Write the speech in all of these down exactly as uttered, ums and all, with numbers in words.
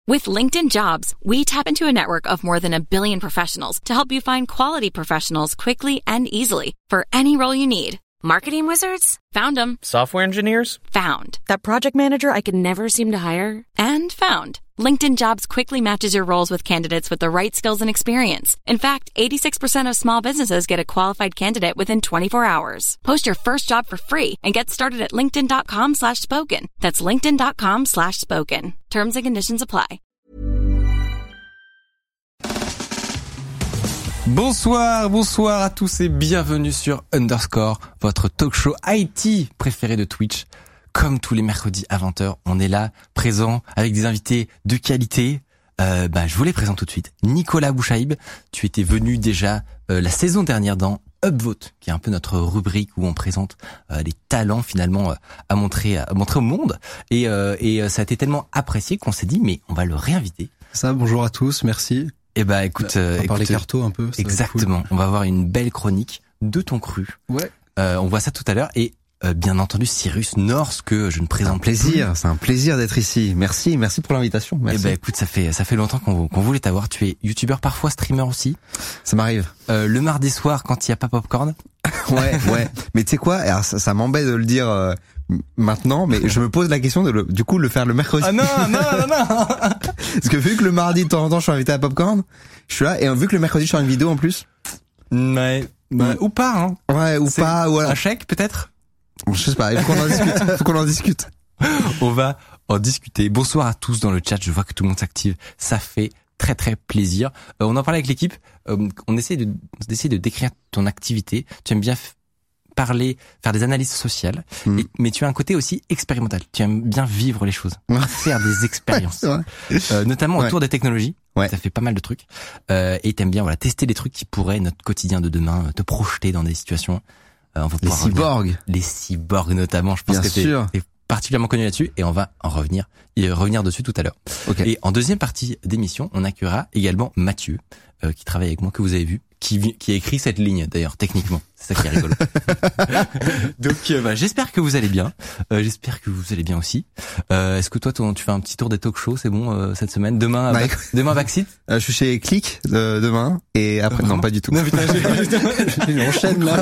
With LinkedIn Jobs, we tap into a network of more than a billion professionals to help you find quality professionals quickly and easily for any role you need. Marketing wizards? Found them. Software engineers? Found. That project manager I could never seem to hire? And found. LinkedIn Jobs quickly matches your roles with candidates with the right skills and experience. In fact, eighty-six percent of small businesses get a qualified candidate within twenty-four hours. Post your first job for free and get started at linkedin.com slash spoken. That's linkedin.com slash spoken. Terms and conditions apply. Bonsoir, bonsoir à tous et bienvenue sur Underscore, votre talk show I T préféré de Twitch. Comme tous les mercredis à vingt heures, on est là, présent, avec des invités de qualité. Euh, bah, je vous les présente tout de suite. Nicolas Bouchaïb, tu étais venu déjà euh, la saison dernière dans Upvote, qui est un peu notre rubrique où on présente euh, les talents finalement euh, à montrer, à montrer au monde. Et, euh, et ça a été tellement apprécié qu'on s'est dit, mais on va le réinviter. Ça, bonjour à tous, merci. Eh bah écoute, euh, on va écoute, parler carto un peu. Ça exactement. Cool. On va avoir une belle chronique de ton cru. Ouais. Euh, on voit ça tout à l'heure et euh, bien entendu Cyrus North que je ne présente un plaisir, plus. C'est un plaisir d'être ici. Merci, merci pour l'invitation. Merci. Eh bah écoute, ça fait ça fait longtemps qu'on qu'on voulait t'avoir. Tu es youtubeur, parfois streamer aussi. Ça m'arrive. Euh, le mardi soir quand il y a pas popcorn. Ouais, ouais. Mais tu sais quoi, alors ça, ça m'embête de le dire. Euh... Maintenant, mais je me pose la question de le, du coup le faire le mercredi. Ah non, non, non, non. Parce que vu que le mardi de temps en temps je suis invité à Popcorn, je suis là, et vu que le mercredi je suis en une vidéo en plus. Ouais, bah, ou pas, hein. Ouais, ou c'est pas, ou alors. Un chèque peut-être. Je sais pas, il faut qu'on en discute. Faut qu'on en discute. On va en discuter. Bonsoir à tous dans le chat, je vois que tout le monde s'active. Ça fait très très plaisir. Euh, on en parlait avec l'équipe. Euh, on essaie de d'essayer de décrire ton activité. Tu aimes bien f- parler, faire des analyses sociales, mmh. et, mais tu as un côté aussi expérimental. Tu aimes bien vivre les choses, faire des expériences, ouais, euh, notamment autour ouais. des technologies. Ouais. Ça fait pas mal de trucs. Euh, et t'aimes bien voilà tester des trucs qui pourraient notre quotidien de demain, te projeter dans des situations. Euh, on va les cyborgs, revenir. Les cyborgs notamment. Je pense bien que t'es, sûr. t'es particulièrement connu là-dessus et on va en revenir et revenir dessus tout à l'heure. Okay. Et en deuxième partie d'émission, on accueillera également Mathieu, euh, qui travaille avec moi, que vous avez vu, qui, qui a écrit cette ligne d'ailleurs techniquement. C'est ça qui est rigolo. Donc euh, bah, j'espère que vous allez bien. Euh, j'espère que vous allez bien aussi. Euh, est-ce que toi ton, tu fais un petit tour des talk shows, c'est bon euh, cette semaine? Demain, bah, back, demain Backseat. Euh, je suis chez Click euh, demain et après euh, non pas du tout. Non putain, j'ai enchaîne là.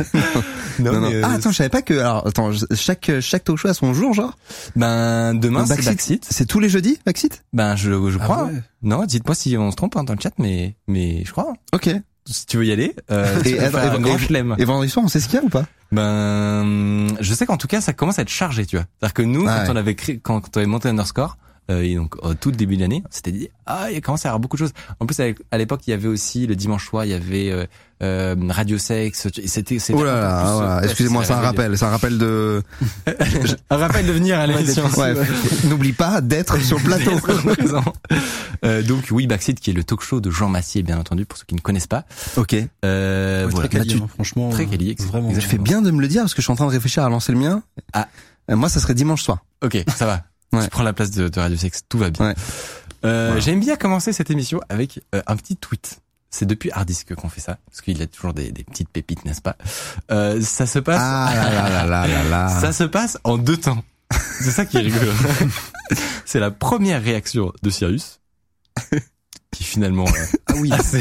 Non, non, non. Euh, ah attends, je savais pas que alors attends, chaque chaque talk show a son jour genre. Ben demain Backseat, c'est Backseat. C'est tous les jeudis Backseat? Ben je je crois. Ah ouais. Non, dites-moi si on se trompe hein, dans le chat, mais mais je crois. Ok. Si tu veux y aller, euh, et, tu peux faire et, un grand et, chelem. Et vendredi soir, on sait ce qu'il y a ou pas? Ben, je sais qu'en tout cas, ça commence à être chargé, tu vois. C'est-à-dire que nous, ah quand ouais. on avait créé, quand, quand on avait monté Underscore, euh, et donc au tout début de l'année, on s'était dit ah, il commence à y avoir beaucoup de choses. En plus, à l'époque, il y avait aussi le dimanche soir, il y avait euh, euh, Radio Sex. C'était, c'était. Oh là là, plus, voilà. euh, Excusez-moi, c'est un rappel, c'est un rappel de. un rappel de venir à l'émission. Ouais, ouais. N'oublie pas d'être sur le plateau. présent. Euh, donc oui, Backseat qui est le talk show de Jean Massier, bien entendu, pour ceux qui ne connaissent pas. Ok. Euh, ouais, voilà. Très quali, Là, tu... hein, franchement. Très quali, vraiment. Tu fais bien de me le dire parce que je suis en train de réfléchir à lancer le mien. Ah. Euh, moi, ça serait dimanche soir. Ok, ça va. Ouais. Tu prends la place de, de Radio Sex, tout va bien. Ouais. Euh, voilà. J'aime bien commencer cette émission avec euh, un petit tweet. C'est depuis Hardisk qu'on fait ça, parce qu'il a toujours des, des petites pépites, n'est-ce pas? Euh, ça se passe. Ah là là là là là là. Ça se passe en deux temps. C'est ça qui est rigolo. C'est la première réaction de Cyrus, qui finalement. Euh, ah oui. assez...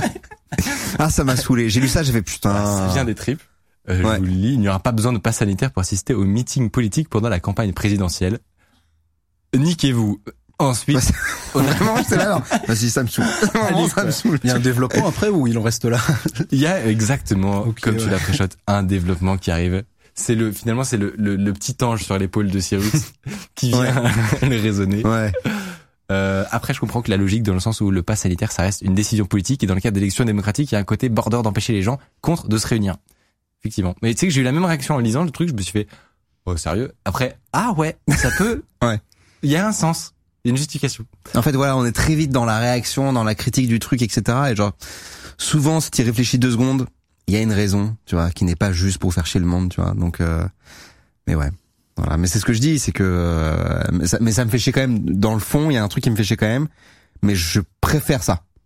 ah ça m'a saoulé. J'ai lu ça, j'ai fait putain. Ah, ça vient des tripes. Euh, ouais. Je vous le lis. Il n'y aura pas besoin de passe sanitaire pour assister au meeting politique pendant la campagne présidentielle. Niquez-vous. Ensuite, ouais, honnêtement, c'est là. Non. Vas-y, ça me saoule. Vraiment, ça me saoule. Il y a un développement après ou il en reste là? Il y a exactement, okay, comme ouais. tu l'as pré-shot, un développement qui arrive. C'est le, finalement, c'est le, le, le petit ange sur l'épaule de Cyrus qui vient ouais. le raisonner. Ouais. Euh, après, je comprends que la logique, dans le sens où le pass sanitaire, ça reste une décision politique, et dans le cadre d'élections démocratiques, il y a un côté border d'empêcher les gens contre de se réunir. Effectivement. Mais tu sais que j'ai eu la même réaction en lisant le truc, je me suis fait, oh, sérieux? Après, ah ouais, ça peut, ouais. Il y a un sens. Il y a une justification. En fait, voilà, on est très vite dans la réaction, dans la critique du truc, et cetera. Et genre, souvent, si tu y réfléchis deux secondes, il y a une raison, tu vois, qui n'est pas juste pour faire chier le monde, tu vois. Donc, euh, mais ouais. Voilà. Mais c'est ce que je dis, c'est que, euh, mais, ça, mais ça me fait chier quand même. Dans le fond, il y a un truc qui me fait chier quand même. Mais je préfère ça.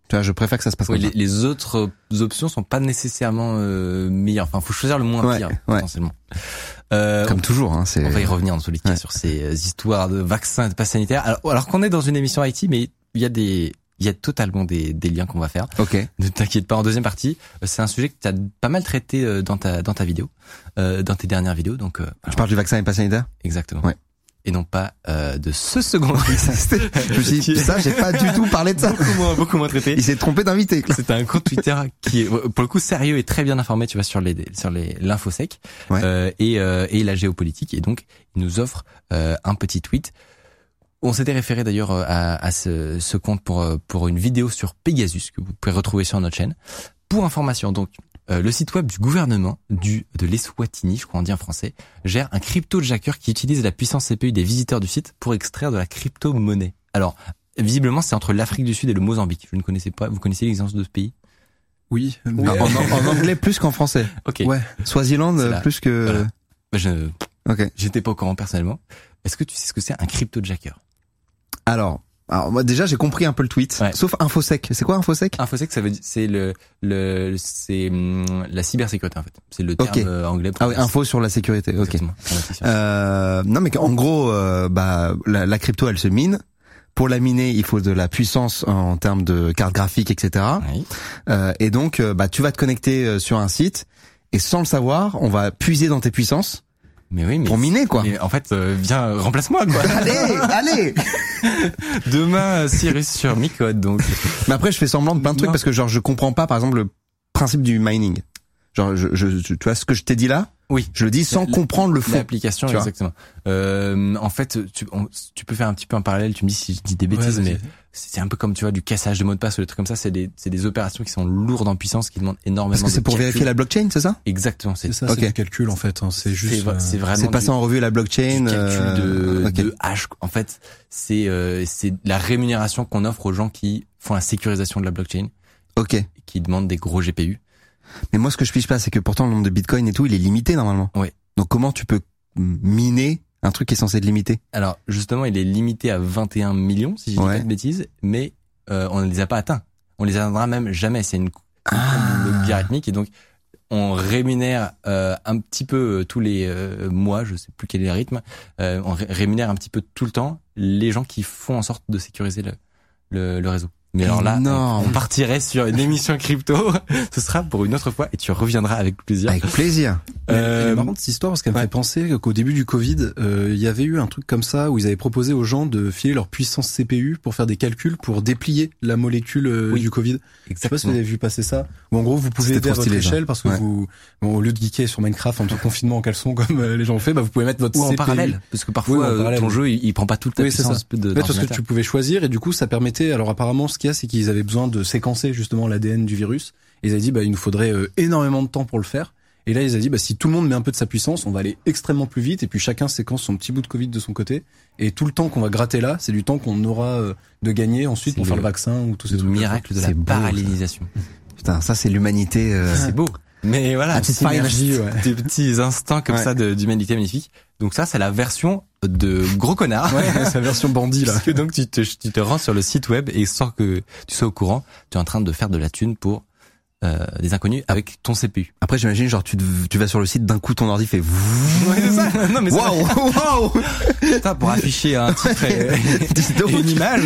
Tu vois, je préfère que ça se passe Oui, comme les, les autres options sont pas nécessairement euh, meilleures. Enfin, faut choisir le moins Ouais, pire ouais. potentiellement. Euh, ça. Comme toujours, hein, c'est. on va y revenir dans tous les cas Ouais. sur ces euh, histoires de vaccins et de pass sanitaires. Alors, alors qu'on est dans une émission I T, mais il y a des il y a totalement des, des liens qu'on va faire. Ok. Ne t'inquiète pas. En deuxième partie, euh, c'est un sujet que tu as pas mal traité euh, dans ta dans ta vidéo, euh, dans tes dernières vidéos. Donc, euh, Je parle du vaccin et pas sanitaire. exactement. Ouais. Et non pas euh, de ce second truc. Je me suis dit, ça, j'ai pas du tout parlé de ça. beaucoup moins, beaucoup moins traité. Il s'est trompé d'invité. quoi. C'est un compte Twitter qui est pour le coup sérieux et très bien informé, tu vois, sur les sur les l'infosec Ouais. euh, et euh, et la géopolitique. Et donc il nous offre euh, un petit tweet. On s'était référé d'ailleurs à, à ce, ce compte pour pour une vidéo sur Pegasus que vous pouvez retrouver sur notre chaîne. Pour information, donc euh, le site web du gouvernement du de l'Eswatini, je crois on dit en français, gère un crypto-jacker qui utilise la puissance C P U des visiteurs du site pour extraire de la crypto-monnaie. Alors visiblement c'est entre l'Afrique du Sud et le Mozambique. Je ne connaissais pas. Vous connaissez l'existence de ce pays? Oui. mais- En, en- en anglais plus qu'en français. Ok. Ouais. Swaziland C'est la- plus que. Voilà. Bah, je Ok. j'étais pas au courant personnellement. Est-ce que tu sais ce que c'est un crypto-jacker? Alors, alors moi déjà j'ai compris un peu le tweet. Ouais. Sauf infosec. C'est quoi infosec? Infosec, ça veut dire c'est le le c'est hum, la cybersécurité en fait. C'est le terme Ok. euh, anglais. Pour Ah oui, info sur la sécurité. Ok. Exactement. Information. Euh, non mais en gros, euh, bah la, la crypto elle se mine. Pour la miner, il faut de la puissance en termes de carte graphique, et cetera. Oui. Euh, et donc, euh, bah tu vas te connecter euh, sur un site et sans le savoir, on va puiser dans tes puissances Mais oui, mais pour miner quoi. mais en fait, euh, viens remplace-moi quoi. Allez, allez. Demain euh, Cyrus sur Micode donc. Mais après, je fais semblant de plein de trucs Non. parce que genre je comprends pas, par exemple, le principe du mining. Genre, je, je, je- tu vois ce que je t'ai dit là, Oui. je le dis sans L- comprendre le fond. L'application tu vois. exactement. Euh, en fait, tu, on- tu peux faire un petit peu un parallèle. Tu me dis si je dis des bêtises, Ouais, mais vas-y. c'est un peu comme tu vois du cassage de mots de passe ou des trucs comme ça. C'est des c'est des opérations qui sont lourdes en puissance, qui demandent énormément. Parce que c'est de pour calcul. vérifier la blockchain, c'est ça? Exactement. C'est C'est ça, Ok. c'est du calcul en fait. Hein. C'est c'est juste. vra- euh, c'est vraiment C'est passer du- en revue la blockchain. du calcul euh, de, ok. de hash. En fait, c'est euh, c'est la rémunération qu'on offre aux gens qui font la sécurisation de la blockchain, Ok. qui demandent des gros G P U. Mais moi, ce que je pige pas, c'est que pourtant le nombre de bitcoins et tout, il est limité normalement. Ouais. Donc comment tu peux miner un truc qui est censé être limité? Alors justement, il est limité à vingt et un millions, si je dis Ouais. pas de bêtises, mais euh, on ne les a pas atteints. On les atteindra même jamais. C'est une Ah. logarithmique et donc on rémunère euh, un petit peu euh, tous les euh, mois, je sais plus quel est le rythme, euh, on ré- rémunère un petit peu tout le temps les gens qui font en sorte de sécuriser le, le, le réseau. Mais alors là, on, Énorme. on partirait sur une émission crypto. Ce sera pour une autre fois et tu reviendras avec plaisir. Avec plaisir. Elle Euh, est marrante cette histoire parce qu'elle me ouais. fait penser qu'au début du Covid, euh, il y avait eu un truc comme ça où ils avaient proposé aux gens de filer leur puissance C P U pour faire des calculs pour déplier la molécule euh, Oui. du Covid. Je sais pas si vous Exactement. avez vu passer ça. Ou en gros, vous pouvez C'était aider à trop votre stylé, ça. échelle parce que Ouais. vous, bon, au lieu de geeker sur Minecraft en tout confinement en caleçon comme euh, les gens ont fait, bah vous pouvez mettre votre Ou en C P U. parallèle, parce que parfois Oui, en euh, parallèle. ton jeu il, il prend pas toute ta Oui, c'est puissance ça. de Ouais, parce que d'ordinateur. tu pouvais choisir et du coup ça permettait. Alors apparemment, ce qu'il y a, c'est qu'ils avaient besoin de séquencer justement l'A D N du virus. Et ils avaient dit bah il nous faudrait euh, énormément de temps pour le faire. Et là ils avaient dit bah si tout le monde met un peu de sa puissance, on va aller extrêmement plus vite. Et puis chacun séquence son petit bout de Covid de son côté. Et tout le temps qu'on va gratter là, c'est du temps qu'on aura euh, de gagner ensuite C'est pour faire le- le vaccin ou tous ces le trucs. miracle de la C'est beau, ça. parallélisation. Putain, ça c'est l'humanité. euh, C'est beau. Mais voilà, À petite synergie, synergie, ouais. des petits instants comme Ouais. ça de- d'humanité magnifique. Donc ça, c'est la version de gros connard. Ouais, c'est la version bandit là. Parce que donc tu te, tu te rends sur le site web et sans que tu sois au courant, tu es en train de faire de la thune pour euh, des inconnus avec ton C P U. Après, j'imagine genre tu te- tu vas sur le site, d'un coup ton ordi fait. Ouais, c'est ça. Non mais c'est Waouh, waouh. ça pour afficher un titre et, Dis donc, et une image,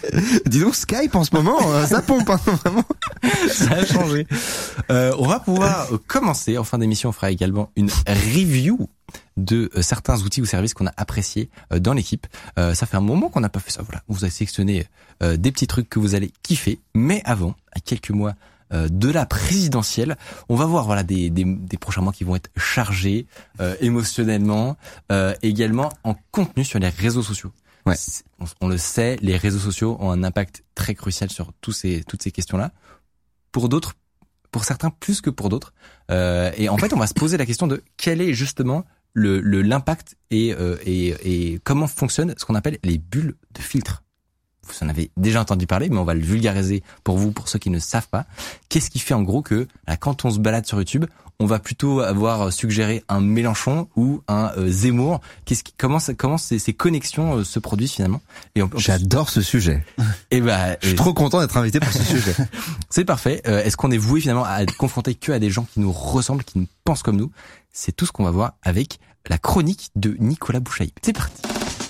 dis donc Skype en ce moment, euh, ça pompe hein, vraiment. ça a changé. Euh, on va pouvoir commencer. En fin d'émission, on fera également une review de euh, certains outils ou services qu'on a appréciés euh, dans l'équipe. Euh, ça fait un moment qu'on n'a pas fait ça. Voilà, on vous a sélectionné euh, des petits trucs que vous allez kiffer. Mais avant, à quelques mois euh, de la présidentielle, on va voir voilà des, des, des prochains mois qui vont être chargés euh, émotionnellement, euh, également en contenu sur les réseaux sociaux. Ouais. C'est- On, on le sait, les réseaux sociaux ont un impact très crucial sur tous ces toutes ces questions-là. Pour d'autres, pour certains plus que pour d'autres. Euh, et en fait, on va se poser la question de quel est justement le le- l'impact et, euh, et et comment fonctionnent ce qu'on appelle les bulles de filtre. Vous en avez déjà entendu parler, mais on va le vulgariser pour vous, pour ceux qui ne savent pas. Qu'est-ce qui fait en gros que là, quand on se balade sur YouTube, on va plutôt avoir suggéré un Mélenchon ou un euh, Zemmour. Qu'est-ce qui, comment ça, comment ces, ces connexions euh, se produisent finalement? Et on, j'adore ce sujet. Et bah, je suis trop content d'être invité pour ce sujet. C'est parfait. Euh, est-ce qu'on est voué finalement à être confronté que à des gens qui nous ressemblent, qui nous pensent comme nous? C'est tout ce qu'on va voir avec la chronique de Nicolas Bouchaï. C'est parti.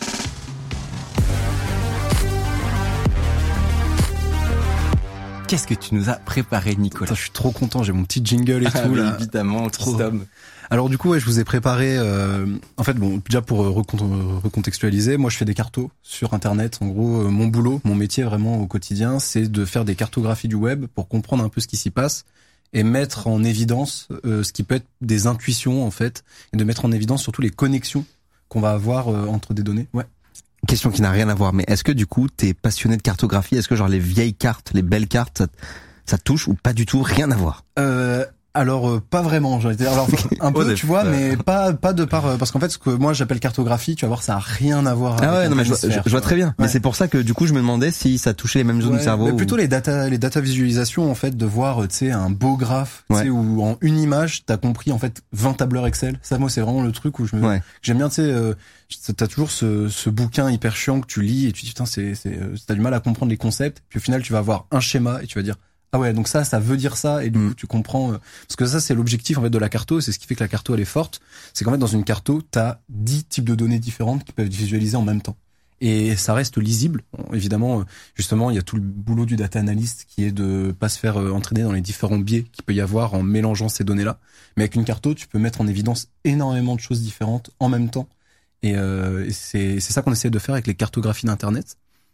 Qu'est-ce que tu nous as préparé, Nicolas? Attends, je suis trop content, j'ai mon petit jingle et ah, tout là. Évidemment, trop. Alors du coup, ouais, je vous ai préparé. Euh, en fait, bon, déjà pour recontextualiser, moi, je fais des cartos sur Internet. En gros, euh, mon boulot, mon métier vraiment au quotidien, c'est de faire des cartographies du web pour comprendre un peu ce qui s'y passe et mettre en évidence euh, ce qui peut être des intuitions en fait, et de mettre en évidence surtout les connexions qu'on va avoir euh, entre des données. Ouais. Question qui n'a rien à voir, mais est-ce que du coup t'es passionné de cartographie? Est-ce que genre les vieilles cartes, les belles cartes, ça, ça touche ou pas du tout? Rien à voir. Euh, alors euh, pas vraiment, j'allais dire. Alors un peu, tu vois, mais pas pas de par euh, parce qu'en fait ce que moi j'appelle cartographie, tu vas voir, ça a rien à voir. Ah ouais, non mais je vois, je, je vois très bien. Ouais. Mais c'est pour ça que du coup je me demandais si ça touchait les mêmes zones ouais, du cerveau. Mais ou... plutôt les data, les data visualisations en fait, de voir, tu sais, un beau graphe, tu sais, ouais. où en une image t'as compris en fait vingt tableurs Excel. Ça, moi, c'est vraiment le truc où je me, ouais. j'aime bien, tu sais, euh, t'as toujours ce, ce bouquin hyper chiant que tu lis et tu te dis putain, c'est, c'est, euh, t'as du mal à comprendre les concepts. Puis au final, tu vas avoir un schéma et tu vas dire ah ouais, donc ça, ça veut dire ça, et du coup, tu comprends, euh, parce que ça, c'est l'objectif, en fait, de la carto, c'est ce qui fait que la carto, elle est forte, c'est qu'en fait, dans une carto, t'as dix types de données différentes qui peuvent être visualisées en même temps. Et ça reste lisible. Bon, évidemment, justement, il y a tout le boulot du data analyst qui est de pas se faire entraîner dans les différents biais qu'il peut y avoir en mélangeant ces données-là. Mais avec une carto, tu peux mettre en évidence énormément de choses différentes en même temps. Et, euh, et c'est, c'est ça qu'on essaie de faire avec les cartographies d'Internet.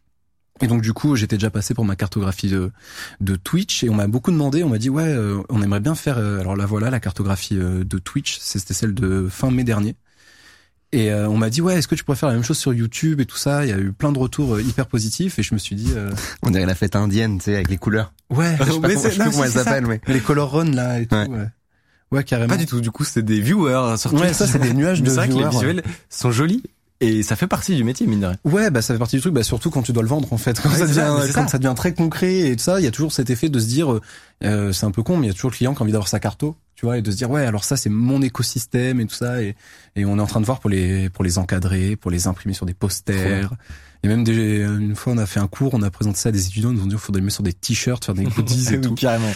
Et donc du coup, j'étais déjà passé pour ma cartographie de, de Twitch et on m'a beaucoup demandé, on m'a dit ouais, euh, on aimerait bien faire. Euh, alors là voilà, la cartographie euh, de Twitch, c'était celle de fin mai dernier. Et euh, on m'a dit ouais, est-ce que tu pourrais faire la même chose sur YouTube et tout ça? Il y a eu plein de retours euh, hyper positifs et je me suis dit. Euh... On dirait la fête indienne, tu sais, avec les couleurs. Ouais. Je sais pas, mais comment, c'est, je sais non, comment elle s'appelle, mais les color run là et tout. Ouais. Ouais. Ouais, carrément. Pas du tout. Du coup, c'est des viewers sur Twitch. Ouais, ça c'est des nuages de c'est vrai viewers. Que les visuels sont jolis. Et ça fait partie du métier, mine de rien. Ouais, bah ça fait partie du truc, bah surtout quand tu dois le vendre en fait. Quand ouais, ça devient, ça, quand ça. ça devient très concret et tout ça, il y a toujours cet effet de se dire, euh, c'est un peu con, mais il y a toujours le client qui a envie d'avoir sa carto, tu vois, et de se dire ouais, alors ça c'est mon écosystème et tout ça, et et on est en train de voir pour les pour les encadrer, pour les imprimer sur des posters. Et même des, une fois on a fait un cours, on a présenté ça à des étudiants, ils nous ont dit il faudrait le mettre sur des t-shirts, faire des goodies et tout. Carrément.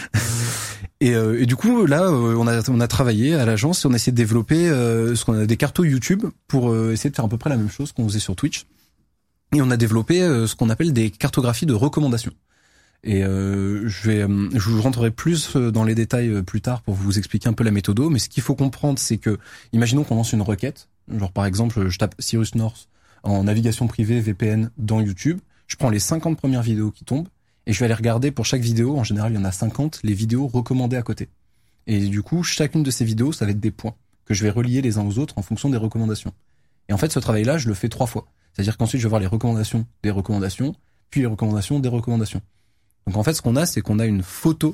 Et, euh, et du coup là euh, on a on a travaillé à l'agence et on a essayé de développer euh, ce qu'on a des cartos YouTube pour euh, essayer de faire à peu près la même chose qu'on faisait sur Twitch. Et on a développé euh, ce qu'on appelle des cartographies de recommandations. Et euh, je vais euh, je vous rentrerai plus dans les détails plus tard pour vous expliquer un peu la méthode, mais ce qu'il faut comprendre c'est que imaginons qu'on lance une requête, genre par exemple je tape Cyrus North en navigation privée V P N dans YouTube, je prends les cinquante premières vidéos qui tombent et je vais aller regarder pour chaque vidéo, en général il y en a cinquante, les vidéos recommandées à côté. Et du coup, chacune de ces vidéos, ça va être des points que je vais relier les uns aux autres en fonction des recommandations. Et en fait, ce travail-là, je le fais trois fois. C'est-à-dire qu'ensuite, je vais voir les recommandations des recommandations, puis les recommandations des recommandations. Donc en fait, ce qu'on a, c'est qu'on a une photo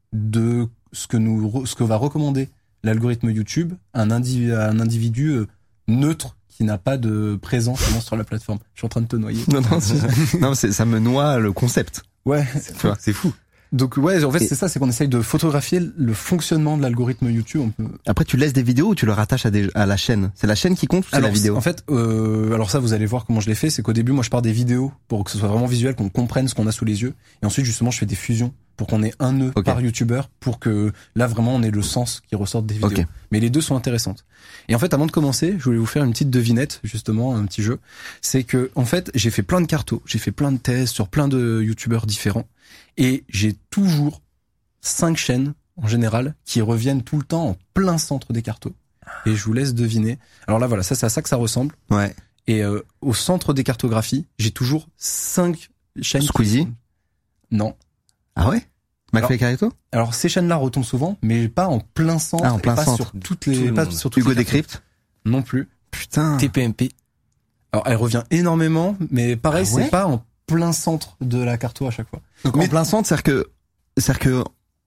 de ce que nous, ce que va recommander l'algorithme YouTube à un individu, à un individu euh, neutre qui n'a pas de présence sur la plateforme. Je suis en train de te noyer. Non, non, c'est, non, c'est, ça me noie le concept. Ouais, c'est, tu vois, c'est fou. Donc ouais, en fait, et c'est ça, c'est qu'on essaye de photographier le fonctionnement de l'algorithme YouTube. On peut... Après, tu laisses des vidéos ou tu le rattaches à, des, à la chaîne? C'est la chaîne qui compte ou c'est alors, la vidéo? En fait, euh, alors ça, vous allez voir comment je l'ai fait. C'est qu'au début, moi, je pars des vidéos pour que ce soit vraiment visuel, qu'on comprenne ce qu'on a sous les yeux. Et ensuite, justement, je fais des fusions pour qu'on ait un nœud okay. par YouTuber, pour que là, vraiment, on ait le sens qui ressorte des vidéos. Okay. Mais les deux sont intéressantes. Et en fait, avant de commencer, je voulais vous faire une petite devinette, justement, un petit jeu. C'est que, en fait, j'ai fait plein de cartos, j'ai fait plein de thèses sur plein de YouTubers différents. Et j'ai toujours cinq chaînes, en général, qui reviennent tout le temps en plein centre des cartos. Et je vous laisse deviner. Alors là, voilà, ça, c'est à ça que ça ressemble. Ouais. Et euh, au centre des cartographies, j'ai toujours cinq chaînes. Squeezie? Qui... Non. Ah ouais? McFly et Carlito? Alors, ces chaînes-là retombent souvent, mais pas en plein centre. Ah, en plein et pas centre. Sur toutes les, Tout pas sur toutes Hugo les Décrypte? Non plus. Putain. T P M P. Alors, elle revient énormément, mais pareil, ah ouais c'est pas en plein centre de la carto à chaque fois. Donc, mais en plein centre, c'est-à-dire que, c'est-à-dire que,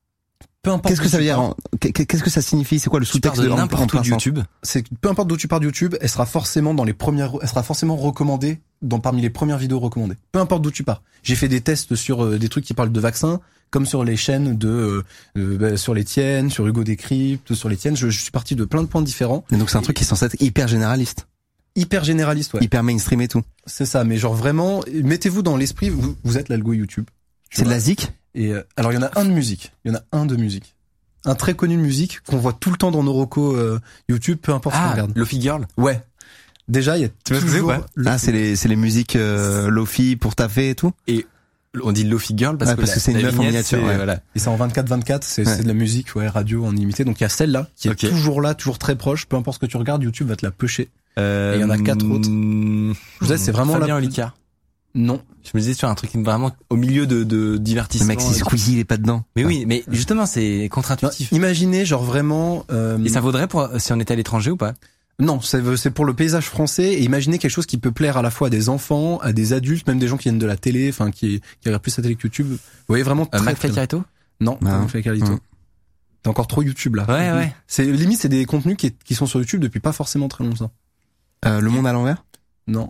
peu importe. Qu'est-ce que ça veut dire en... Qu'est-ce que ça signifie? C'est quoi le sous-texte de en, n'importe en où YouTube? C'est peu importe d'où tu pars de YouTube, elle sera forcément dans les premières, elle sera forcément recommandée dans parmi les premières vidéos recommandées. Peu importe d'où tu pars. J'ai fait des tests sur euh, des trucs qui parlent de vaccins. comme sur les chaînes de, euh, euh, bah, sur les tiennes, sur Hugo Décrypte, sur les tiennes. Je, je suis parti de plein de points différents. Et donc c'est un truc qui est censé être hyper généraliste. Hyper généraliste, ouais. Hyper mainstream et tout. C'est ça, mais genre vraiment, mettez-vous dans l'esprit, vous, vous êtes l'algo YouTube. C'est de la zik. Et euh, alors il y en a un de musique, il y en a un de musique. Un très connu de musique qu'on voit tout le temps dans nos recos euh, YouTube, peu importe ce qu'on Ah, regarde. Lofi Girl. Ouais. Déjà, il y a Tu vois ce que c'est ou toujours pas le- Ah, c'est les, c'est les musiques euh, lofi pour taffer et tout. Et on dit Lofi Girl parce Ouais, que, parce la- que c'est une la meuf en vignette, miniature, c'est- ouais. Voilà. Et c'est en vingt-quatre vingt-quatre, c'est Ouais. c'est de la musique, ouais, radio en illimité. Donc il y a celle-là qui est Ok. toujours là, toujours très proche. Peu importe ce que tu regardes, YouTube va te la pêcher. Euh, Et il y en a quatre autres. Je vous disais, c'est vraiment Fabien la- Olicard. Non. Je me disais sur un truc vraiment au milieu de, de Le divertissement. mec, si Squeezie il est pas dedans. Mais oui, mais justement, c'est Non, contre-intuitif. imaginez, genre vraiment. Euh, Et ça vaudrait pour si on était à l'étranger ou pas? Non, c'est c'est pour le paysage français. Et imaginez quelque chose qui peut plaire à la fois à des enfants, à des adultes, même des gens qui viennent de la télé, enfin qui qui regardent plus la télé que YouTube. Vous voyez vraiment Euh, très, McFly très- Carito? Non, Non. pas McFly Carlito. Mm. T'es encore trop YouTube là. Ouais, ouais. C'est limite, c'est des contenus qui, qui sont sur YouTube depuis pas forcément très longtemps. Euh, le monde à l'envers. Non.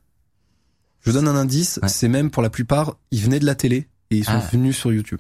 Je vous donne un indice. Ouais. C'est même pour la plupart, ils venaient de la télé et ils sont Ah. venus sur YouTube.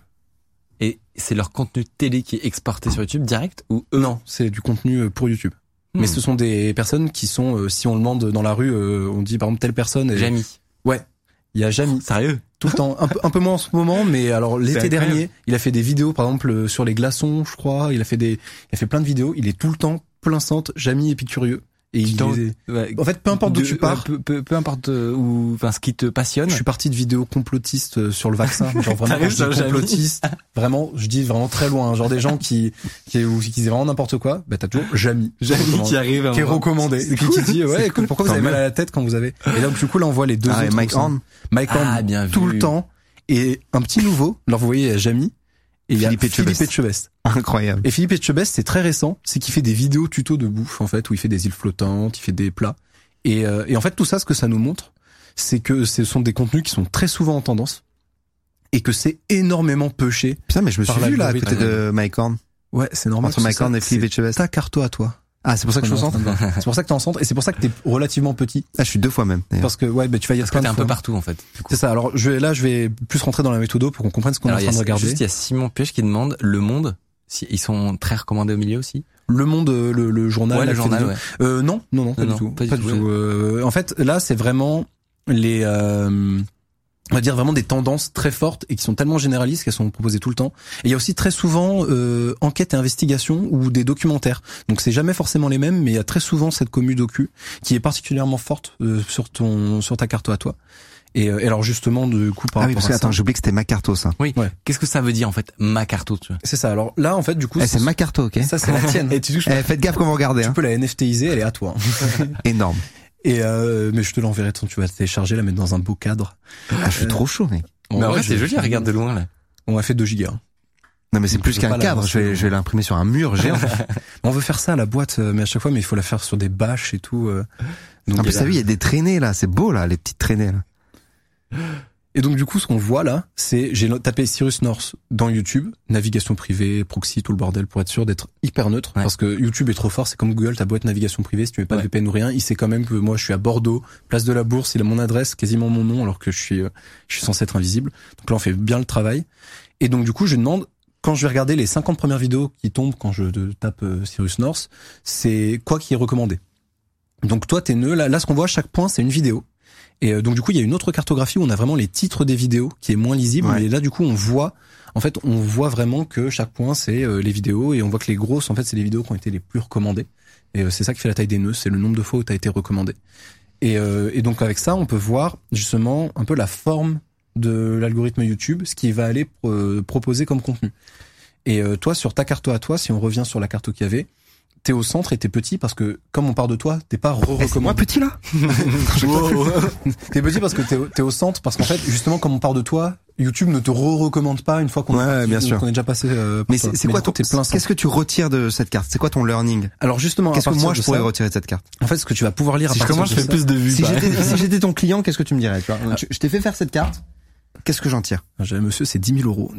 Et c'est leur contenu télé qui est exporté sur YouTube direct ou eux? Non, c'est du contenu euh, pour YouTube. Hmm. Mais ce sont des personnes qui sont, euh, si on le demande dans la rue, euh, on dit par exemple telle personne. Et... Jamy. Ouais. Il y a Jamy. Sérieux? Tout le temps. Un peu, un peu moins en ce moment, mais alors l'été incroyable. dernier, il a fait des vidéos, par exemple, euh, sur les glaçons, je crois. Il a fait des, il a fait plein de vidéos. Il est tout le temps plein centre, Jamy épicurieux. Et il Temps- est- Ouais. En fait, peu importe d'où De- tu pars. ouais, peu, peu, peu importe euh, où, enfin, ce qui te passionne. Je suis parti de vidéos complotistes euh, sur le vaccin. Genre vraiment, T'arrives quand je sur dis Jamy. complotiste, vraiment, je dis vraiment très loin. hein. Genre des gens qui, qui, ou qui disaient vraiment n'importe quoi. Bah, t'as toujours Jamy. Jamy qui arrive. à un Qui est moment. recommandé. C'est Qui, cool. qui dit, ouais, C'est écoute, cool. pourquoi vous Tant avez mal mieux. à la tête quand vous avez, et donc, du coup, là, on voit les deux Ah, et autres. Mike au sein. Horn. Mike Horn. Ah, bien tout vu. le temps. Et un petit nouveau. Alors, vous voyez, il y a Jamy. Et il y a Philippe Philippe Etchebest. Etchebest. Incroyable. Et Philippe Etchebest, c'est très récent. C'est qu'il fait des vidéos tuto de bouffe, en fait, où il fait des îles flottantes, il fait des plats. Et, euh, et en fait, tout ça, ce que ça nous montre, c'est que ce sont des contenus qui sont très souvent en tendance et que c'est énormément peuché. Putain, mais je me suis Par vu là à l'algorithme. côté de Mike Horn. Ouais, c'est normal. Entre Mike c'est ça, Horn et Philippe c'est Etchebest. ta carte à toi. Ah, c'est pour ça que je suis au centre. C'est pour ça que t'es en centre et c'est pour ça que t'es relativement petit. Ah, je suis deux fois même. d'ailleurs. Parce que, ouais, bah, tu vas y être Parce que plein t'es de un peu fois. partout en fait. du coup. C'est ça. Alors, je vais, là, je vais plus rentrer dans la méthode pour qu'on comprenne ce qu'on est en Alors, il y train a, de regarder. juste, il y a Simon Pêche qui demande Le Monde. Si, ils sont très recommandés au milieu aussi. Le Monde, euh, le, le journal. Ouais, le la journal, télévision. ouais. Euh, non, non, non, pas Non, du non, tout. pas du Pas tout, du tout. Euh, en fait, là, c'est vraiment les, euh, on va dire vraiment des tendances très fortes et qui sont tellement généralistes qu'elles sont proposées tout le temps. Et il y a aussi très souvent euh, enquête et investigation ou des documentaires. Donc c'est jamais forcément les mêmes, mais il y a très souvent cette commu docu qui est particulièrement forte euh, sur ton sur ta carte à toi. Et, euh, et alors justement du coup par Ah oui, rapport parce que à ça, attends, j'ai oublié que c'était Macarto ça. Oui. Ouais. Qu'est-ce que ça veut dire en fait, ma carto, tu vois? c'est ça. Alors là en fait du coup Eh, c'est Macarto, ok. ça c'est la tienne. Et tu touches Eh, faites gaffe quand vous regardez. tu Hein. peux la N F T-iser, elle est à toi. Énorme. Et euh, mais je te l'enverrai, tu vas te télécharger, la mettre dans un beau cadre. Ah, je suis trop chaud, mec. Mais en Ouais, vrai, je- c'est joli à regarder de loin là. On a fait deux gigas. Non, mais c'est Donc, plus tu peux qu'un pas cadre. l'avancer, Je vais, non. je vais l'imprimer sur un mur géant. On veut faire ça à la boîte, euh, mais à chaque fois, mais il faut la faire sur des bâches et tout. euh. Donc, En plus, il y a- t'as vu, il y a des traînées là. C'est beau là, les petites traînées là. Et donc du coup, ce qu'on voit là, c'est j'ai no- tapé Cyrus North dans YouTube, navigation privée, proxy, tout le bordel, pour être sûr d'être hyper neutre, Ouais. parce que YouTube est trop fort. C'est comme Google, ta boîte navigation privée, si tu mets pas Ouais. de V P N ou rien, il sait quand même que moi je suis à Bordeaux, place de la Bourse, il a mon adresse, quasiment mon nom, alors que je suis, euh, je suis censé être invisible. Donc là, on fait bien le travail. Et donc du coup, je demande, quand je vais regarder les cinquante premières vidéos qui tombent quand je de- tape euh, Cyrus North, c'est quoi qui est recommandé. Donc toi, t'es nœud. Là, là, ce qu'on voit, chaque point, c'est une vidéo. Et euh, donc du coup, il y a une autre cartographie où on a vraiment les titres des vidéos qui est moins lisible. Ouais. Mais là, du coup, on voit, en fait, on voit vraiment que chaque point c'est euh, les vidéos et on voit que les grosses, en fait, c'est les vidéos qui ont été les plus recommandées. Et euh, c'est ça qui fait la taille des nœuds, c'est le nombre de fois où t'as été recommandé. Et, euh, et donc avec ça, on peut voir justement un peu la forme de l'algorithme YouTube, ce qui va aller euh, proposer comme contenu. Et euh, toi, sur ta carte à toi, si on revient sur la carte qu'il y avait, t'es au centre et t'es petit parce que comme on part de toi, t'es pas Eh, c'est moi re-recommandé. petit là. T'es petit parce que t'es, au- t'es au centre, parce qu'en fait, justement, comme on part de toi, YouTube ne te re-recommande pas une fois qu'on, Ouais, est, bien sûr. qu'on est déjà passé. Euh, par Mais toi. c'est c'est quoi du coup, ton t'es plein centre. Qu'est-ce que tu retires de cette carte? C'est quoi ton learning? Alors justement, à Qu'est-ce que partir moi de je pourrais ça, retirer de cette carte? en fait, ce que tu vas pouvoir lire à Si je partir commence, de je fais ça, plus de vues. Si pareil. j'étais si j'étais ton client, qu'est-ce que tu me dirais? Tu vois, je, je t'ai fait faire cette carte. Qu'est-ce que j'en tire? J'ai, monsieur, c'est dix mille euros.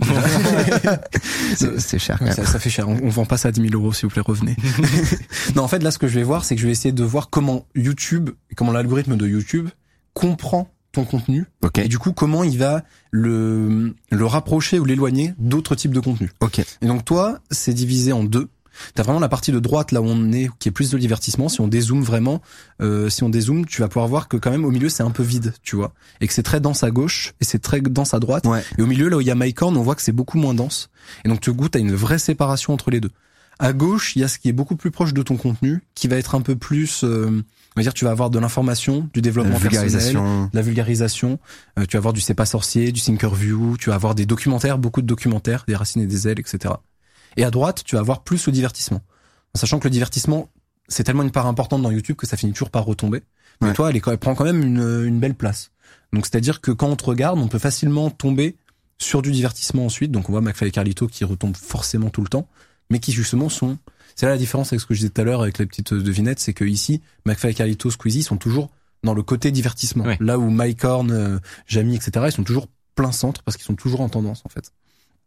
C'est c'est cher quand Ouais, même. ça, ça fait cher. On, on vend pas ça à dix mille euros, s'il vous plaît, revenez. Non, en fait, là, ce que je vais voir, c'est que je vais essayer de voir comment YouTube, comment l'algorithme de YouTube comprend ton contenu. Ok. Et du coup, comment il va le, le rapprocher ou l'éloigner d'autres types de contenus. Ok. Et donc toi, c'est divisé en deux. T'as vraiment la partie de droite là où on est, qui est plus de divertissement. Si on dézoome vraiment, euh, si on dézoome, tu vas pouvoir voir que quand même au milieu c'est un peu vide, tu vois, et que c'est très dense à gauche et c'est très dense à droite. Ouais. Et au milieu là où il y a MyCorn, on voit que c'est beaucoup moins dense. Et donc tu goûtes, t'as une vraie séparation entre les deux. À gauche, il y a ce qui est beaucoup plus proche de ton contenu, qui va être un peu plus, euh, on va dire, tu vas avoir de l'information, du développement La vulgarisation. personnel, de la vulgarisation. Euh, tu vas avoir du C'est pas sorcier, du Thinkerview. Tu vas avoir des documentaires, beaucoup de documentaires, des racines et des ailes, et cetera. Et à droite, tu vas avoir plus le divertissement. En sachant que le divertissement, c'est tellement une part importante dans YouTube que ça finit toujours par retomber. Mais Ouais. toi, elle, est, elle prend quand même une, une belle place. Donc, c'est-à-dire que quand on te regarde, on peut facilement tomber sur du divertissement ensuite. Donc, on voit McFly et Carlito qui retombent forcément tout le temps, mais qui justement sont... C'est là la différence avec ce que je disais tout à l'heure avec les petites devinettes, c'est que ici, McFly et Carlito, Squeezie sont toujours dans le côté divertissement. Ouais. Là où MyCorn, euh, Jamie, et cetera, ils sont toujours plein centre parce qu'ils sont toujours en tendance, en fait.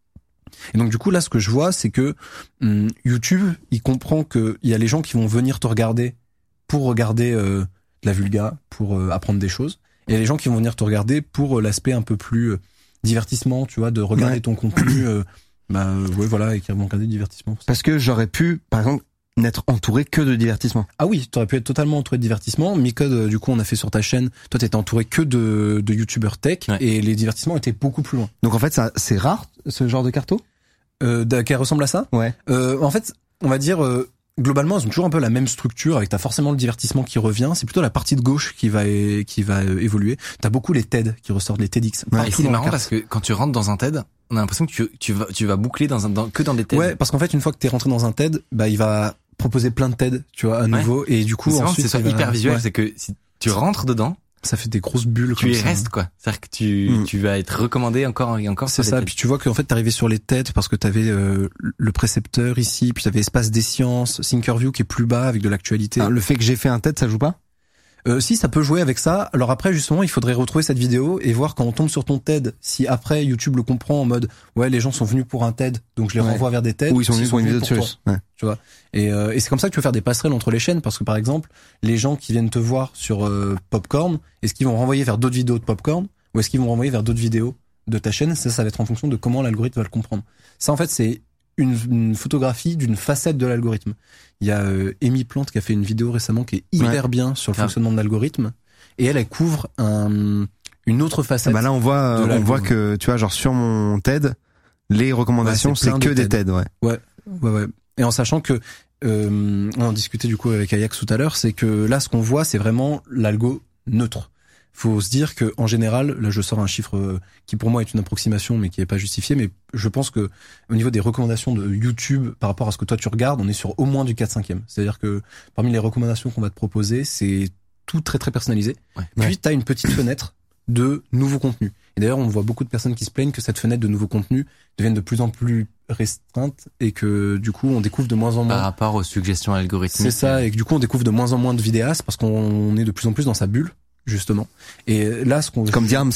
Et donc du coup là ce que je vois c'est que hum, YouTube il comprend que il y a les gens qui vont venir te regarder pour regarder euh, de la vulga, pour euh, apprendre des choses, et il y a les gens qui vont venir te regarder pour euh, l'aspect un peu plus euh, divertissement, tu vois, de regarder Ouais. ton contenu euh, bah euh, ouais voilà, et qui vont regarder du divertissement. Parce que j'aurais pu, par exemple, n'être entouré que de divertissement. Ah oui, t'aurais pu être totalement entouré de divertissement. Micode, euh, du coup on a fait sur ta chaîne, toi t'étais entouré que de, de youtubeurs tech, Ouais. et les divertissements étaient beaucoup plus loin. Donc en fait, ça, c'est rare, ce genre de carto? Euh, qu'elle ressemble à ça? Ouais. Euh, en fait, on va dire euh, globalement, elles ont toujours un peu la même structure. Avec t'as forcément le divertissement qui revient. C'est plutôt la partie de gauche qui va é- qui va euh, évoluer. T'as beaucoup les TED qui ressortent, les TEDx. Ouais, et partout c'est dans la marrant carte. parce que quand tu rentres dans un TED, on a l'impression que tu, tu vas, tu vas boucler dans un, dans, que dans des TED. Ouais, parce qu'en fait, une fois que t'es rentré dans un TED, bah il va proposer plein de TED, tu vois, à nouveau. Et du coup, C'est marrant que ensuite, c'est ça il va- hyper visuel, ouais, c'est que si tu rentres dedans, ça fait des grosses bulles. tu comme y ça. restes, quoi. C'est-à-dire que tu, Mm. tu vas être recommandé encore et encore. C'est sur ça. les Puis tu vois qu'en fait t'arrivais sur les têtes parce que t'avais euh, le précepteur ici, puis t'avais Espace des Sciences, Thinkerview qui est plus bas avec de l'actualité. Ah, le fait que j'ai fait un TED, ça joue pas? Euh, si, ça peut jouer avec ça. Alors après, justement, il faudrait retrouver cette vidéo et voir quand on tombe sur ton TED, si après YouTube le comprend en mode ouais, les gens sont venus pour un TED, donc je les Ouais. renvoie vers des TED. Ou ils sont s'ils venus pour une vidéo de toi. Cyrus. Ouais. Tu vois. Et, euh, et c'est comme ça que tu peux faire des passerelles entre les chaînes, parce que par exemple, les gens qui viennent te voir sur euh, Popcorn, est-ce qu'ils vont renvoyer vers d'autres vidéos de Popcorn ou est-ce qu'ils vont renvoyer vers d'autres vidéos de ta chaîne? Ça, ça va être en fonction de comment l'algorithme va le comprendre. Ça, en fait, c'est une, une photographie d'une facette de l'algorithme. Il y a euh, Amy Plante qui a fait une vidéo récemment qui est hyper Ouais. bien sur le Ah. fonctionnement de l'algorithme, et elle, elle couvre un, une autre Ah facette. bah là, on voit, de euh, on l'algo. voit que, tu vois, genre sur mon TED, les recommandations, Ouais, c'est c'est plein que de des TED. TED, ouais. Ouais, ouais, ouais. Et en sachant que euh, on en discutait du coup avec Ajax tout à l'heure, c'est que là, ce qu'on voit, c'est vraiment l'algo neutre. Faut se dire que en général, là, je sors un chiffre euh, qui pour moi est une approximation, mais qui est pas justifié. Mais je pense que au niveau des recommandations de YouTube par rapport à ce que toi tu regardes, on est sur au moins du quatre cinquième. C'est-à-dire que parmi les recommandations qu'on va te proposer, c'est tout très très personnalisé. Ouais. Puis Ouais. t'as une petite fenêtre de nouveaux contenus. Et d'ailleurs, on voit beaucoup de personnes qui se plaignent que cette fenêtre de nouveaux contenus devienne de plus en plus restreinte et que du coup, on découvre de moins en Par moins. rapport aux suggestions algorithmiques. C'est ça, et que du coup, on découvre de moins en moins de vidéastes parce qu'on est de plus en plus dans sa bulle, justement. Et là, ce qu'on Comme Diams.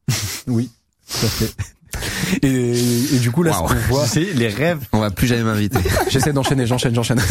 oui, tout à fait. Et, et du coup, là, Wow. ce qu'on voit, Tu sais, les rêves. On va plus jamais m'inviter. j'essaie d'enchaîner, j'enchaîne, j'enchaîne.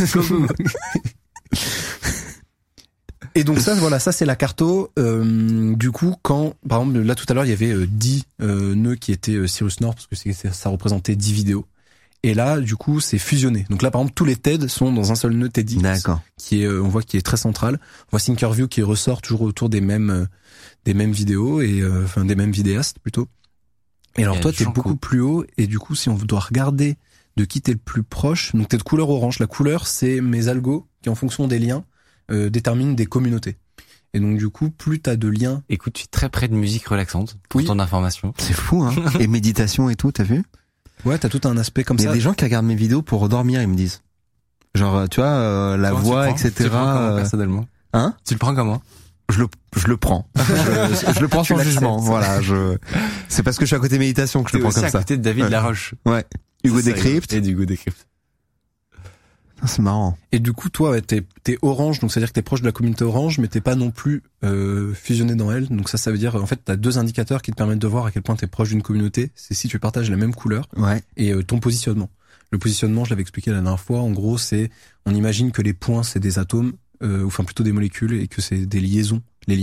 Et donc ça, voilà, ça c'est la carto. Euh, du coup, quand, par exemple, là tout à l'heure, il y avait euh, dix euh, nœuds qui étaient euh, Cyrus North parce que c'est, c'est- ça représentait dix vidéos. Et là, du coup, c'est fusionné. Donc là, par exemple, tous les TED sont dans un seul nœud TEDx, D'accord. qui est, euh, on voit, qui est très central. On voit Thinkerview qui ressort toujours autour des mêmes, euh, des mêmes vidéos et euh, enfin des mêmes vidéastes plutôt. Et alors Et toi, t'es Jean beaucoup Co. plus haut et du coup, si on doit regarder de qui t'es le plus proche, donc t'es de couleur orange. La couleur, c'est mes algos qui, en fonction des liens, euh, déterminent des communautés. Et donc du coup, plus t'as de liens. Écoute, tu es très près de musique relaxante pour Oui. ton information. C'est fou, hein. Et méditation et tout, t'as vu? Ouais, t'as tout un aspect comme Il y ça. a des gens qui regardent mes vidéos pour dormir, ils me disent. Genre, tu vois, euh, la Comment tu voix, le prends et Tu le prends cetera. comment, euh, personnellement? Hein? Tu le prends comment? Je le, je le prends. je, je le prends Tu sans l'acceptes. jugement. Voilà, je, c'est parce que je suis à côté méditation que je T'es le prends aussi comme à ça. côté de David Ouais. Laroche. Ouais. Hugo C'est ça, Décrypte. Et d'Hugo Décrypte. Ah, c'est marrant. Et du coup, toi, ouais, t'es, t'es orange, donc c'est-à-dire que t'es proche de la communauté orange, mais t'es pas non plus euh, fusionné dans elle. Donc ça, ça veut dire, en fait, t'as deux indicateurs qui te permettent de voir à quel point t'es proche d'une communauté. C'est si tu partages la même couleur Ouais. et euh, ton positionnement. Le positionnement, je l'avais expliqué la dernière fois. En gros, c'est, on imagine que les points, c'est des atomes, euh, ou enfin plutôt des molécules, et que c'est des liaisons, les liens.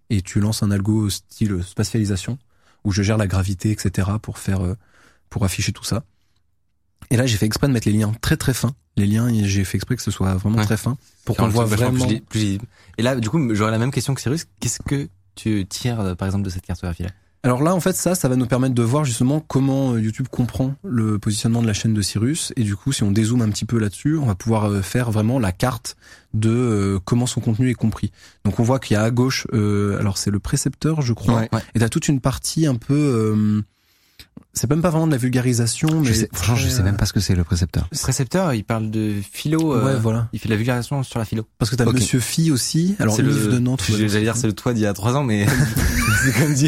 et tu lances un algo style spatialisation où je gère la gravité, et cetera pour faire, euh, pour afficher tout ça. Et là, j'ai fait exprès de mettre les liens très très fins. Les liens, j'ai fait exprès que ce soit vraiment ouais. très fin pour qu'on voit vraiment. Plus, plus... Et là, du coup, j'aurais la même question que Cyrus. Qu'est-ce que tu tires, par exemple, de cette cartographie-là? Alors là, en fait, ça, ça va nous permettre de voir justement comment YouTube comprend le positionnement de la chaîne de Cyrus. Et du coup, si on dézoome un petit peu là-dessus, on va pouvoir faire vraiment la carte de euh, comment son contenu est compris. Donc on voit qu'il y a à gauche, euh, alors c'est le précepteur, je crois. Ouais, ouais. Et t'as toute une partie un peu... Euh, c'est même pas vraiment de la vulgarisation, mais... Je sais, franchement, je sais même pas ce que c'est, le précepteur. Le précepteur, il parle de philo. Euh, ouais, voilà. Il fait de la vulgarisation sur la philo. Parce que t'as okay. Monsieur Phi aussi. Alors, Yves de Nantes. J'allais dire, c'est le toit d'il y a trois ans, mais c'est comme dit.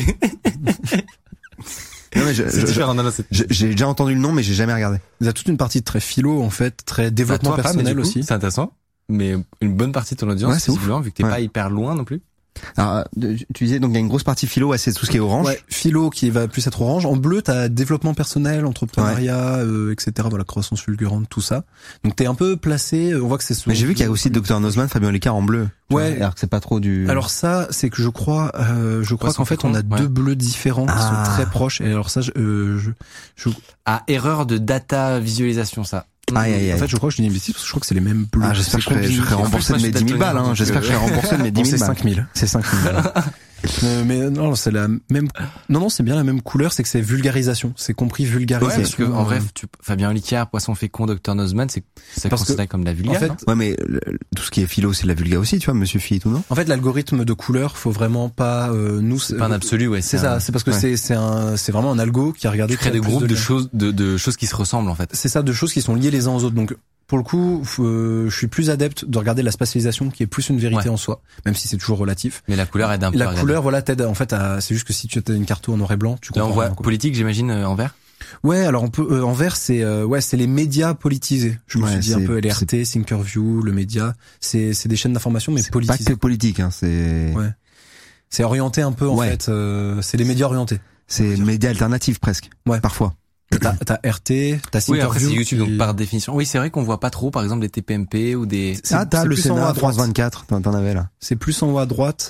Non, mais je, c'est je, différent, non, non, c'est... J'ai déjà entendu le nom, mais j'ai jamais regardé. Il y a toute une partie très philo, en fait, très développement bah, toi, personnel pas, aussi. C'est intéressant. Mais une bonne partie de ton audience, ouais, c'est visiblement, vu que t'es ouais. pas hyper loin non plus. Alors, tu disais, donc il y a une grosse partie philo, ouais, c'est tout ce qui est orange. Ouais, philo qui va plus être orange. En bleu, t'as développement personnel, entrepreneuriat, ouais. euh, et cetera. Voilà, croissance fulgurante, tout ça. Donc t'es un peu placé. On voit que c'est. Mais j'ai vu qu'il y a aussi Docteur Nozman, Fabien Licard en bleu. Ouais. Vois, alors que c'est pas trop du. Alors ça, c'est que je crois, euh, je crois qu'en fait, on a ouais. deux bleus différents ah. qui sont très proches. Et alors ça, je, euh, je, je... ah, erreur de data visualisation, ça. Aïe, aïe, aïe. En fait, je crois que je dis une bêtise parce que je crois que c'est les mêmes bleus. Ah, j'espère que je serai, je serai remboursé de mes dix mille balles, hein. J'espère que je serai remboursé de mes dix mille balles. C'est cinq mille. C'est cinq mille balles. euh, mais non, c'est la même, non, non, c'est bien la même couleur, c'est que c'est vulgarisation. C'est compris vulgarisation. Ouais, parce que, en vrai, tu, Fabien Olicard, Poisson fécond, Docteur Nozman, c'est, c'est considéré comme de la vulgaire. En fait, ouais, mais le, tout ce qui est philo, c'est de la vulgaire aussi, tu vois, Monsieur Phi et tout, non? En fait, l'algorithme de couleur, faut vraiment pas, euh, nous, c'est, c'est pas un absolu, ouais. C'est, c'est ça, un... c'est parce que ouais. c'est, c'est un, c'est vraiment un algo qui a regardé. Tu crées des groupes de, de choses, de, de choses qui se ressemblent, en fait. C'est ça, de choses qui sont liées les uns aux autres. Donc, pour le coup, euh, je suis plus adepte de regarder la spatialisation qui est plus une vérité ouais. en soi, même si c'est toujours relatif. Mais la couleur aide un peu. La couleur, voilà, t'aide en fait à, c'est juste que si tu as une carte en noir et blanc, tu comprends. Là, on voit politique, j'imagine, euh, en vert. Ouais, alors on peut, euh, en vert, c'est, euh, ouais, c'est les médias politisés. Je me ouais, suis dit un peu L R T, Thinkerview, le média. C'est, c'est des chaînes d'information, mais c'est politisées. Pas que politique, hein, c'est. Ouais. C'est orienté un peu, en ouais. fait, euh, c'est les médias orientés. C'est médias alternatifs presque. Ouais. Parfois. T'as, t'as R T, t'as Thinkerview. Oui, après c'est YouTube, qui... donc par définition. Oui, c'est vrai qu'on voit pas trop, par exemple, des T P M P ou des... Ah, t'as le Sénat, France vingt-quatre, t'en, t'en avais là. C'est plus en haut à droite,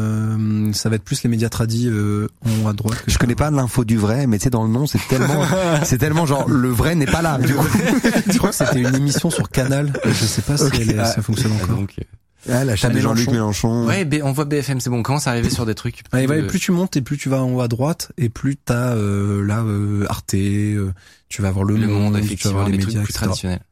euh, ça va être plus les médias tradis, euh, en haut à droite. Je connais pas l'info du vrai, mais tu sais, dans le nom, c'est tellement, c'est tellement genre, le vrai n'est pas là, du coup. Je crois que c'était une émission sur Canal, je sais pas si okay. elle est, ah, ça fonctionne encore. Donc, ah, la chaîne de Jean-Luc Mélenchon. Ouais, B, on voit B F M, c'est bon, on commence à arriver sur des trucs. Plus, ouais, ouais, plus tu montes et plus tu vas en haut à droite, et plus t'as, euh, là, euh, Arte, euh, tu vas avoir le, le monde, monde, effectivement, les médias plus traditionnels.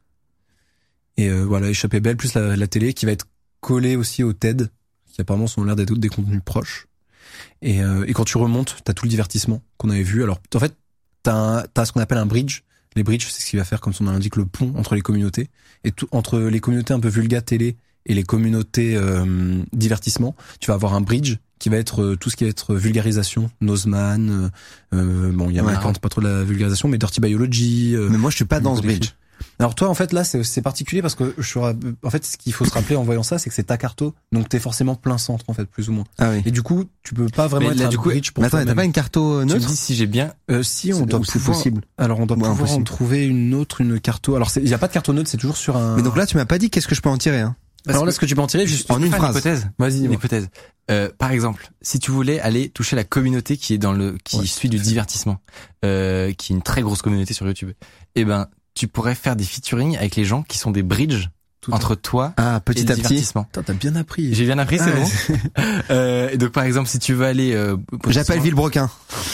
Et euh, voilà, Échappée belle, plus la, la télé, qui va être collée aussi au T E D, qui apparemment sont l'air d'être des contenus proches. Et, euh, et quand tu remontes, t'as tout le divertissement qu'on avait vu. Alors, en fait, t'as, un, t'as ce qu'on appelle un bridge. Les bridges, c'est ce qui va faire, comme son nom l'indique, le pont entre les communautés. Et tout, entre les communautés un peu vulga télé et les communautés euh, divertissement, tu vas avoir un bridge qui va être euh, tout ce qui va être vulgarisation, Nozman, euh, euh, bon il y a ouais, ouais. pas trop de la vulgarisation, mais Dirty Biology. Euh, mais moi je suis pas dans ce bridge. Alors toi en fait là c'est, c'est particulier parce que je suis, en fait ce qu'il faut se rappeler en voyant ça, c'est que c'est ta carto, donc t'es forcément plein centre en fait plus ou moins. Ah oui. Et du coup tu peux pas vraiment mais être là, un du coup, bridge pour. Mais attends, t'as pas une carto neutre? Tu me dis si j'ai bien. Euh, si on c'est, doit c'est pouvoir. Possible. Alors on doit ouais, pouvoir impossible. en trouver une autre, une carto. Alors il y a pas de carto neutre, c'est toujours sur un. Mais donc là tu m'as pas dit qu'est-ce que je peux en tirer hein. Parce Alors là, ce que tu peux en tirer juste en une phrase. Une hypothèse. Vas-y, une hypothèse. Euh, par exemple, si tu voulais aller toucher la communauté qui est dans le, qui ouais, suit du divertissement, euh, qui est une très grosse communauté sur YouTube, eh ben, tu pourrais faire des featuring avec les gens qui sont des bridges Tout entre toi ah, petit et le à petit. divertissement. Attends, t'as bien appris. J'ai bien appris, c'est ah, bon. euh, et donc, par exemple, si tu veux aller, euh, j'appelle Villebrequin.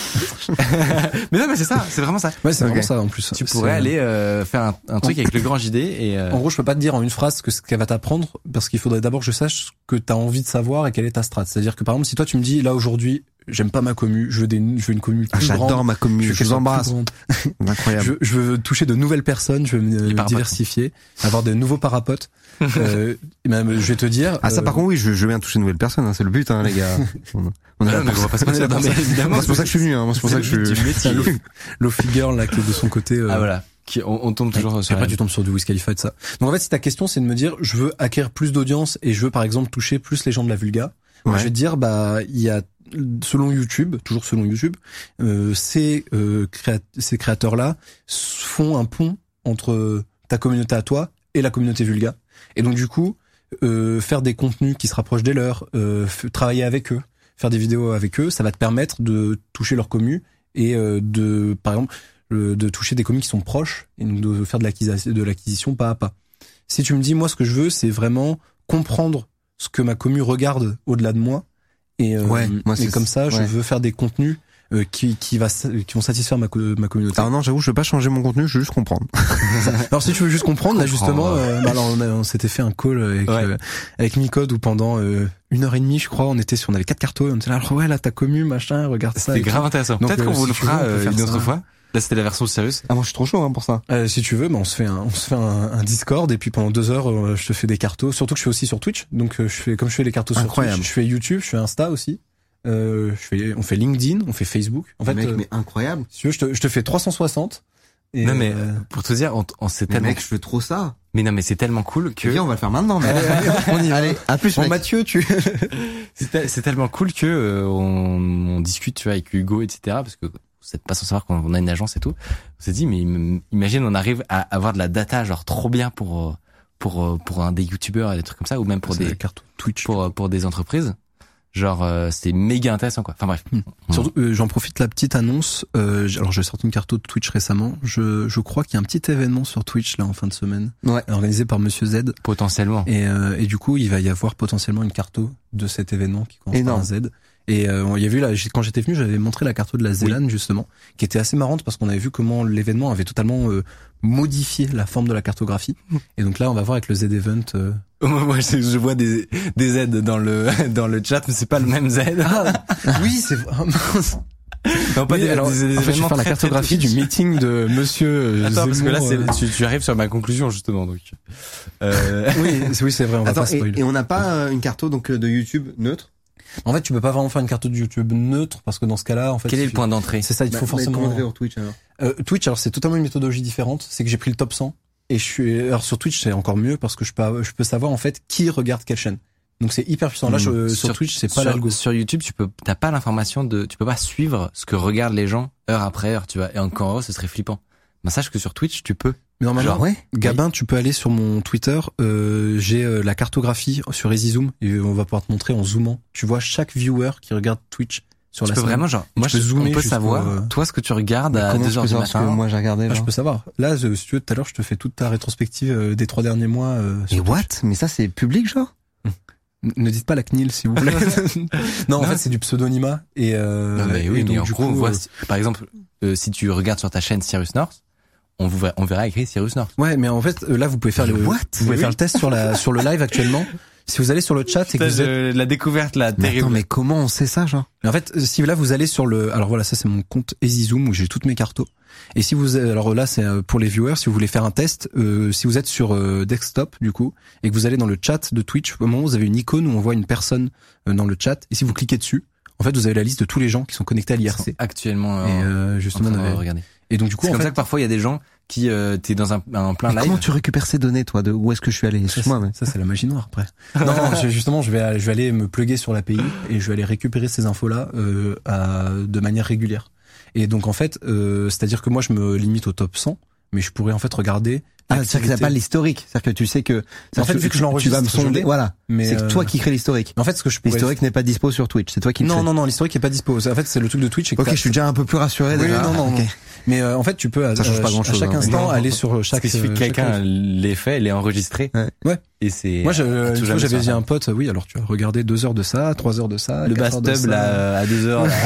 Mais non, mais c'est ça, c'est vraiment ça. Ouais, c'est okay. vraiment ça en plus. Tu pourrais c'est... aller euh, faire un, un truc avec le grand J D et. Euh... En gros, je peux pas te dire en une phrase que ce qu'elle va t'apprendre parce qu'il faudrait d'abord que je sache ce que t'as envie de savoir et quelle est ta strat. C'est-à-dire que par exemple, si toi tu me dis là aujourd'hui, j'aime pas ma commu, je veux des, je veux une commu plus ah, j'adore grande. ma commu, je, je vous embrasse. Incroyable. Je, je veux toucher de nouvelles personnes, je veux me diversifier, avoir de nouveaux parapotes. euh, même, je vais te dire. Ah ça euh... par contre oui, je, je veux bien toucher de nouvelles personnes, hein, c'est le but, hein, les gars. On, on, ah, non, on va pas se passer là-dedans, mais évidemment. C'est pour ça que je suis venu, hein. C'est pour ça que je suis. Low figure là qui est de son côté. Euh... Ah voilà. Qui, on, on tombe toujours sur. Après tu tombes sur du Wiz Khalifa et de ça. Donc en fait, si ta question c'est de me dire, je veux acquérir plus d'audience et je veux par exemple toucher plus les gens de la vulga. Ouais. Moi, je vais te dire, bah il y a selon YouTube, toujours selon YouTube, euh, ces euh, créa- ces créateurs-là font un pont entre ta communauté à toi et la communauté vulga. Et donc du coup, euh, faire des contenus qui se rapprochent des leurs, euh, f- travailler avec eux, faire des vidéos avec eux, ça va te permettre de toucher leur commu et euh, de, par exemple, euh, de toucher des commus qui sont proches et donc de faire de l'acquisition, de l'acquisition pas à pas. Si tu me dis, moi, ce que je veux, c'est vraiment comprendre ce que ma commu regarde au-delà de moi et, euh, Ouais, moi, et c'est- comme ça, je ouais. veux faire des contenus euh, qui qui va qui vont satisfaire ma co- ma communauté. Alors non, j'avoue, je veux pas changer mon contenu, je veux juste comprendre. Alors si tu veux juste comprendre, là Comprendre. justement, euh, bah, alors on, a- on s'était fait un call avec Ouais. euh, avec Micode où pendant euh, une heure et demie, je crois, on était sur, on avait quatre cartos, et on était là, alors ouais, là ta commu, machin, regarde ça. C'est et tout. grave intéressant. Donc, Peut-être euh, qu'on vous si le tu veux, fera on peut euh, faire une autre ça. fois. Là, c'était la version Sirius. Ah, moi, je suis trop chaud hein, pour ça. Euh, si tu veux, bah, on se fait un, on se fait un, un Discord et puis pendant deux heures, euh, je te fais des cartos. Surtout que je fais aussi sur Twitch, donc euh, je fais comme je fais les cartos sur Incroyable. Twitch, je fais YouTube, je fais Insta aussi. Euh, je fais, on fait LinkedIn, on fait Facebook. En fait, mec, euh, mais incroyable. si tu veux, je te, je te fais trois cent soixante. Et, Non mais euh, pour te dire, on, on s'est Mais tellement. mec, je fais trop ça. Mais non mais c'est tellement cool que. Viens, on va le faire maintenant. Mec. Allez, allez, on y va. Allez, à plus, Bon, mec. Mathieu, tu. C'est tel- c'est tellement cool que euh, on, on discute, tu vois, avec Hugo, et cetera. Parce que vous n'êtes pas sans savoir qu'on a une agence et tout. On s'est dit, mais im- imagine, on arrive à avoir de la data, genre trop bien pour euh, pour euh, pour un des youtubeurs et des trucs comme ça, ou même pour C'est des la carte Twitch. pour euh, pour des entreprises. Genre, euh, c'est méga intéressant, quoi. Enfin bref. Hmm. Surtout, euh, j'en profite la petite annonce. Euh, j- alors, j'ai sorti une carte de Twitch récemment. Je, je crois qu'il y a un petit événement sur Twitch là en fin de semaine, Ouais. organisé par Monsieur Z. Potentiellement. Et, euh, et du coup, il va y avoir potentiellement une carte de cet événement qui commence Énorme. par un Z. Et euh, il y a vu là, j'ai- quand j'étais venu, j'avais montré la carte de la Zélande justement, qui était assez marrante parce qu'on avait vu comment l'événement avait totalement euh, modifié la forme de la cartographie. Et donc là, on va voir avec le Z Event. Euh... Moi, moi, je, je vois des des Z dans le dans le chat, mais c'est pas le même Z. oui, c'est vrai. Non, Oui, alors, en fait, je vais événements faire la très, très cartographie du Twitch. meeting de Monsieur. euh, Attends, parce que là, Zemmour, c'est, euh, tu, tu arrives sur ma conclusion justement, donc. Euh... Oui, c'est- oui, c'est vrai. On va Attends, pas et, spoiler. et on n'a pas euh, une carte donc euh, de YouTube neutre. En fait, tu peux pas vraiment faire une carte de YouTube neutre parce que dans ce cas-là, en fait, Quel est il le faut- point d'entrée? C'est ça, il faut Bah, mais forcément. comment on fait sur Twitch alors? Euh, Twitch, alors c'est totalement une méthodologie différente. C'est que j'ai pris le top cent et je suis. Alors sur Twitch, c'est encore mieux parce que je peux, je peux savoir en fait qui regarde quelle chaîne. Donc c'est hyper puissant. Là, je, sur, Twitch, c'est pas sur, l'algo. sur YouTube, tu peux, t'as pas l'information de, tu peux pas suivre ce que regardent les gens heure après heure, tu vois. Et encore, ce serait flippant. Ben, sache que sur Twitch, tu peux. Mais normalement, Genre, ouais. Gabin, tu peux aller sur mon Twitter. Euh, j'ai euh, la cartographie sur EasyZoom et on va pouvoir te montrer en zoomant. Tu vois chaque viewer qui regarde Twitch sur Tu la peux semaine. vraiment, genre, moi, peux je, zoomer on peut jusqu'au, savoir, euh, toi, ce que tu regardes à Comment deux je heures peux du savoir ce que matin. moi j'ai regardé Ah, je genre peux savoir. Là, euh, si tu veux, tout à l'heure, je te fais toute ta rétrospective euh, des trois derniers mois. Euh, Et sur Twitch. what? Mais ça c'est public genre? N- Ne dites pas la C N I L, s'il vous plaît. non, en Non. fait, c'est du pseudonymat. Et, euh, Non, mais et oui, donc, mais en du gros, coup, on voit, euh, si- par exemple, euh, si tu regardes sur ta chaîne Cyrus North, on, vous, verra- on verra écrit Cyrus North. Ouais, mais en fait, euh, là, vous pouvez faire Mais le, what? vous pouvez Oui. faire le test sur la, sur le live actuellement. Si vous allez sur le chat et que vous êtes, la découverte, là, Mais attends, mais comment on sait ça genre? en fait, si là vous allez sur le, alors voilà, ça c'est mon compte EasyZoom où j'ai toutes mes cartos. Et si vous, alors là c'est euh, pour les viewers, si vous voulez faire un test, euh, si vous êtes sur euh, desktop du coup et que vous allez dans le chat de Twitch, au moment où vous avez une icône où on voit une personne euh, dans le chat, et si vous cliquez dessus, en fait vous avez la liste de tous les gens qui sont connectés à l'I R C. actuellement, euh, Et euh, en justement, train on de avait- regarder. et donc du coup C'est en comme fait, ça que parfois il y a des gens qui, euh, t'es dans un, un plein Mais live. comment tu récupères ces données toi? De où est-ce que je suis allé? ça, Excuse-moi mais. c'est- ça c'est la magie noire après. non, non, je- justement je vais, je vais aller me plugger sur l'A P I et je vais aller récupérer ces infos là euh, à, de manière régulière. Et donc en fait, euh, c'est-à-dire que moi je me limite au top cent, mais je pourrais en fait regarder. Ah, c'est-à-dire que t'as pas l'historique. C'est-à-dire que tu sais que. En fait, vu que je l'enregistre, tu vas me je sonder. l'ai. Voilà. Mais C'est euh, toi qui crée l'historique. En fait, ce que je pourrais. L'historique n'est pas dispo sur Twitch. C'est toi qui le Non, crée. non, non, l'historique est pas dispo. En fait, c'est le truc de Twitch. c'est que Ok, t'as- je suis déjà un peu plus rassuré. Oui, déjà. non, non, Ok. non. Mais euh, en fait, tu peux à, Ça change pas à grand-chose, chaque hein. instant Non. aller sur chaque. Parce qu'il suffit que euh, chaque quelqu'un live. l'ait fait, l'ait enregistré. Ouais. Ouais. Et c'est. Moi, je, euh, une tout fois, jamais j'avais sur dit à un Internet. pote, oui, alors tu as regardé deux heures de ça, trois heures de ça, Le quatre heures de bastub, ça. là, à deux heures, là.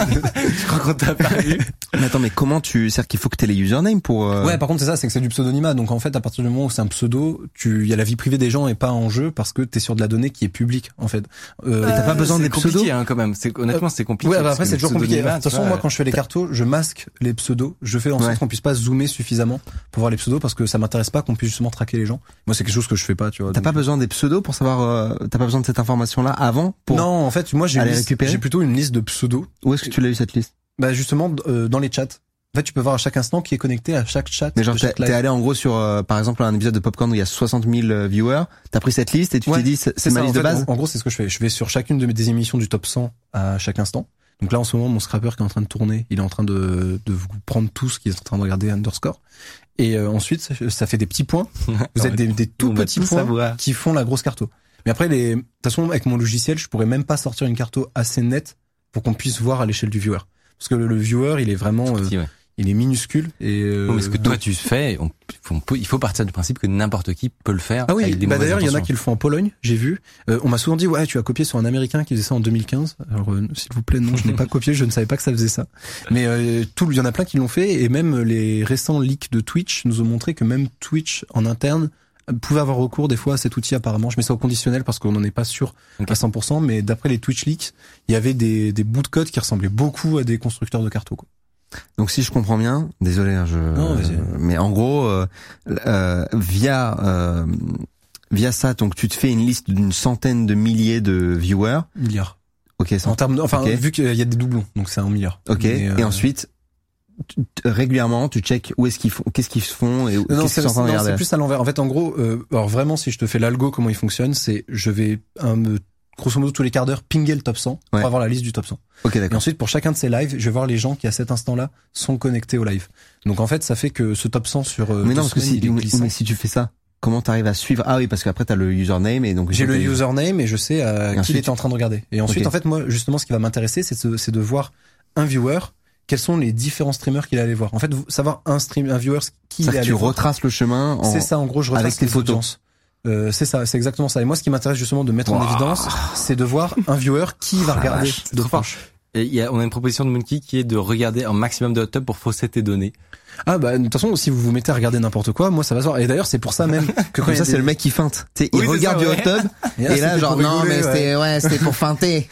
Je crois qu'on t'a pas vu. Mais attends, mais comment tu, c'est-à-dire qu'il faut que t'aies les usernames pour, euh... Ouais, par contre, c'est ça, c'est que c'est du pseudonymat. Donc, en fait, à partir du moment où c'est un pseudo, tu, il y a la vie privée des gens et pas en jeu parce que t'es sur de la donnée qui est publique, en fait. Euh, Mais t'as pas besoin C'est des pseudos? compliqué, hein, quand même. C'est, honnêtement, c'est compliqué. Ouais, bah parce après que c'est le toujours compliqué. De pseudonymat, toute façon, tu moi vois, quand je fais les cartos, je masque les pseudos. Je fais en sorte Ouais. qu'on puisse pas zoomer suffisamment pour voir les pseudos parce que ça m'intéresse pas qu'on puisse justement traquer les gens. Moi, c'est quelque chose que je fais pas, tu vois. T'as donc- pas besoin des pseudos pour savoir, euh, t'as pas besoin de cette information-là avant pour. Non, en fait, moi j'ai une aller liste- récupérer j'ai plutôt une liste de pseudos. Où est-ce que tu l'as eu cette liste? Bah justement euh, dans les chats. En fait, tu peux voir à chaque instant qui est connecté à chaque chat. Mais genre, de t'es chaque t'es live. allé en gros sur, euh, par exemple, un épisode de Popcorn où il y a soixante mille euh, viewers. T'as pris cette liste et tu Ouais, t'es dit, c'est c'est ma ça, liste en de fait, base? En, en gros, c'est ce que je fais. Je vais sur chacune de mes des émissions du top cent à chaque instant. Donc là, en ce moment, mon scrapper qui est en train de tourner, il est en train de, de vous prendre tout ce qui est en train de regarder underscore. Et euh, ensuite, ça fait des petits points. Vous Non, êtes des, des on tout va petits tout points savoir. qui font la grosse carto. Mais après, les, de toute façon, avec mon logiciel, je pourrais même pas sortir une carto assez nette pour qu'on puisse voir à l'échelle du viewer. Parce que le, le viewer, il est vraiment, Petit, euh, ouais. il est minuscule et. Euh, Oui, mais ce que toi donc- tu fais, on, on peut, il faut partir du principe que n'importe qui peut le faire. Ah oui, avec des bah mauvaises d'ailleurs, il y en a intentions. qui le font en Pologne, j'ai vu. Euh, on m'a souvent dit, ouais, tu as copié sur un Américain qui faisait ça en deux mille quinze. Alors, euh, s'il vous plaît, non, je n'ai pas copié, je ne savais pas que ça faisait ça. Mais euh, tout, il y en a plein qui l'ont fait, et même les récents leaks de Twitch nous ont montré que même Twitch en interne pouvait avoir recours des fois à cet outil apparemment. Je mets ça au conditionnel parce qu'on n'en est pas sûr Ok. à cent pour cent, mais d'après les Twitch leaks, il y avait des, des bouts de code qui ressemblaient beaucoup à des constructeurs de cartos, quoi. Donc si je comprends bien, désolé, hein, je, Non, vas-y. mais en gros, euh, euh, via euh, via ça, donc tu te fais une liste d'une centaine de milliers de viewers. Milliards. Ok, En cent- termes de, enfin, Ok. vu qu'il y a des doublons, donc c'est un milliard. ok. Mais, euh, Et ensuite, tu- t- régulièrement, tu check où est-ce qu'ils font, qu'est-ce qu'ils font et où- Non, qu'est-ce c'est qu'ils sont en train de non, regarder. c'est plus à l'envers. En fait, en gros, euh, alors vraiment, si je te fais l'algo, comment il fonctionne, c'est je vais un, me- grosso modo tous les quarts d'heure pinguer le top cent pour Ouais. avoir la liste du top cent. Ok, Et d'accord. ensuite, pour chacun de ces lives, je vais voir les gens qui à cet instant-là sont connectés au live. Donc en fait, ça fait que ce top cent sur euh, Mais deux non, parce que semaines, si, il est mais, glissant. mais si tu fais ça, comment t'arrives à suivre? Ah oui, parce qu'après t'as le username et donc J'ai le t'as- username et je sais à Et qui ensuite, il était en train de regarder. Et ensuite, Ok. en fait, moi, justement, ce qui va m'intéresser, c'est de, c'est de voir un viewer. Quels sont les différents streamers qu'il est allé voir. En fait, vous- savoir un stream, un viewer qui il est C'est-à-dire que allé tu voir. retraces le chemin en... C'est ça, en gros, je retrace avec tes les photos. audiences. Euh, c'est ça, c'est exactement ça. Et moi, ce qui m'intéresse justement de mettre en Wow. évidence, c'est de voir un viewer qui va Ah, regarder vache, de trop fort. proche. Et il y a, on a une proposition de Monkey qui est de regarder un maximum de hot tub pour fausser tes données. Ah bah de toute façon, si vous vous mettez à regarder n'importe quoi, moi ça va se voir. Et d'ailleurs, c'est pour ça même que quand Comme il y ça, a c'est des- le mec qui feinte. Tu sais, Oui, il c'est regarde ça, du ouais. hot tub Et là, et là, c'était genre pour non, rigoler, mais ouais. c'était ouais, c'était pour feinter.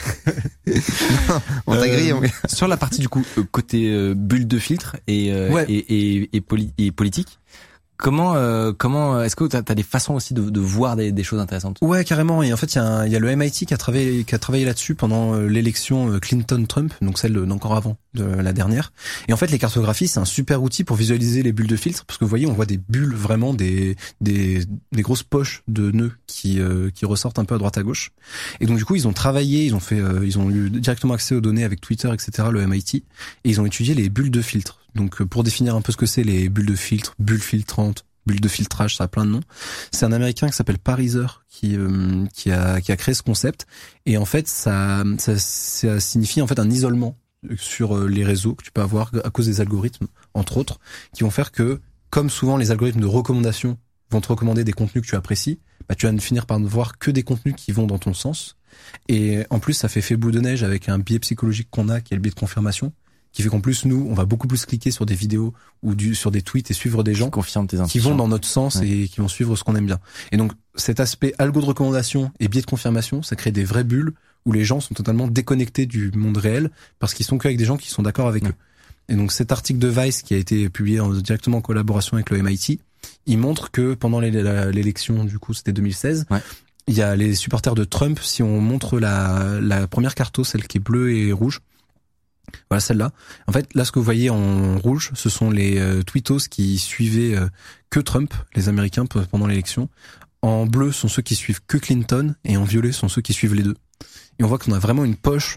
Non, on t'a Euh, grillé. mon gars. Sur la partie du coup euh, côté euh, bulle de filtre et euh, Ouais. et, et, et, poli- et politique, comment euh, comment est-ce que t'as as des façons aussi de, de voir des, des choses intéressantes? Ouais, carrément. Et en fait, il y, a un- il y a le M I T qui a travaillé, qui a travaillé là-dessus pendant euh, l'élection euh, Clinton-Trump, donc celle de- d'encore avant de la dernière. Et en fait, les cartographies, c'est un super outil pour visualiser les bulles de filtre, parce que vous voyez, on voit des bulles, vraiment des des, des grosses poches de nœuds qui euh, qui ressortent un peu à droite à gauche. Et donc du coup, ils ont travaillé, ils ont fait, euh, ils ont eu directement accès aux données avec Twitter, et cetera. Le M I T, et ils ont étudié les bulles de filtre. Donc euh, pour définir un peu ce que c'est les bulles de filtre, bulles filtrantes, bulles de filtrage, ça a plein de noms. C'est un Américain qui s'appelle Pariser qui euh, qui a qui a créé ce concept, et en fait ça ça, ça signifie en fait un isolement sur euh, les réseaux que tu peux avoir à cause des algorithmes, entre autres, qui vont faire que, comme souvent les algorithmes de recommandation vont te recommander des contenus que tu apprécies, bah tu vas finir par ne voir que des contenus qui vont dans ton sens. Et en plus, ça fait fait boule de neige avec un biais psychologique qu'on a, qui est le biais de confirmation, qui fait qu'en plus nous, on va beaucoup plus cliquer sur des vidéos ou du sur des tweets et suivre des gens Qui confirment tes qui intuitions. vont dans notre sens Ouais. et qui vont suivre ce qu'on aime bien. Et donc cet aspect algo de recommandation et biais de confirmation, ça crée des vraies bulles où les gens sont totalement déconnectés du monde réel parce qu'ils sont qu'avec des gens qui sont d'accord avec Ouais. eux. Et donc cet article de Vice qui a été publié en, directement en collaboration avec le M I T, il montre que pendant les- la- l'élection, du coup c'était deux mille seize, Ouais. il y a les supporters de Trump, si on montre la, la première carto, celle qui est bleue et rouge, voilà celle-là. En fait, là, ce que vous voyez en rouge, ce sont les euh, tweetos qui suivaient euh, que Trump, les Américains, p- pendant l'élection. En bleu sont ceux qui suivent que Clinton, et en violet sont ceux qui suivent les deux. Et on voit qu'on a vraiment une poche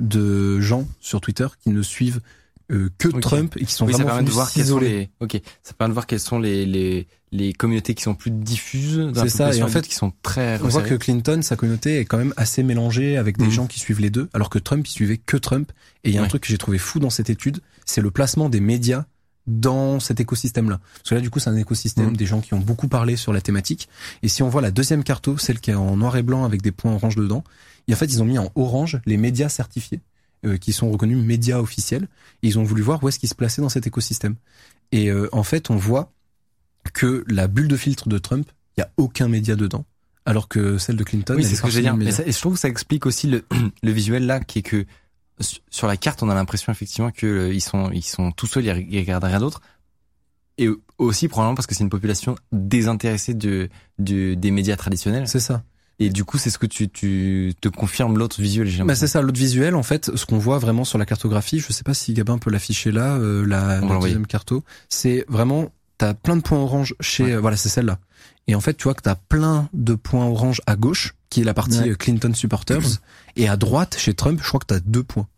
de gens sur Twitter qui ne suivent euh, que Ok. Trump et qui sont Oui, ça vraiment permet de venus voir quelles sont s'isoler. les. Ok, ça permet de voir quelles sont les les les communautés qui sont plus diffuses. dans la C'est ça, et population en fait, adulte, qui sont très. On voit resserrées. que Clinton, sa communauté est quand même assez mélangée avec des Mhm. gens qui suivent les deux, alors que Trump, il suivait que Trump. Et il y a un Ouais. truc que j'ai trouvé fou dans cette étude, c'est le placement des médias dans cet écosystème-là. Parce que là, du coup, c'est un écosystème Mhm. des gens qui ont beaucoup parlé sur la thématique. Et si on voit la deuxième carto, celle qui est en noir et blanc avec des points orange dedans, et en fait, ils ont mis en orange les médias certifiés, euh, qui sont reconnus médias officiels. Et ils ont voulu voir où est-ce qu'ils se plaçaient dans cet écosystème. Et euh, en fait, on voit que la bulle de filtre de Trump, il y a aucun média dedans. Alors que celle de Clinton, Oui, elle c'est est ce que j'ai parsemée dire. de Mais médias. ça- et je trouve que ça explique aussi le, le visuel là, qui est que su- sur la carte, on a l'impression effectivement que euh, ils sont ils sont tout seuls, ils ils regardent rien d'autre. Et aussi probablement parce que c'est une population désintéressée de, de des médias traditionnels. C'est ça. Et du coup, c'est ce que tu tu te confirmes l'autre visuel. J'ai Bah l'impression. c'est ça, l'autre visuel, en fait, ce qu'on voit vraiment sur la cartographie, je sais pas si Gabin peut l'afficher là, euh, la, On va la l'envoyer. deuxième carto, c'est vraiment, t'as plein de points orange chez, Ouais. euh, voilà, c'est celle-là. Et en fait, tu vois que t'as plein de points orange à gauche, qui est la partie Ouais. euh, Clinton supporters, et à droite, chez Trump, je crois que t'as deux points.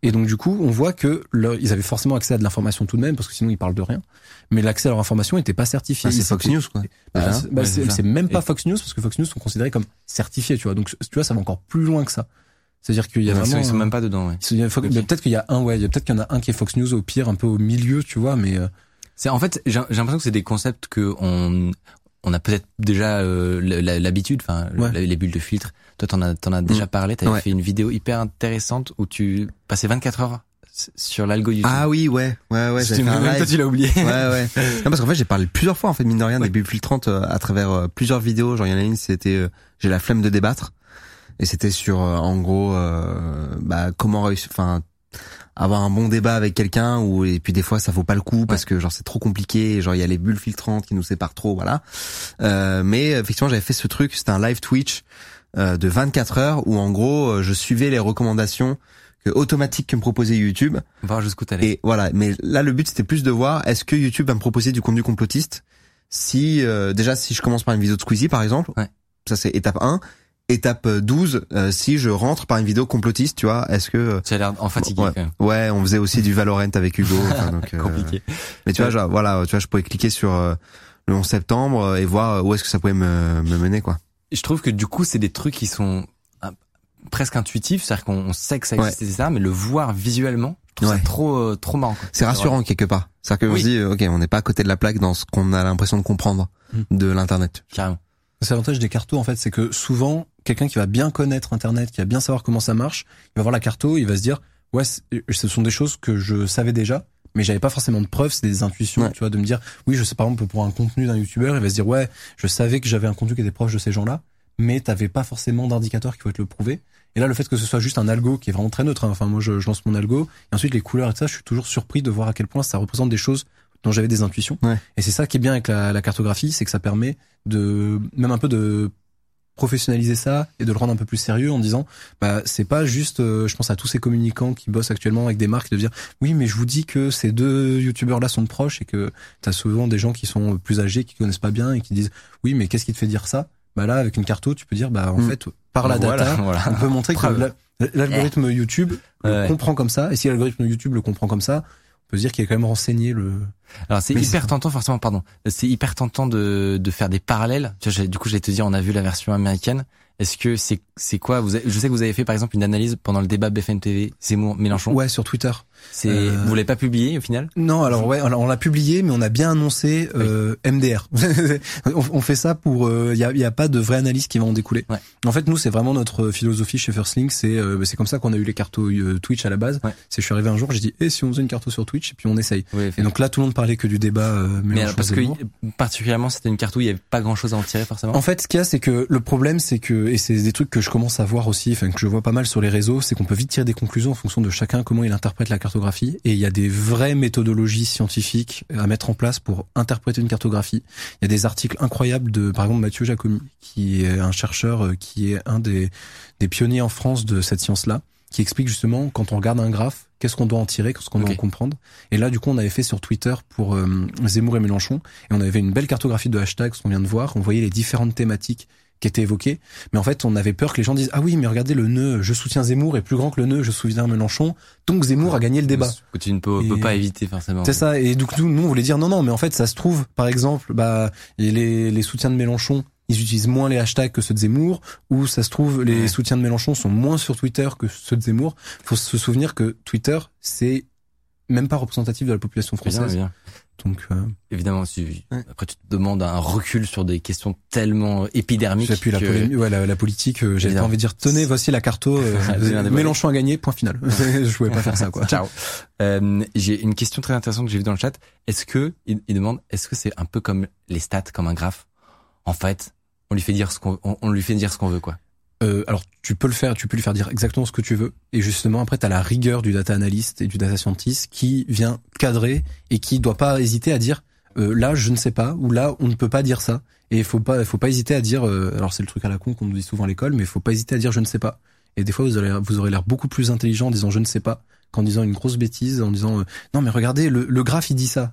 Et donc du coup, on voit que leur, ils avaient forcément accès à de l'information tout de même, parce que sinon ils parlent de rien. Mais l'accès à leur information était pas certifié. Ah, c'est Fox News, quoi. Bah, Ah, c'est, bah, ouais, c'est, c'est ça. c'est même pas Et- Fox News, parce que Fox News sont considérés comme certifiés, tu vois. Donc tu vois, ça va encore plus loin que ça. C'est-à-dire qu'il y a Ils vraiment. sont- ils sont même pas dedans, ouais. il y a Fox- Ok. mais peut-être qu'il y a un, ouais, il y a peut-être qu'il y en a un qui est Fox News au pire, un peu au milieu, tu vois, mais. Euh, C'est en fait, j'ai j'ai l'impression que c'est des concepts que on on a peut-être déjà euh, la- l'habitude, enfin Ouais. la- les bulles de filtre. Toi, t'en as t'en as déjà parlé. T'avais Ouais. fait une vidéo hyper intéressante où tu passais vingt-quatre heures s- sur l'algo YouTube. Ah oui, ouais, ouais, ouais, C'est j'avais fait un même toi, live. tu l'as oublié. Ouais, ouais. Non, parce qu'en fait, j'ai parlé plusieurs fois, en fait, mine de rien, Ouais. des bulles filtrantes euh, à travers euh, plusieurs vidéos. Genre, il y en a une, c'était euh, j'ai la flemme de débattre. Et c'était sur, euh, en gros, euh, bah, comment réussir, enfin, avoir un bon débat avec quelqu'un, ou, et puis des fois, ça vaut pas le coup, parce que, genre, c'est trop compliqué, genre, il y a les bulles filtrantes qui nous séparent trop, voilà. Euh, mais, effectivement, j'avais fait ce truc, c'était un live Twitch, euh, de vingt-quatre heures, où, en gros, euh, je suivais les recommandations que, automatiques que me proposait YouTube. On va voir jusqu'où t'allais. Et voilà, mais là le but c'était plus de voir est-ce que YouTube va me proposer du contenu complotiste si euh, déjà si je commence par une vidéo de Squeezie par exemple, Ouais. ça c'est étape un, étape douze euh, si je rentre par une vidéo complotiste, tu vois, est-ce que euh, Tu as l'air en fatigué ouais, quand même. ouais, on faisait aussi du Valorant avec Hugo, enfin, donc euh, Compliqué. mais tu vois genre voilà, tu vois je pouvais cliquer sur euh, le onze septembre et voir où est-ce que ça pouvait me me mener quoi. Je trouve que du coup, c'est des trucs qui sont euh, presque intuitifs, c'est-à-dire qu'on on sait que ça existe, et cetera, mais le voir visuellement, je trouve Ouais. ça trop euh, trop marrant. Quoi. C'est rassurant quelque part. C'est-à-dire que Oui. on se dit euh, OK, on n'est pas à côté de la plaque dans ce qu'on a l'impression de comprendre Mm. de l'internet. Carrément. C'est l'avantage des cartos, en fait, c'est que souvent, quelqu'un qui va bien connaître Internet, qui va bien savoir comment ça marche, il va voir la carto, il va se dire, ouais, c'est- ce sont des choses que je savais déjà, mais j'avais pas forcément de preuves, c'est des intuitions, Ouais. tu vois, de me dire, oui, je sais par exemple pour un contenu d'un youtubeur, il va se dire, ouais, je savais que j'avais un contenu qui était proche de ces gens-là, mais t'avais pas forcément d'indicateurs qui vont te le prouver. Et là, le fait que ce soit juste un algo qui est vraiment très neutre, hein, enfin, moi, je, je lance mon algo, et ensuite les couleurs et tout ça, je suis toujours surpris de voir à quel point ça représente des choses dont j'avais des intuitions. Ouais. Et c'est ça qui est bien avec la, la cartographie, c'est que ça permet de, même un peu de professionnaliser ça et de le rendre un peu plus sérieux en disant, bah, c'est pas juste, euh, je pense à tous ces communicants qui bossent actuellement avec des marques, de dire, oui, mais je vous dis que ces deux youtubeurs là sont proches, et que t'as souvent des gens qui sont plus âgés, qui connaissent pas bien et qui disent, oui, mais qu'est-ce qui te fait dire ça? Bah là, avec une carto, tu peux dire, bah, en Mm. fait, par la Voilà, data, voilà. on peut montrer que Preuve. la- l'algorithme YouTube le Ouais. comprend comme ça, et si l'algorithme YouTube le comprend comme ça, on peut se dire qu'il est quand même renseigné le, Alors c'est Mais hyper c'est- tentant, forcément, pardon. C'est hyper tentant de de faire des parallèles. Tu vois, j'ai- du coup, j'allais te dire, on a vu la version américaine. Est-ce que c'est c'est quoi vous avez- Je sais que vous avez fait par exemple une analyse pendant le débat B F M T V Zemmour Mélenchon. ouais, sur Twitter. C'est Euh, vous l'avez pas publié au final? Non, alors ouais, on l'a publié, mais on a bien annoncé euh, M D R. on, on fait ça pour, il euh, y, a, y a pas de vraie analyse qui va en découler. Ouais. En fait, nous, c'est vraiment notre philosophie chez Firstlink. C'est euh, c'est comme ça qu'on a eu les cartos euh, Twitch à la base. Ouais. C'est je suis arrivé un jour, j'ai dit, et si on faisait une carto sur Twitch, et puis on essaye. Oui. Et donc là, tout le monde parlait que du débat. Euh, Mais alors, parce que Mélenchon-Zemmour. particulièrement c'était une carte où il y avait pas grand chose à en tirer forcément. En fait, ce qu'il y a, c'est que le problème, c'est que, et c'est des trucs que je commence à voir aussi, enfin que je vois pas mal sur les réseaux, c'est qu'on peut vite tirer des conclusions en fonction de chacun comment il interprète la cartographie. Et il y a des vraies méthodologies scientifiques à mettre en place pour interpréter une cartographie. Il y a des articles incroyables de, par exemple, Mathieu Jacomi, qui est un chercheur, euh, qui est un des, des pionniers en France de cette science-là, qui explique justement quand on regarde un graphe, qu'est-ce qu'on doit en tirer, qu'est-ce qu'on doit Ok. en comprendre. Et là, du coup, on avait fait sur Twitter pour euh, Zemmour et Mélenchon, et on avait une belle cartographie de hashtags, ce qu'on vient de voir. On voyait les différentes thématiques qui étaient évoquées, mais en fait, on avait peur que les gens disent ah oui, mais regardez, le nœud je soutiens Zemmour est plus grand que le nœud je soutiens Mélenchon, donc Zemmour a gagné le débat. Que tu ne peux, Et- peux pas éviter forcément. C'est ça. Et donc nous, nous, on voulait dire non, non, mais en fait, ça se trouve, par exemple, bah et les les soutiens de Mélenchon, ils utilisent moins les hashtags que ceux de Zemmour, ou ça se trouve, les Ouais. soutiens de Mélenchon sont moins sur Twitter que ceux de Zemmour. Faut se souvenir que Twitter, c'est même pas représentatif de la population Bien, française. bien. Donc, euh, Évidemment, si, Ouais. après tu te demandes un recul sur des questions tellement épidermiques. et puis la, que- polémique, ouais, la, la politique, euh, j'avais Évidemment. pas envie de dire tenez, voici la carto, euh, Ça devient dévoilé. Mélenchon a gagné, point final. Je pouvais pas faire ça, quoi. Ciao. Euh, j'ai une question très intéressante que j'ai vue dans le chat. Est-ce que il, il demande, est-ce que c'est un peu comme les stats, comme un graphe? En fait, on lui fait dire ce qu'on, on, on lui fait dire ce qu'on veut, quoi. Euh, alors tu peux le faire, tu peux lui faire dire exactement ce que tu veux, et justement après t'as la rigueur du data analyst et du data scientist qui vient cadrer et qui doit pas hésiter à dire euh, là je ne sais pas, ou là on ne peut pas dire ça, et il faut pas, faut pas hésiter à dire euh, alors c'est le truc à la con qu'on nous dit souvent à l'école, mais il faut pas hésiter à dire je ne sais pas. Et des fois vous aurez, vous aurez l'air beaucoup plus intelligent en disant je ne sais pas qu'en disant une grosse bêtise, en disant euh, non mais regardez le, le graphe il dit ça.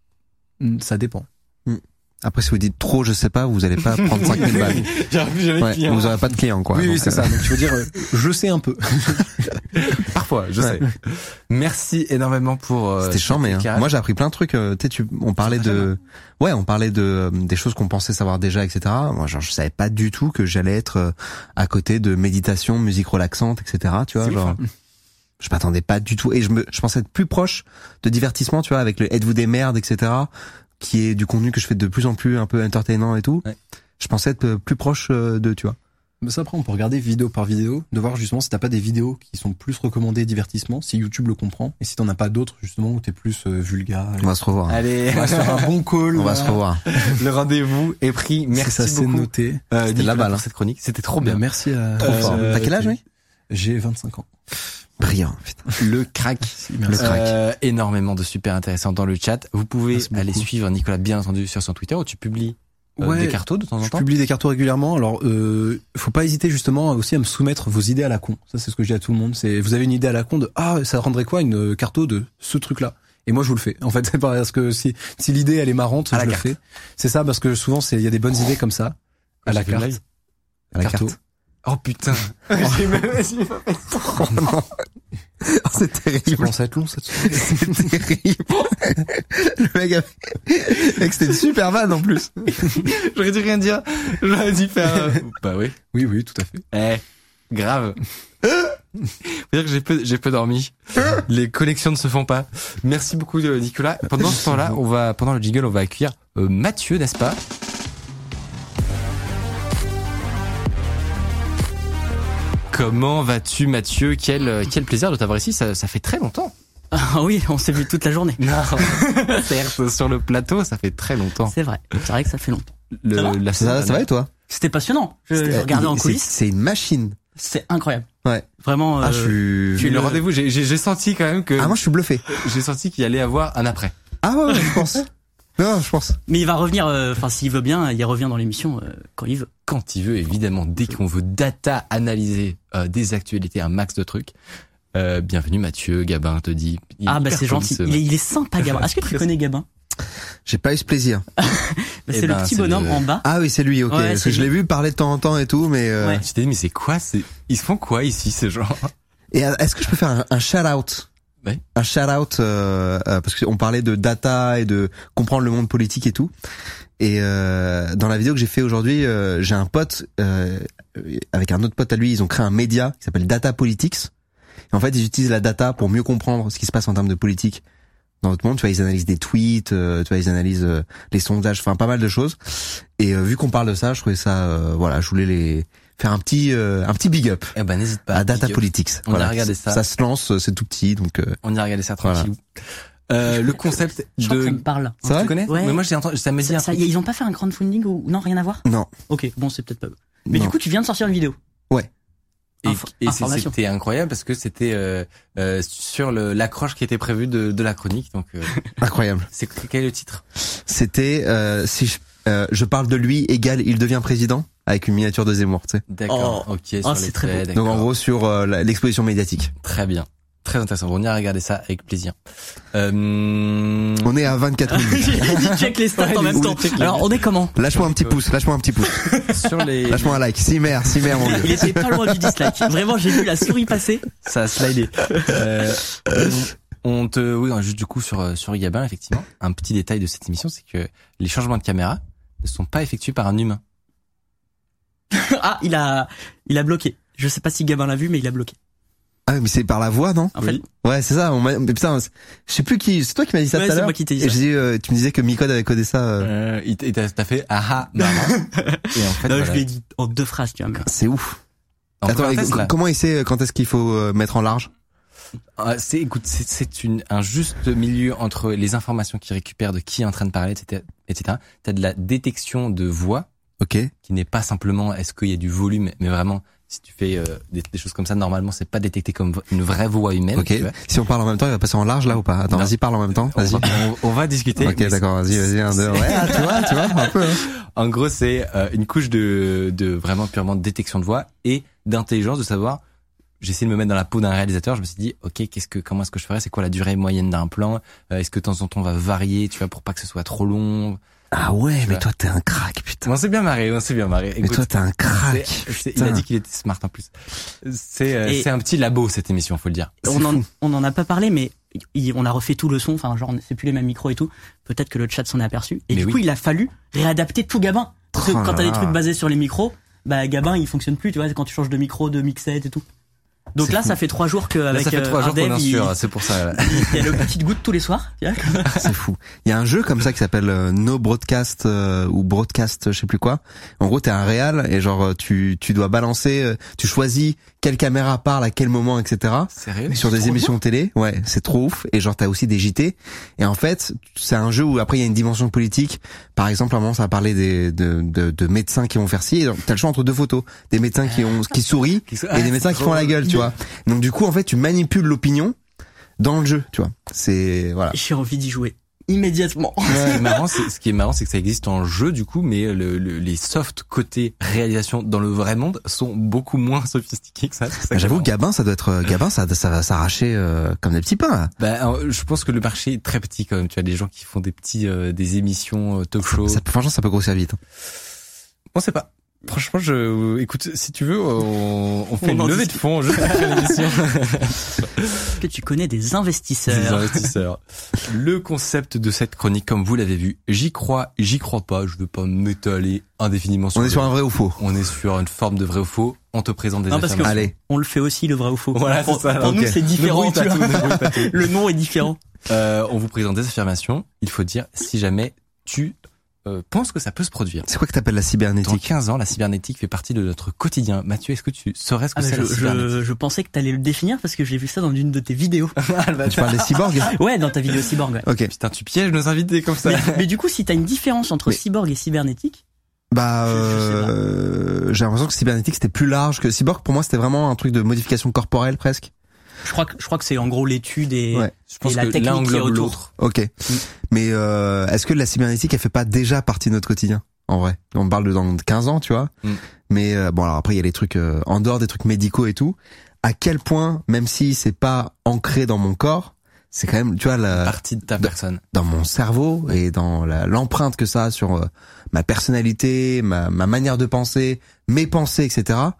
Ça dépend. Après, si vous dites trop, je sais pas, vous allez pas prendre cinq mille balles. Ouais, vous aurez pas de clients, quoi. oui, Donc, oui, c'est euh, ça. Donc il faut dire euh, je sais un peu. Parfait. fois, je sais. Merci énormément pour. Euh, C'était chiant, mais hein. Moi j'ai appris plein de trucs. Euh, tu sais, tu, on parlait de, ouais, on parlait de euh, des choses qu'on pensait savoir déjà, et cetera. Moi, genre, je savais pas du tout que j'allais être euh, à côté de méditation, musique relaxante, et cetera. Tu vois, C'est genre. ouf, hein. Je m'attendais pas du tout, et je me, je pensais être plus proche de divertissement, tu vois, avec le êtes-vous des merdes, et cetera. Qui est du contenu que je fais de plus en plus un peu entertainant et tout. Ouais. Je pensais être plus proche de, tu vois. Mais ça, après, on peut regarder vidéo par vidéo, de voir justement si t'as pas des vidéos qui sont plus recommandées divertissement, si YouTube le comprend, et si t'en as pas d'autres, justement, où t'es plus euh, vulgaire. On va se revoir. Allez, On va se faire un bon call. On va là. se revoir. le rendez-vous est pris. Merci C'est ça, c'est beaucoup. noté. Euh, C'était la Nicolas, balle, pour hein. cette chronique. C'était trop Bien, bien. merci à... Trop fort. Euh, T'as quel âge, oui? J'ai vingt-cinq ans. Brillant, putain. Le crack. Merci. Le crack. Euh, énormément de super intéressant dans le chat. Vous pouvez Merci beaucoup. aller suivre Nicolas, bien entendu, sur son Twitter où tu publies euh, Ouais. des cartos de temps en Je temps. publie des cartos régulièrement. Alors, euh, faut pas hésiter justement aussi à me soumettre vos idées à la con. Ça, c'est ce que je dis à tout le monde. C'est, vous avez une idée à la con de ah, ça rendrait quoi une carto de ce truc-là. Et moi, je vous le fais. En fait, c'est parce que si si l'idée elle est marrante, À je la le carte. fais. C'est ça, parce que souvent, c'est il y a des bonnes idées comme ça à la J'ai fait une carte. live. À la Carto. carte. Oh putain. J'ai même- j'ai pas fait- Oh non. Oh, c'est Ça terrible. commence à être long cette soirée. C'est terrible. Le mec, a... mec, c'était une super vanne en plus. J'aurais dû rien dire. J'aurais dû faire. euh, Bah oui. Oui, oui, tout à fait. Eh, grave. Faut dire que j'ai peu, j'ai peu dormi. Les connexions ne se font pas. Merci beaucoup euh, Nicolas. Pendant ce temps-là, on va, pendant le jingle, on va accueillir euh, Mathieu, n'est-ce pas? Comment vas-tu Mathieu? Quel, euh, quel plaisir de t'avoir ici. Ça, ça fait très longtemps. Ah oui, on s'est vu toute la journée. Non. Certes, sur le plateau, ça fait très longtemps. C'est vrai. C'est vrai que ça fait longtemps. Le, Ça va la Ça, va- ça va et toi? C'était passionnant. Je, je regardais en C'est- coulisses. C'est une machine. C'est incroyable. Ouais. Vraiment. Ah, euh, je suis. Puis le rendez-vous, j'ai, j'ai, j'ai senti quand même que Ah, moi, je suis bluffé. j'ai senti qu'il allait avoir un après. Ah ouais, ouais, je pense. Non, je pense. Mais il va revenir. euh, Enfin, s'il veut bien, il revient dans l'émission euh, quand il veut. Quand il veut, évidemment, dès qu'on veut data analyser euh, des actualités, un max de trucs. Euh, bienvenue Mathieu, Gabin te dit. Il est Ah bah hyper c'est poli, gentil. ce Il est, il est sympa, Gabin. Est-ce que tu connais Gabin? J'ai pas eu ce plaisir. Bah, Eh C'est ben, le petit c'est bonhomme le- en bas. Ah oui, c'est lui, ok. Ouais, Parce c'est que je l'ai lui. vu parler de temps en temps et tout, mais. Euh... Ouais. Je t'ai dit mais c'est quoi c'est ils se font quoi ici ces gens? Et euh, est-ce que je peux faire un, un shout-out? Ouais. Un shout-out euh, euh, parce qu'on parlait de data et de comprendre le monde politique et tout. Et euh, dans la vidéo que j'ai fait aujourd'hui, euh, j'ai un pote euh, avec un autre pote à lui, ils ont créé un média qui s'appelle Data Politics. Et en fait, ils utilisent la data pour mieux comprendre ce qui se passe en termes de politique dans notre monde. Tu vois, ils analysent des tweets, euh, tu vois, ils analysent euh, les sondages, enfin pas mal de choses. Et euh, vu qu'on parle de ça, je trouvais ça, euh, voilà, je voulais les faire un petit, euh, un petit big up Eh ben n'hésite pas. à Data Big up. Politics. On a regardé ça. Ça se lance, c'est tout petit, donc. Euh, On y a regardé ça Voilà. tranquille. Euh, le concept Je crois que ça de me parle. C'est vrai tu connais? Ouais. Mais moi j'ai entendu ça me dit Ça, un ça, truc. ils ont pas fait un crowdfunding ou non, rien à voir? non. Ok, bon, c'est peut-être pas eux. Mais Non. du coup, tu viens de sortir une vidéo. Et, Info- et c'est- information. c'était incroyable parce que c'était euh, euh, sur le l'accroche qui était prévue de, de la chronique. Donc euh, Incroyable. c'est quel est le titre? C'était euh, si je, euh, je parle de lui égale il devient président avec une miniature de Zemmour, tu sais. D'accord. Ok. Sur Oh, les c'est très faits, beau. d'accord. Donc en gros sur euh, la- l'exposition médiatique. Très bien. Très intéressant. On ira regarder ça avec plaisir. Euh... On est à vingt-quatre minutes. Il check les stats en même oui, temps. check les- Alors, on est comment? Lâche-moi un petit pouce, lâche-moi un petit pouce. sur les. Lâche-moi un like. Simer, Simer mon Il vieux. était pas loin du dislike. Vraiment, j'ai vu la souris passer. Ça a slidé. Euh, on, on te, oui, juste du coup sur sur Gabin, effectivement, un petit détail de cette émission, c'est que les changements de caméra ne sont pas effectués par un humain. Ah, il a, il a bloqué. Je sais pas si Gabin l'a vu, mais il a bloqué. Ah mais c'est par la voix, non? En fait, Ouais, c'est ça. On m'a- mais putain, c'est- je sais plus qui. C'est toi qui m'as dit ça Ouais, tout à c'est l'heure. moi qui t'ai dit Et ça. je dis, euh, tu me disais que Micode avait codé ça. euh, Euh, il t'a t'as fait ah ah marrant. Et en fait, non, voilà. je lui ai dit en deux phrases, tu vois. mais- C'est ouf. En Attends, parenthèse, et là, comment il sait quand est-ce qu'il faut euh, mettre en large? euh, c'est, écoute, c'est, c'est une, un juste milieu entre les informations qu'il récupère de qui est en train de parler, et cetera, et cetera. T'as de la détection de voix Ok. qui n'est pas simplement est-ce qu'il y a du volume, mais vraiment si tu fais euh, des, des choses comme ça, normalement c'est pas détecté comme vo- une vraie voix humaine. Ok. tu vois. Si on parle en même temps, il va passer en large là ou pas? Attends, Non. vas-y, parle en même temps. On Vas-y. va, on, on va discuter. Ok, mais d'accord. Vas-y, vas-y, un, deux. c'est- Ouais, ah, tu vois, tu vois, un peu. Hein. En gros, c'est euh, une couche de, de vraiment purement de détection de voix et d'intelligence de savoir. J'ai essayé de me mettre dans la peau d'un réalisateur. Je me suis dit, ok, qu'est-ce que, comment est-ce que je ferais? C'est quoi la durée moyenne d'un plan? Euh, Est-ce que de temps en temps on va varier, tu vois, pour pas que ce soit trop long? Ah ouais, Tu mais vois. toi t'es un crack, putain. On s'est bien marré, on s'est bien marré. Mais toi t'es un crack. c'est- c'est- il putain. a dit qu'il était smart en plus. C'est euh, Et- c'est un petit labo cette émission, faut le dire. On en, on en a pas parlé, mais il- on a refait tout le son. Enfin, genre, c'est plus les mêmes micros et tout. Peut-être que le chat s'en est aperçu. Et Mais du oui. coup, il a fallu réadapter tout Gabin. Parce que Oh quand là t'as des là. trucs basés sur les micros, bah Gabin il fonctionne plus. Tu vois, quand tu changes de micro, de mixette et tout. Donc C'est là, fou. ça fait trois jours que Là, avec ça fait trois euh, jours qu'on Ardev, il, insure, c'est pour ça. il y a le petite goutte tous les soirs. Tu vois. C'est fou. Il y a un jeu comme ça qui s'appelle euh, No Broadcast euh, ou Broadcast, je sais plus quoi. En gros, t'es un réal et genre euh, tu tu dois balancer, euh, tu choisis quelle caméra parle à quel moment, et cetera. Sérieux? Sur des émissions télé, ouais, c'est trop ouf. Et genre t'as aussi des J T. Et en fait, c'est un jeu où après il y a une dimension politique. Par exemple, à un moment ça va parler des de, de, de médecins qui vont faire ci. Et donc, t'as le choix entre deux photos, des médecins qui ont qui sourient et des médecins qui font la gueule, tu vois. Donc du coup, en fait, tu manipules l'opinion dans le jeu, tu vois. C'est voilà. J'ai envie d'y jouer immédiatement. Ce qui est marrant, c'est, ce qui est marrant, c'est que ça existe en jeu du coup, mais le, le- les soft côté réalisation dans le vrai monde sont beaucoup moins sophistiqués que ça. C'est ça qui est J'avoue, marrant. Gabin, ça doit être euh, Gabin, ça ça va s'arracher euh, comme des petits pains là. Bah, euh, je pense que le marché est très petit quand même. Tu as des gens qui font des petits, euh, des émissions euh, talk show. Ça, franchement, ça peut grossir vite. hein. On sait pas. Franchement, je, écoute, si tu veux, on, on fait On une en levée de fonds juste après l'émission. Est-ce que tu connais des Des investisseurs? investisseurs. Le concept de cette chronique, comme vous l'avez vu, j'y crois, j'y crois pas. Je veux pas m'étaler indéfiniment sur On est le- sur un vrai ou faux. On est sur une forme de vrai ou faux. On te présente des Non, parce que- affirmations. Allez. On le fait aussi, le vrai ou faux. Voilà, pour c'est ça, pour ok. nous, c'est différent. Ne brouille pas tu vois. tout, ne brouille pas tout. Le nom est différent. Euh, on vous présente des affirmations. Il faut dire si jamais tu euh, penses que ça peut se produire. C'est quoi que t'appelles la Dans cybernétique? quinze ans, la cybernétique fait partie de notre quotidien. Mathieu, est-ce que tu saurais ce que Ah bah, c'est je, la cybernétique? je, je pensais que t'allais le définir parce que j'ai vu ça dans une de tes vidéos. Tu parles des cyborgs? Ouais, dans ta vidéo cyborg. Ouais. Ok. Putain, tu pièges nos invités comme ça. Mais, mais du coup, si t'as une différence entre Mais- cyborg et cybernétique, Bah, Je- je sais pas. euh, j'ai l'impression que cybernétique c'était plus large que cyborg. Pour moi, c'était vraiment un truc de modification corporelle presque. je crois que je crois que c'est en gros l'étude et, Ouais. Je pense et la que technique l'un qui est englobe autour. l'autre. Ok. Mais euh, est-ce que la cybernétique elle fait pas déjà partie de notre quotidien en vrai? On parle de dans quinze ans, tu vois. Mm. Mais euh, bon, alors après il y a les trucs euh, en dehors des trucs médicaux et tout. À quel point, même si c'est pas ancré dans mon corps, c'est quand même, tu vois, la, Partie de ta de- personne. dans mon cerveau et dans la- l'empreinte que ça a sur euh, ma personnalité, ma, ma manière de penser, mes pensées, et cetera.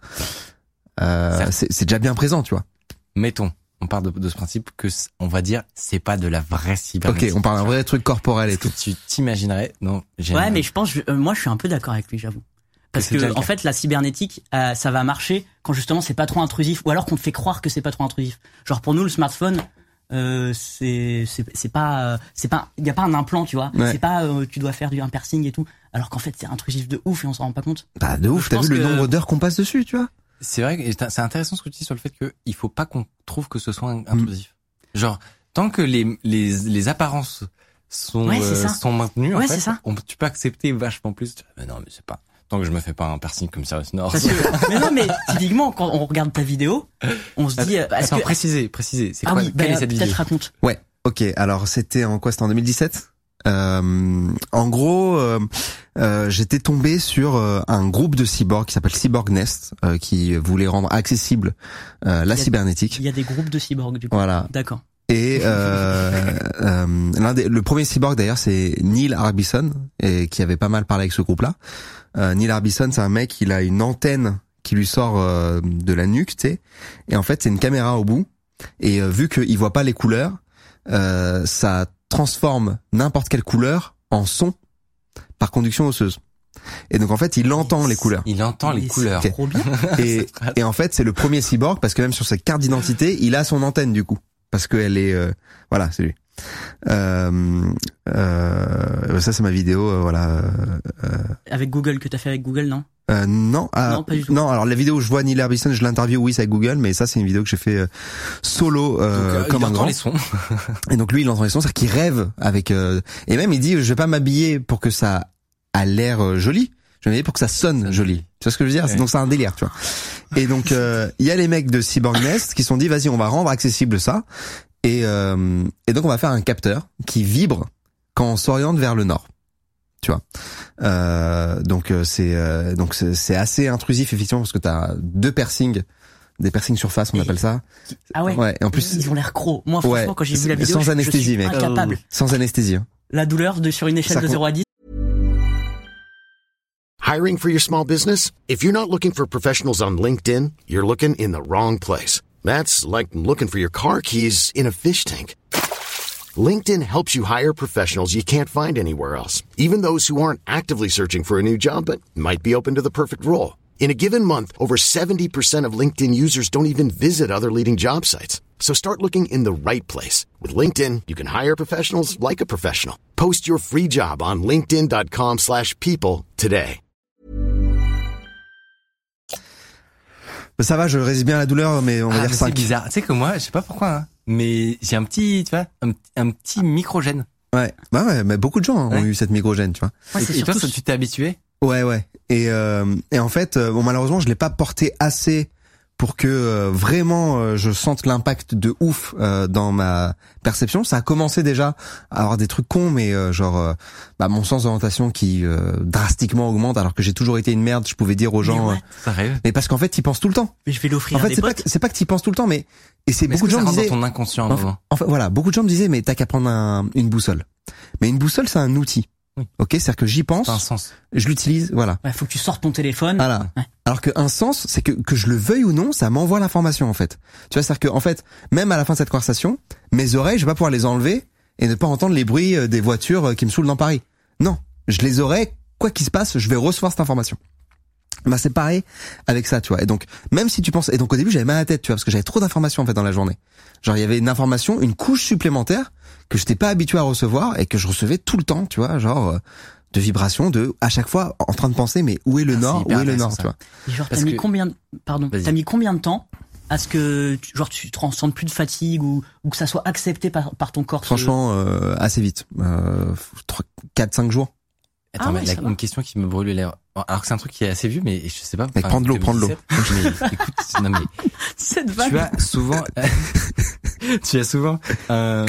Euh, Certes. c'est c'est déjà bien présent, tu vois. Mettons, on part de, de ce principe que c- on va dire c'est pas de la vraie Ok, cybernétique. on parle d'un vrai truc corporel et Est-ce que tout. tu t'imaginerais? Non, j'ai Ouais, mais je pense, je- euh, moi, je suis un peu d'accord avec lui, j'avoue. Parce c'est déjà que le en cas. fait, la cybernétique, euh, ça va marcher quand justement c'est pas trop intrusif, ou alors qu'on te fait croire que c'est pas trop intrusif. Genre pour nous, le smartphone, euh, c'est c'est c'est pas euh, c'est pas il y a pas un implant, tu vois. Ouais. C'est pas euh, tu dois faire du un piercing et tout, alors qu'en fait c'est intrusif de ouf et on s'en rend pas compte. Bah de ouf, Je t'as pense vu le que- nombre d'heures qu'on passe dessus, tu vois. C'est vrai que et c'est intéressant ce que tu dis sur le fait que il faut pas qu'on trouve que ce soit intrusif. Genre tant que les les les apparences sont Ouais, c'est euh, ça. sont maintenues, en Ouais, fait, c'est ça. on, tu peux accepter vachement plus. Mais non, mais c'est pas tant que je me fais pas un piercing comme Cyrus North. Parce que, mais non, mais typiquement quand on regarde ta vidéo, on se dit, euh, est-ce Attends, que précisez, précisez. C'est ah quoi oui, quelle bah, est cette vidéo? peut-être raconte. Ouais. Ok. Alors c'était en quoi? C'était en deux mille dix-sept. Euh, en gros, euh, euh, j'étais tombé sur euh, un groupe de cyborgs qui s'appelle Cyborg Nest, euh, qui voulait rendre accessible euh, la Il y a- cybernétique. Il y a des groupes de cyborgs du coup. Voilà. D'accord. Et euh, euh, l'un des, le premier cyborg d'ailleurs, c'est Neil Harbisson, et qui avait pas mal parlé avec ce groupe-là. Euh, Neil Harbisson, c'est un mec, il a une antenne qui lui sort euh, de la nuque, tu sais. Et en fait, c'est une caméra au bout. Et euh, vu qu'il voit pas les couleurs, euh, ça transforme n'importe quelle couleur en son par conduction osseuse. Et donc en fait, il entend les couleurs. Il entend les Mais couleurs. c'est trop bien. Et, et en fait, c'est le premier cyborg parce que même sur sa carte d'identité, il a son antenne du coup, parce qu'elle est, euh, voilà, c'est lui. Euh, euh, ça c'est ma vidéo, euh, voilà. Euh, Avec Google que t'as fait avec Google, non? euh, non, ah, Non, pas du tout. non. Alors la vidéo où je vois Neil Harbisson, je l'interview, oui, c'est avec Google, mais ça c'est une vidéo que j'ai fait euh, solo, euh, Donc, euh, comme il un entend grand. les sons. Et donc lui, il entend les sons, c'est-à-dire qu'il rêve avec. Euh, et même il dit, je vais pas m'habiller pour que ça a l'air euh, joli. Je vais m'habiller pour que ça sonne joli. Tu vois ce que je veux dire? Ouais. Donc c'est un délire, tu vois. Et donc euh, il y a les mecs de Cyborg Nest qui se sont dit, vas-y, on va rendre accessible ça. Et euh, et donc on va faire un capteur qui vibre quand on s'oriente vers le nord. Tu vois. Euh, donc euh, c'est euh, donc c'est c'est assez intrusif effectivement parce que t'as deux piercings, des piercings surface, on Et- appelle ça. Ah ouais. Ouais. Et en plus Ils ont l'air crocs. Moi, franchement, Ouais, quand j'ai vu la vidéo, sans je- anesthésie, je suis mec. incapable. sans anesthésie. Hein. La douleur de sur une échelle Ça de con- zéro à dix. Hiring for your small business? If you're not looking for professionals on LinkedIn, you're looking in the wrong place. That's like looking for your car keys in a fish tank. LinkedIn helps you hire professionals you can't find anywhere else, even those who aren't actively searching for a new job but might be open to the perfect role. In a given month, over seventy percent of LinkedIn users don't even visit other leading job sites. So start looking in the right place. With LinkedIn, you can hire professionals like a professional. Post your free job on linkedin dot com slash people today. Ça va, je résiste bien à la douleur, mais on va Ah, dire mais cinq. c'est bizarre. Tu sais que moi, je sais pas pourquoi, hein, mais j'ai un petit, tu vois, un, un petit microgène. Ouais, bah ouais, mais beaucoup de gens hein, Ouais. ont eu cette microgène, tu vois. Ouais, c'est Et toi, surtout- ça, tu t'es habitué? Ouais, ouais. Et euh, et en fait, euh, bon, malheureusement, je l'ai pas porté assez pour que euh, vraiment euh, je sente l'impact de ouf euh, dans ma perception. Ça a commencé déjà à avoir des trucs cons, mais euh, genre euh, bah, mon sens d'orientation qui euh, drastiquement augmente, alors que j'ai toujours été une merde. Je pouvais dire aux gens, Mais euh, ouais. Ça arrive. mais parce qu'en fait, t'y penses tout le temps. Mais je vais l'offrir En à fait, des c'est pas potes. que, c'est pas que t'y penses tout le temps, mais et c'est Mais est-ce beaucoup de que gens ça me rentre disaient. dans ton inconscient à un En fait, moment? en fait, voilà, beaucoup de gens me disaient, mais t'as qu'à prendre un, une boussole. Mais une boussole, c'est un outil. Oui. Ok, c'est-à-dire que j'y pense, Ça a un sens. je l'utilise, voilà. Ouais, faut que tu sortes ton téléphone. Voilà. Ouais. Alors qu'un sens, c'est que que je le veuille ou non, ça m'envoie l'information en fait. Tu vois, c'est-à-dire que en fait, même à la fin de cette conversation, mes oreilles, je vais pas pouvoir les enlever et ne pas entendre les bruits euh, des voitures euh, qui me saoulent dans Paris. Non, je les aurai, quoi qu'il se passe, je vais recevoir cette information. Bah c'est pareil avec ça, tu vois. Et donc même si tu penses, et donc au début j'avais mal à la tête, tu vois, parce que j'avais trop d'informations en fait dans la journée. Genre il y avait une information, une couche supplémentaire que j'étais pas habitué à recevoir et que je recevais tout le temps, tu vois, genre euh, de vibrations, de à chaque fois en train de penser mais où est le Ah, c'est nord, hyper où est le intéressant, nord, ça. tu vois. Et genre, Parce t'as mis que- combien de... Pardon, Vas-y. t'as mis combien de temps à ce que tu, genre tu te ressentes plus de fatigue ou, ou que ça soit accepté par, par ton corps? ce- Franchement, euh, assez vite. Euh, quatre cinq jours. Attends, Ah mais ouais, il y a ça va. une question qui me brûle les lèvres. Alors que c'est un truc qui est assez vu, mais je sais pas. Mec, prends de l'eau, prends de l'eau. Mais écoute, non mais Cette vague. tu as souvent, tu as souvent, euh...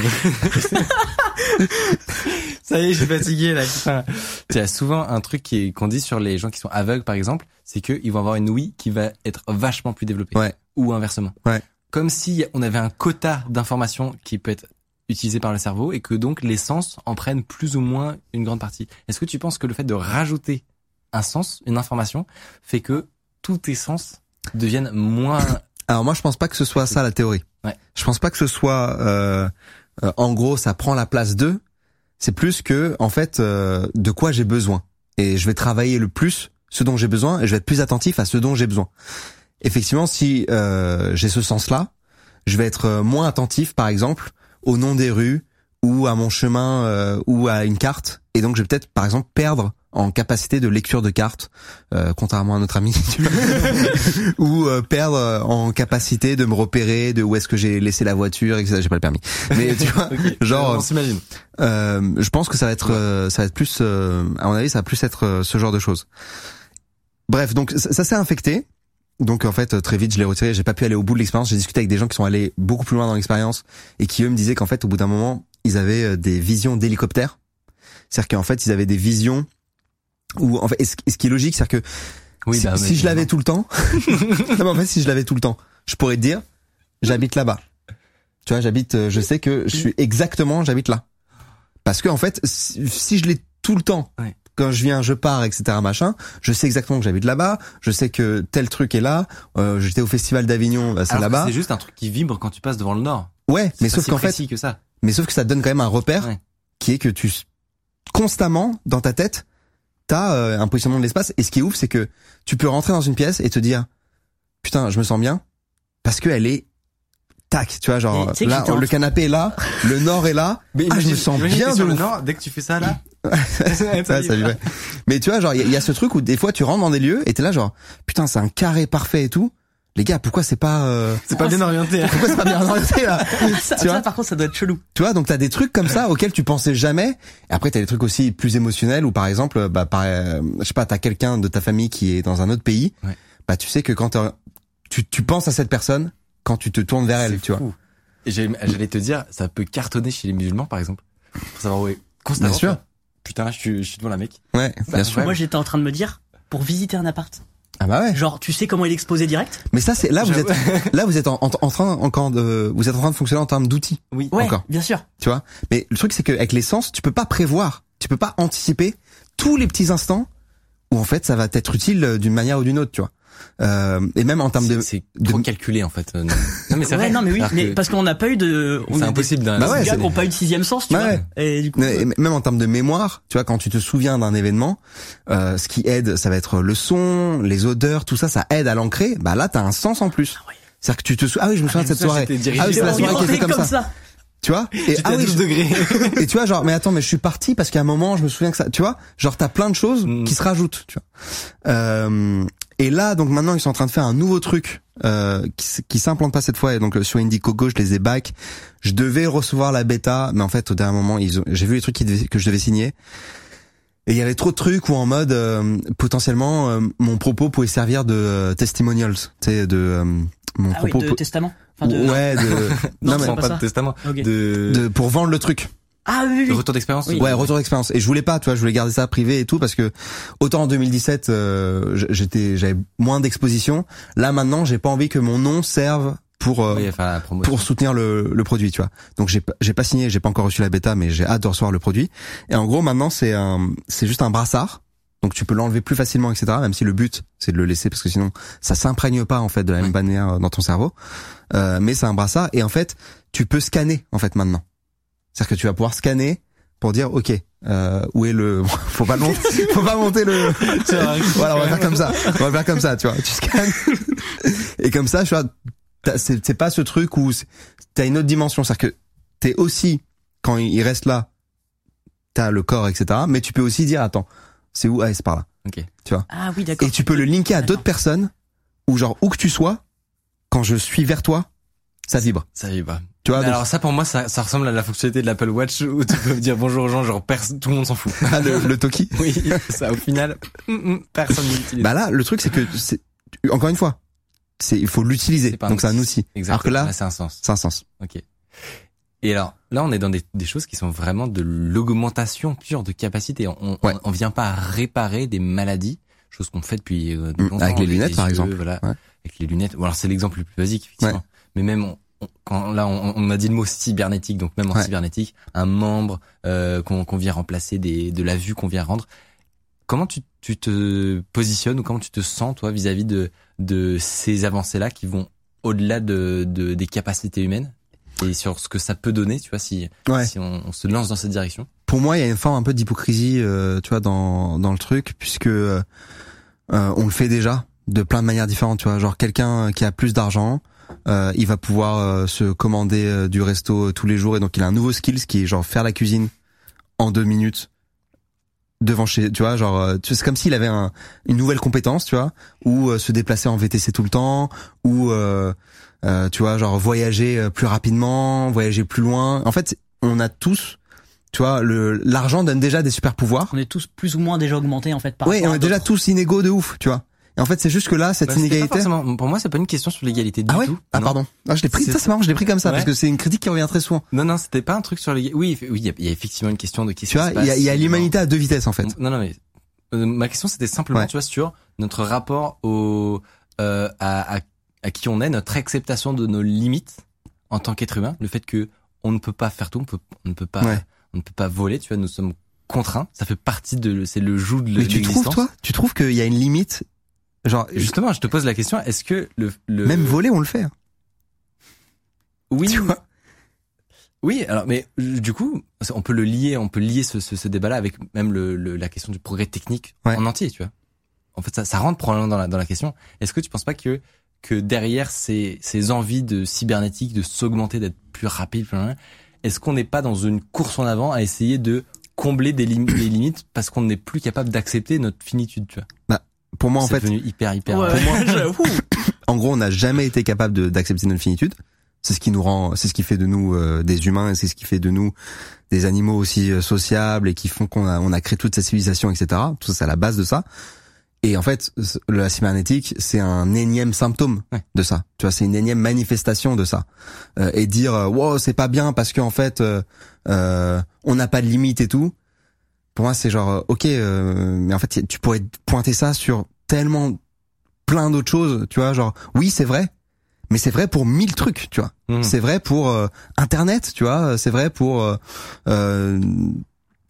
ça y est, je suis fatigué là. Putain. Tu as souvent un truc qui est qu'on dit sur les gens qui sont aveugles, par exemple, c'est que ils vont avoir une ouïe qui va être vachement plus développée. Ouais. Ou inversement. Ouais. Comme si on avait un quota d'informations qui peut être utilisé par le cerveau et que donc les sens en prennent plus ou moins une grande partie. Est-ce que tu penses que le fait de rajouter un sens, une information, fait que tous tes sens deviennent moins... Alors moi, je pense pas que ce soit ça la théorie. Ouais. Je pense pas que ce soit, euh, euh, en gros, ça prend la place d'eux. C'est plus que, en fait, euh, de quoi j'ai besoin. Et je vais travailler le plus ce dont j'ai besoin et je vais être plus attentif à ce dont j'ai besoin. Effectivement, si euh, j'ai ce sens-là, je vais être euh, moins attentif, par exemple, au nom des rues ou à mon chemin euh, ou à une carte. Et donc, je vais peut-être, par exemple, perdre en capacité de lecture de cartes, euh, contrairement à notre ami, tu vois. ou euh, perdre en capacité de me repérer, de où est-ce que j'ai laissé la voiture, et cetera. J'ai pas le permis. Mais tu vois, genre, on s'imagine. euh, je pense que ça va être, euh, ça va être plus, euh, à mon avis, ça va plus être euh, ce genre de choses. Bref, donc ça, ça s'est infecté. Donc en fait, très vite, je l'ai retiré. J'ai pas pu aller au bout de l'expérience. J'ai discuté avec des gens qui sont allés beaucoup plus loin dans l'expérience et qui eux me disaient qu'en fait, au bout d'un moment, ils avaient euh, des visions d'hélicoptère. C'est-à-dire qu'en fait, ils avaient des visions où, en fait, et ce, et ce qui est logique, c'est-à-dire que Oui, si, bah, si mais- je l'avais tout le temps, non, mais en fait, si je l'avais tout le temps, je pourrais te dire, j'habite là-bas. Tu vois, j'habite, euh, je sais que je suis exactement, j'habite là. Parce que en fait, si, si je l'ai tout le temps, Ouais. quand je viens, je pars, et cetera machin, je sais exactement que j'habite là-bas, je sais que tel truc est là, euh, j'étais au festival d'Avignon, bah, c'est Alors que là-bas. c'est juste un truc qui vibre quand tu passes devant le nord. Ouais, mais C'est sauf pas si qu'en fait, précis que ça. mais sauf que ça te donne quand même un repère Ouais. qui est que tu constamment dans ta tête, t'as euh, un positionnement de l'espace. Et ce qui est ouf, c'est que tu peux rentrer dans une pièce et te dire, putain, je me sens bien parce que elle est tac, tu vois, genre Mais tu sais que là, j'étais en- le canapé est là, le nord est là. ah, je me sens bien de sur le ouf. nord, dès que tu fais ça là. Ouais, ça vibrait. Mais tu vois, genre, il y, a- il y a ce truc où des fois tu rentres dans des lieux et t'es là, genre, putain, c'est un carré parfait et tout. Les gars, pourquoi c'est pas, euh, C'est pas bien orienté. pourquoi c'est pas bien orienté là? ça, tu vois ça, par contre, ça doit être chelou. Tu vois, donc t'as des trucs comme ça auxquels tu pensais jamais. Et après, t'as des trucs aussi plus émotionnels où, par exemple, bah, par, euh, je sais pas, t'as quelqu'un de ta famille qui est dans un autre pays. Ouais. Bah, tu sais que quand t'as- tu, tu penses à cette personne quand tu te tournes vers elle, C'est tu vois. fou. Et j'allais j'allais te dire, ça peut cartonner chez les musulmans, par exemple. Pour savoir où est. Constamment. Bien sûr. tu vois. Putain, là, je suis, je suis devant la mec. Ouais, Bah, bien sûr. ouais. Moi, j'étais en train de me dire, pour visiter un appart, Ah bah ouais. genre, tu sais comment il est exposé direct? Mais ça, c'est là vous J'avoue. êtes, là vous êtes en, en, en train encore de, vous êtes en train de fonctionner en termes d'outils. Oui. Ouais, Encore. bien sûr. Tu vois. Mais le truc, c'est qu'avec les sens, tu peux pas prévoir, tu peux pas anticiper tous les petits instants où en fait ça va t'être utile d'une manière ou d'une autre, tu vois. Euh, et même en termes de, c'est de... trop calculé en fait. Non mais c'est ouais, vrai. non mais oui, Alors mais que parce qu'on n'a pas eu de, on c'est a impossible d'un. Des, Bah ouais, des gars c'est- qui n'ont pas eu de sixième sens, tu Ouais. vois. Et du coup, Mais- mais même en termes de mémoire, tu vois, quand tu te souviens d'un événement, euh, ce qui aide, ça va être le son, les odeurs, tout ça, ça aide à l'ancrer. Bah là, t'as un sens en plus. Ah ouais. C'est-à-dire que tu te souviens, ah oui, je me souviens de cette soirée. j'étais dirigé Ah oui, c'est la vers- soirée qui était comme, comme ça. ça. Tu vois? Et J'étais ah à oui, douze je- degrés. et tu vois, genre, mais attends, mais je suis parti parce qu'à un moment, je me souviens que ça, tu vois, genre, t'as plein de choses Mm. qui se rajoutent, tu vois. Euh, et là, donc maintenant, ils sont en train de faire un nouveau truc, euh, qui, s- qui s'implante pas cette fois. Et donc, euh, sur Indiegogo, je les ai back. Je devais recevoir la bêta, mais en fait, au dernier moment, ils ont, j'ai vu les trucs qui devaient- que je devais signer. Et il y avait trop de trucs où en mode, euh, potentiellement, euh, mon propos pouvait servir de euh, testimonials, tu sais, de, euh, mon Ah oui, propos. de po- testament. Enfin, de, ouais, de, Non, non, c'est mais, pas pas ça. de testament. Ok. De, de, pour vendre le truc. Ah oui, oui, de oui. retour d'expérience. Oui. Ouais, retour d'expérience. Et je voulais pas, tu vois, je voulais garder ça privé et tout parce que autant en deux mille dix-sept, euh, j'étais, j'avais moins d'exposition. Là maintenant, j'ai pas envie que mon nom serve pour euh, Oui, enfin la promotion. pour soutenir le, le produit, tu vois. Donc j'ai pas- j'ai pas signé, j'ai pas encore reçu la bêta, mais j'ai hâte de recevoir le produit. Et en gros, maintenant c'est un, c'est juste un brassard. Donc tu peux l'enlever plus facilement, et cetera. Même si le but c'est de le laisser parce que sinon ça s'imprègne pas en fait de la même manière dans ton cerveau. Euh, mais c'est un brassard et en fait tu peux scanner en fait maintenant. C'est-à-dire que tu vas pouvoir scanner pour dire ok euh, où est le faut pas le monter, faut pas monter le voilà on va faire comme ça on va faire comme ça tu vois tu scannes et comme ça tu vois t'as- c'est c'est pas ce truc où c'est- t'as une autre dimension, c'est-à-dire que t'es aussi quand il reste là t'as le corps etc mais tu peux aussi dire attends c'est où ah c'est par là Ok. Ah oui, d'accord. et tu peux le linker à D'accord. d'autres personnes ou genre où que tu sois quand je suis vers toi ça vibre Ça y va. tu vois Mais donc- alors ça pour moi ça, ça ressemble à la fonctionnalité de l'Apple Watch où tu peux dire bonjour aux gens genre pers- tout le monde s'en fout. ah, le, le Toki. Oui, ça au final mm, mm, personne n'utilise. Bah là, le truc c'est que c'est encore une fois, c'est il faut l'utiliser. C'est pas un Donc c'est un outil. outil. Exactement. Alors que là, Là, c'est un sens. c'est un sens. Ok. Et alors là on est dans des, des choses qui sont vraiment de l'augmentation pure de capacité. On, Ouais. on, on vient pas réparer des maladies, chose qu'on fait depuis euh, Mm, longtemps, avec les lunettes, par exemple. Voilà, Ouais. avec les lunettes. Ou alors c'est l'exemple le plus basique effectivement. Ouais. Mais même on, on- quand là on, on m'a dit le mot cybernétique, donc même en Ouais. cybernétique, un membre euh, qu'on qu'on vient remplacer, des, de la vue qu'on vient rendre. Comment tu, tu te positionnes ou comment tu te sens toi vis-à-vis de, de ces avancées-là qui vont au-delà de, de des capacités humaines et sur ce que ça peut donner, tu vois, si Ouais. si on, on se lance dans cette direction. Pour moi, il y a une forme un peu d'hypocrisie, euh, tu vois, dans dans le truc, puisque euh, euh, on le fait déjà de plein de manières différentes, tu vois. Genre quelqu'un qui a plus d'argent, euh, il va pouvoir euh, se commander euh, du resto euh, tous les jours et donc il a un nouveau skills qui est genre faire la cuisine en deux minutes devant chez, tu vois, genre euh, tu- c'est comme s'il avait un, une nouvelle compétence, tu vois, ou euh, se déplacer en V T C tout le temps, ou euh, euh, tu vois, genre voyager euh, plus rapidement, voyager plus loin. En fait, on a tous, tu vois, le l'argent donne déjà des super pouvoirs. On est tous plus ou moins déjà augmentés en fait par Oui, et rapport on à est déjà d'autres. tous inégaux de ouf, tu vois. Et en fait, c'est juste que là, cette Bah, c'était pas inégalité. forcément- pour moi, c'est pas une question sur l'égalité du Ah ouais. tout. Ah Non. pardon. Ah, je l'ai pris. C'est- Ça c'est marrant. Je l'ai pris comme ça Ouais. parce que c'est une critique qui revient très souvent. Non, non, c'était pas un truc sur l'égalité. Oui, oui, il y, a- il y a effectivement une question de qu'est-ce Tu qui vois, se il y a, passe il y a l'humanité à deux vitesses en fait. Non, non, mais euh, ma question c'était simplement, Ouais. tu vois, sur notre rapport au euh, à, à à qui on est, notre acceptation de nos limites en tant qu'être humain, le fait que on ne peut pas faire tout, on peut, on ne peut pas, Ouais. on ne peut pas voler, tu vois, nous sommes contraints. Ça fait partie de, c'est le joug de Mais tu l'existence. trouves toi, tu trouves qu'il y a une limite, genre Justement, je te pose la question, est-ce que le, le même voler on le fait. hein. oui, Tu vois. oui, alors mais euh, du coup, on peut le lier, on peut lier ce, ce, ce débat-là avec même le, le, la question du progrès technique Ouais. en entier, tu vois. En fait, ça, ça rentre probablement dans la, dans la question. Est-ce que tu penses pas que que derrière ces, ces envies de cybernétique, de s'augmenter, d'être plus rapide, plus loin, est-ce qu'on n'est pas dans une course en avant à essayer de combler des, lim- des limites parce qu'on n'est plus capable d'accepter notre finitude, tu vois? Pour moi en C'est fait, devenu hyper hyper. Ouais, Pour moi, j'avoue. en gros, on n'a jamais été capable de- d'accepter notre finitude. C'est ce qui nous rend, c'est ce qui fait de nous euh, des humains et c'est ce qui fait de nous des animaux aussi euh, sociables et qui font qu'on a, on a créé toute cette civilisation, et cetera. Tout ça, c'est à la base de ça. Et en fait, c- la cybernétique, c'est un énième symptôme Ouais. de ça. Tu vois, c'est une énième manifestation de ça. Euh, et dire, euh, wow, c'est pas bien parce qu'en fait, euh, euh, on n'a pas de limite et tout. Pour moi, c'est genre, euh, ok, euh, mais en fait, tu pourrais pointer ça sur tellement plein d'autres choses. Tu vois, genre, oui, c'est vrai. Mais c'est vrai pour mille trucs, tu vois. Mmh. C'est vrai pour euh, Internet, tu vois. C'est vrai pour, euh, euh,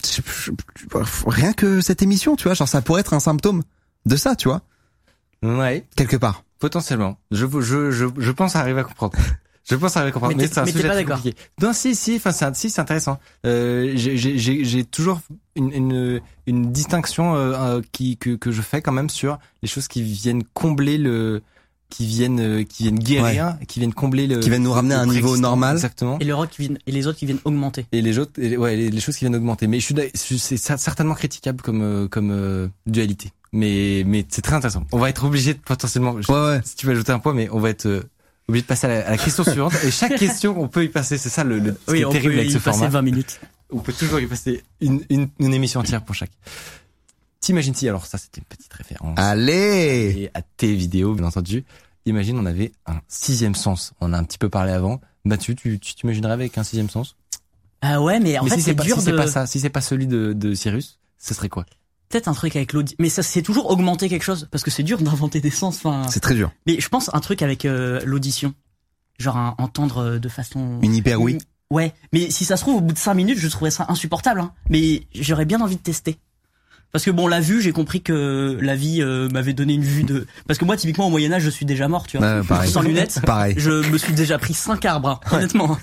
je- je- je- rien que cette émission, tu vois, genre ça pourrait être un symptôme de ça, tu vois, Ouais, quelque part. potentiellement. Je, je, je, je pense arriver à comprendre. Je pense arriver à comprendre. Mais Mais, t'es- c'est un mais t'es sujet pas très d'accord. compliqué. Non, si, si, enfin, c'est, un- si, c'est intéressant. Euh, j'ai, j'ai, j'ai, j'ai toujours une, une, une distinction euh, euh, qui, que, que je fais quand même sur les choses qui viennent combler le, qui viennent, euh, qui viennent guérir, qui viennent combler le, Qui viennent nous ramener à un le niveau préexistant. normal. Exactement. Et, le rock qui viennent, et les autres qui viennent augmenter. Et les autres, et, ouais, les, les choses qui viennent augmenter. Mais je suis, d'ac- je- c'est cer- certainement critiquable comme, euh, comme euh, dualité. Mais, mais c'est très intéressant. On va être obligé de potentiellement. je- Ouais, ouais. Si tu veux ajouter un point, mais on va être euh, obligé de passer à la, à la question suivante. Et chaque question, on peut y passer. C'est ça le, le ce qui Oui, est on terrible peut avec y ce passer format. vingt minutes. On peut toujours y passer une, une, une émission entière pour chaque. T'imagines si, alors ça c'était une petite référence. Allez! Et à tes vidéos, bien entendu. Imagine, on avait un sixième sens. On a un petit peu parlé avant. Mathieu, tu, tu t'imaginerais avec un sixième sens? Ah ouais, mais en Mais fait, si c'est c'est pas, dur si de... c'est pas ça, si c'est pas celui de, de Cyrus, ce serait quoi? Peut-être un truc avec l'audio. Mais ça, c'est toujours augmenter quelque chose. Parce que c'est dur d'inventer des sens. Enfin, C'est très dur. mais je pense un truc avec euh, l'audition. Genre un- entendre euh, de façon... Une hyper oui. Ouais, mais si ça se trouve, au bout de cinq minutes, je trouverais ça insupportable. Hein. Mais j'aurais bien envie de tester. Parce que bon, la vue, j'ai compris que la vie euh, m'avait donné une vue de... Parce que moi, typiquement, au Moyen-Âge, je suis déjà mort, tu vois. Ouais, pareil. Sans lunettes. Pareil. Je me suis déjà pris cinq arbres, hein, honnêtement.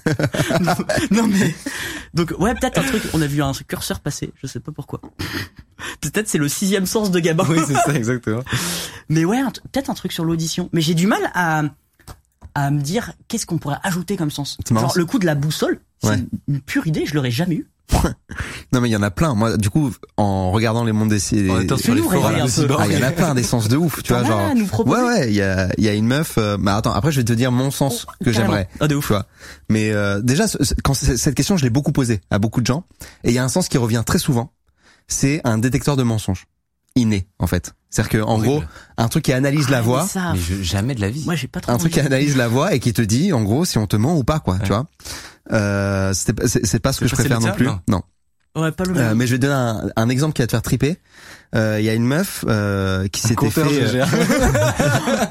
Non mais... Donc ouais, peut-être un truc... On a vu un curseur passer, je sais pas pourquoi. Peut-être c'est le sixième sens de Gabin. Oui, c'est ça, exactement. Mais ouais, un t- peut-être un truc sur l'audition. Mais j'ai du mal à... à me dire qu'est-ce qu'on pourrait ajouter comme sens. C'est marrant. Genre le coup de la boussole, c'est Ouais. une, une pure idée, je l'aurais jamais eu. Non, mais il y en a plein. Moi, du coup, en regardant les mondes des, En étant sur les Fais-nous forums rêver un de peu. cyborg. ah, il y en a plein des sens de ouf, tu vois, T'en as genre. à nous proposer? Ouais, ouais, il y a, il y a une meuf, euh, bah attends, après je vais te dire mon sens Oh, que carrément. j'aimerais. Ah de ouf. Tu vois. Mais, euh, déjà, ce- ce- quand c'est- cette question, je l'ai beaucoup posée à beaucoup de gens. Et il y a un sens qui revient très souvent. C'est un détecteur de mensonges. Inné, en fait. C'est-à-dire que, en Horrible. gros, un truc qui analyse Ah, la mais voix. ça, Mais je, jamais de la vie. moi j'ai pas trop Un truc qui envie. analyse la voix et qui te dit, en gros, si on te ment ou pas, quoi, Ouais. tu vois. Euh, c'était pas- c'est c'est pas ce que C'est je pas préfère celui non de plus. ça, Non. Ouais, pas le Euh, même. mais je vais te donner un, un exemple qui va te faire triper. Euh, Il y a une meuf euh, qui s'était fait. Compteur euh, G G A.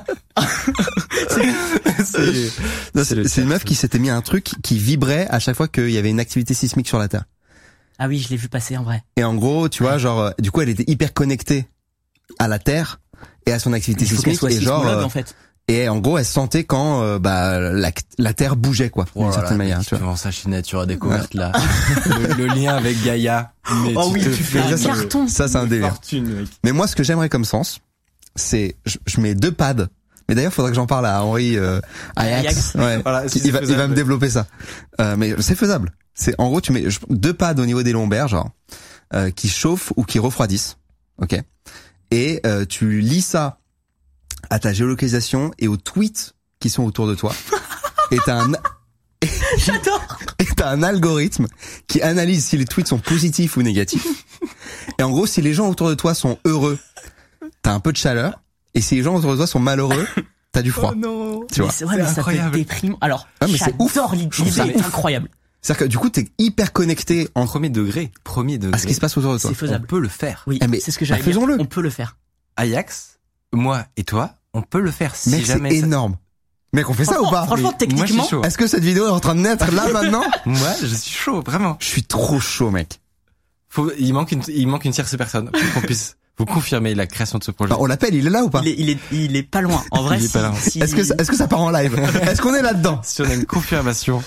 C'est- non, c'est le C'est c'est une tien, meuf qui s'était mis un truc qui vibrait à chaque fois qu'il y avait une activité sismique sur la Terre. Ah oui, je l'ai vu passer en vrai. Et en gros, tu vois, genre, euh, du coup, elle était hyper connectée à la Terre et à son activité Il faut qu'elle sismique. soit Et genre, sismologue euh, en fait. et en gros, elle sentait quand euh, bah la, la Terre bougeait, quoi, d'une Oh là certaine là, manière. mais Tu vois. Comment ça chez Nature à découverte là le, le lien avec Gaïa. Mais Oh oui, te tu fais un une carton. Ça, c'est un délire. fortune, mec. Mais moi, ce que j'aimerais comme sens, c'est je, je mets deux pads. Mais d'ailleurs, faudrait que j'en parle à Henri euh, Ajax. Ajax. Ouais. Voilà, si il c'est va, il faisable. va me développer ça. Euh, mais c'est faisable. C'est en gros, tu mets je- deux pads au niveau des lombaires, genre euh, qui chauffent ou qui refroidissent. Ok. Et euh, tu lis ça à ta géolocalisation et aux tweets qui sont autour de toi. Et t'as un J'adore. et t'as un algorithme qui analyse si les tweets sont positifs ou négatifs. Et en gros, si les gens autour de toi sont heureux, t'as un peu de chaleur. Et si les gens autour de toi sont malheureux, t'as du froid. non. Tu vois. Mais c'est ouais, C'est mais ça peut être incroyable. déprimant. Alors, Ah, mais c'est ouf. j'adore l'idée, Je trouve ça c'est ouf. incroyable. C'est-à-dire que du coup, t'es hyper connecté en Premier degré. Premier degré. à ce qui se passe autour de toi. C'est faisable. On peut le faire. Oui, Ah, mais- c'est ce que bah, j'allais dire. faisons-le. On peut le faire. Ajax, moi et toi, on peut le faire si Mec, c'est jamais. ça- énorme. Mec, on fait ça ou Franchement, pas franchement, Mais moi, je suis techniquement, chaud. Est-ce que cette vidéo est en train de naître là maintenant? Moi, je suis chaud, vraiment. Je suis trop chaud, mec. Faut, il manque une, il manque une tierce personne pour qu'on puisse vous confirmer la création de ce projet. Enfin, on l'appelle, il est là ou pas? il est, il est, il est pas loin. En vrai, Il est si, pas loin. si, Est-ce que ça, est-ce que ça part en live? Est-ce qu'on est là-dedans? Si on a une confirmation,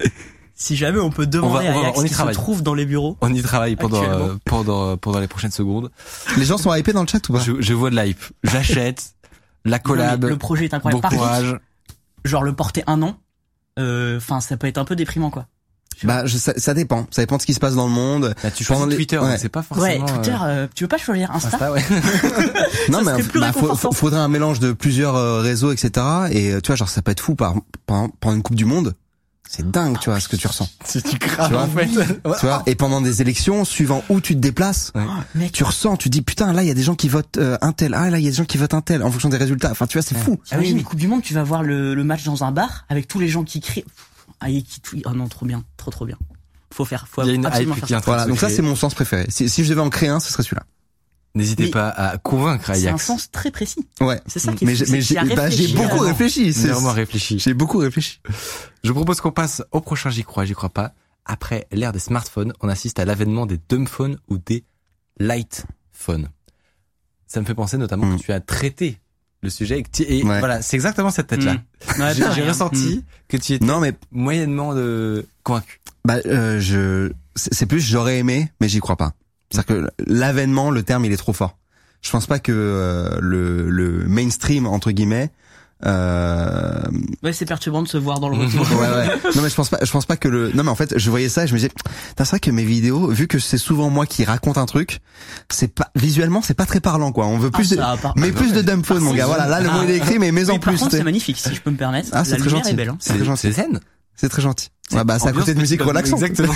si jamais on peut demander On va- on à va- Ajax on y qui se travaille. trouve dans les bureaux. on y travaille pendant, Actuellement. euh, pendant, pendant les prochaines secondes. Les gens sont hypés dans le chat ou pas? Je, je vois de l'hype. J'achète. La collab. Non, mais le projet est incroyable. Bon Par contre, courage. genre le porter un an, euh, enfin, ça peut être un peu déprimant, quoi. Bah, je, ça, ça dépend. Ça dépend de ce qui se passe dans le monde. Là, tu Pendant choisis les- Twitter, ouais. donc c'est pas Ouais, forcément. Twitter, euh, euh, tu veux pas choisir Insta? Insta, ouais. Non, mais serait plus bah, faut, réconfortant. faut- faudrait un mélange de plusieurs euh, réseaux, et cetera. Et euh, tu vois, genre, ça peut être fou par, par- pendant une Coupe du Monde. C'est dingue, tu vois, ce que tu ressens. Si tu crames, Tu vois, en fait. Tu vois, et pendant des élections, suivant où tu te déplaces, Ouais. Mec, tu ressens, tu dis putain, là il y a des gens qui votent euh, un tel, ah là il y a des gens qui votent un tel en fonction des résultats. Enfin, tu vois, c'est fou. ah oui, mais Coupe du Monde, tu vas voir le, le match dans un bar avec tous les gens qui crient. Ah, et qui tweetent. Oh non, trop bien, trop trop bien. Faut faire, faut Il y a une absolument hype faire qui est ça. en train Voilà, de se donc ça créer. c'est mon sens préféré. Si, si je devais en créer un, ce serait celui-là. N'hésitez Mais- pas à convaincre C'est un Ajax. sens très précis. Ouais. C'est ça qui est Mais fou, j'ai, c'est mais que j'ai, tu as bah, j'ai réfléchi beaucoup avant. réfléchi. C'est, Vraiment réfléchi. j'ai beaucoup réfléchi. Je propose qu'on passe au prochain J'y crois, j'y crois pas, après l'ère des smartphones, on assiste à l'avènement des dumbphones ou des lightphones. Ça me fait penser notamment mmh. que tu as traité le sujet et, et ouais. voilà, c'est exactement cette tête-là. Mmh. Ouais, j'ai, j'ai ressenti mmh. que tu étais non, mais moyennement de convaincu. Bah, euh, je, c'est plus j'aurais aimé, mais j'y crois pas. C'est-à-dire que l'avènement, le terme, il est trop fort. Je pense pas que euh, le, le mainstream entre guillemets. Euh... Ouais, c'est perturbant de se voir dans le retour. ouais, ouais. Non, mais je pense pas. Je pense pas que le. Non, mais en fait, je voyais ça et je me disais, c'est vrai que mes vidéos, vu que c'est souvent moi qui raconte un truc, c'est pas visuellement, c'est pas très parlant, quoi. On veut plus, ah, de... par... mais ah, plus ouais. de dumbphone, mon gars. Voilà, là, le ah, mot il est écrit, mais mais en plus. Par contre, c'est magnifique, si je peux me permettre. Ah, c'est La très lumière gentil. est belle. Hein. C'est, c'est très gentil. C'est zen. C'est très gentil. C'est ouais, bah, c'est à côté de musique relaxante. Exactement.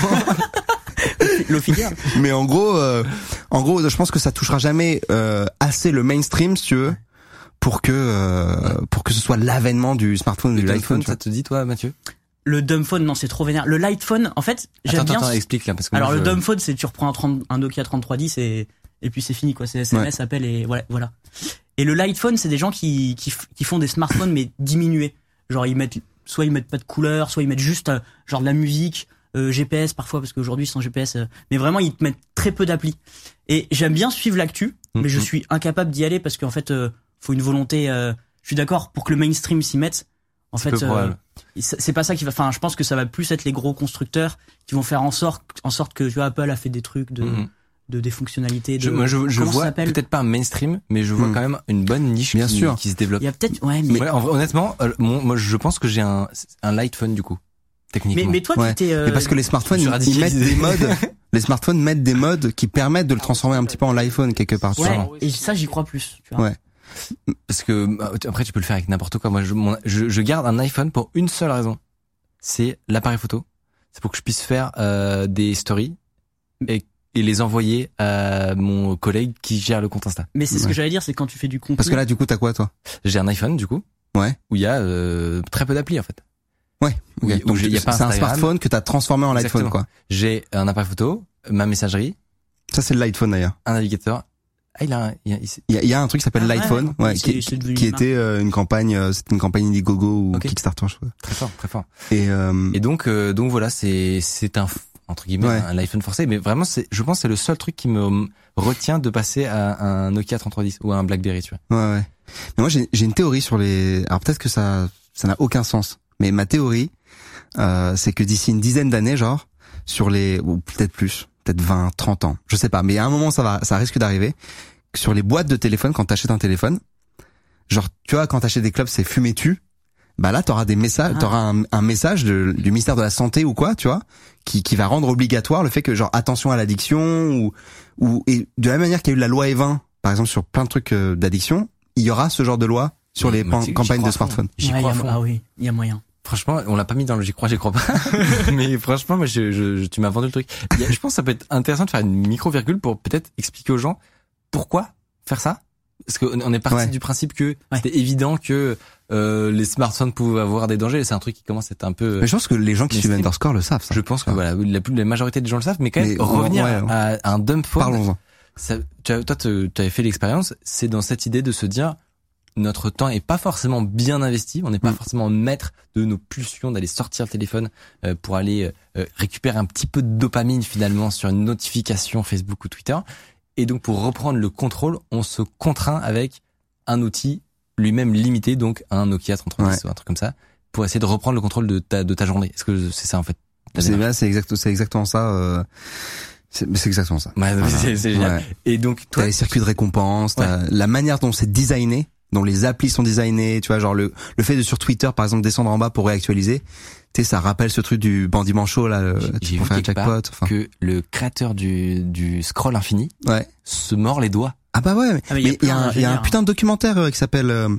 L'eau figure. Mais en gros, euh, en gros, je pense que ça touchera jamais euh, assez le mainstream, si tu veux, pour que euh, pour que ce soit l'avènement du smartphone, du de l'iPhone. Ça te dit, toi, Mathieu? Le dumbphone, non, c'est trop vénère. Le lightphone, en fait, j'aime attends, bien. Attends, explique là, parce que alors moi, le je... dumbphone, c'est tu reprends un, trente, un Nokia trente-trois dix et et puis c'est fini, quoi. C'est S M S, ouais. Appel et voilà, voilà. Et le lightphone, c'est des gens qui qui qui font des smartphones mais diminués. Genre ils mettent soit ils mettent pas de couleur, soit ils mettent juste euh, genre de la musique. Euh, G P S parfois parce qu'aujourd'hui sans G P S euh, mais vraiment ils te mettent très peu d'applis et j'aime bien suivre l'actu mmh, mais je suis incapable d'y aller parce qu'en fait euh, faut une volonté euh, je suis d'accord pour que le mainstream s'y mette en c'est fait euh, c'est pas ça qui va enfin je pense que ça va plus être les gros constructeurs qui vont faire en sorte en sorte que tu vois Apple a fait des trucs de mmh. de des fonctionnalités de je, moi je, je vois peut-être pas un mainstream mais je vois mmh. quand même une bonne niche bien qui, sûr qui se développe. Il y a peut-être ouais mais ouais, en, honnêtement euh, mon, moi je pense que j'ai un un lightphone du coup. Techniquement. Mais, mais toi, ouais. tu t'es. Euh... Mais parce que les smartphones, ils, ils mettent des modes. Les smartphones mettent des modes qui permettent de le transformer un petit peu en l'iPhone quelque part. Ouais. Et ça, j'y crois plus. Tu vois. Ouais. Parce que après, tu peux le faire avec n'importe quoi. Moi, je, mon, je, je garde un iPhone pour une seule raison. C'est l'appareil photo. C'est pour que je puisse faire euh, des stories et, et les envoyer à mon collègue qui gère le compte Insta. Mais c'est ouais. ce que j'allais dire, c'est quand tu fais du contenu. Parce que là, du coup, t'as quoi, toi? J'ai un iPhone, du coup. Ouais. Où il y a euh, très peu d'applis en fait. Ouais. Okay. Oui, donc il y a pas c'est un smartphone que t'as transformé en Exactement. iPhone, quoi. J'ai un appareil photo, ma messagerie. Ça c'est le l'iPhone d'ailleurs. Un navigateur. Ah il a, un, il, a il, y a, il y a un truc qui s'appelle ah, l'iPhone, ouais, ouais qui, qui était euh, une campagne, euh, c'était une campagne Indiegogo ou okay. Kickstarter, je crois. Très fort, très fort. Et euh, et donc euh, donc voilà, c'est c'est un entre guillemets ouais. un iPhone forcé, mais vraiment c'est, je pense que c'est le seul truc qui me retient de passer à un Nokia trente-trois dix ou à un BlackBerry, tu vois. Ouais ouais. Mais moi j'ai j'ai une théorie sur les, alors peut-être que ça ça n'a aucun sens, mais ma théorie Euh, c'est que d'ici une dizaine d'années, genre, sur les, ou peut-être plus, peut-être vingt, trente ans, je sais pas, mais à un moment ça va, ça risque d'arriver, sur les boîtes de téléphone, quand t'achètes un téléphone, genre, tu vois, quand t'achètes des clubs, c'est fumé tu, bah là, t'auras des messages, ah. t'auras un, un message de, du ministère de la Santé ou quoi, tu vois, qui, qui va rendre obligatoire le fait que, genre, attention à l'addiction, ou, ou, et de la même manière qu'il y a eu la loi E vingt, par exemple, sur plein de trucs euh, d'addiction, il y aura ce genre de loi sur les pan- campagnes de smartphones. J'y crois, ouais, ah oui, il y a moyen. Franchement, on l'a pas mis dans le j'y crois, j'y crois pas. Mais franchement, moi, je, je, tu m'as vendu le truc. Il y a, je pense que ça peut être intéressant de faire une micro-virgule pour peut-être expliquer aux gens pourquoi faire ça. Parce qu'on est parti ouais. du principe que ouais. c'était évident que euh, les smartphones pouvaient avoir des dangers. C'est un truc qui commence à être un peu... Mais je pense que les gens qui suivent Underscore le savent. Ça. Je pense que voilà, la, la majorité des gens le savent. Mais quand même, mais revenir ouais, ouais. À, à un dumbphone... Parlons-en. Ça, tu as, toi, tu avais fait l'expérience. C'est dans cette idée de se dire... Notre temps est pas forcément bien investi, on n'est pas mmh. forcément maître de nos pulsions d'aller sortir le téléphone euh, pour aller euh, récupérer un petit peu de dopamine finalement sur une notification Facebook ou Twitter. Et donc pour reprendre le contrôle, on se contraint avec un outil lui-même limité, donc un Nokia trente-trois dix ouais. ou un truc comme ça, pour essayer de reprendre le contrôle de ta de ta journée. Est-ce que c'est ça en fait? C'est bien, c'est exact, c'est exactement ça. Euh... C'est, c'est exactement ça. Ouais, voilà. c'est, c'est génial. Ouais. Et donc toi, t'as les circuits de récompense, t'as ouais. la manière dont c'est designé. Dont les applis sont designées, tu vois, genre le le fait de sur Twitter par exemple descendre en bas pour réactualiser, tu sais, ça rappelle ce truc du bandit manchot là, le, j'ai vu quelque part enfin. que le créateur du du scroll infini ouais. se mord les doigts. Ah bah ouais, mais il ah y, y a un il y a un putain de documentaire euh, qui s'appelle euh,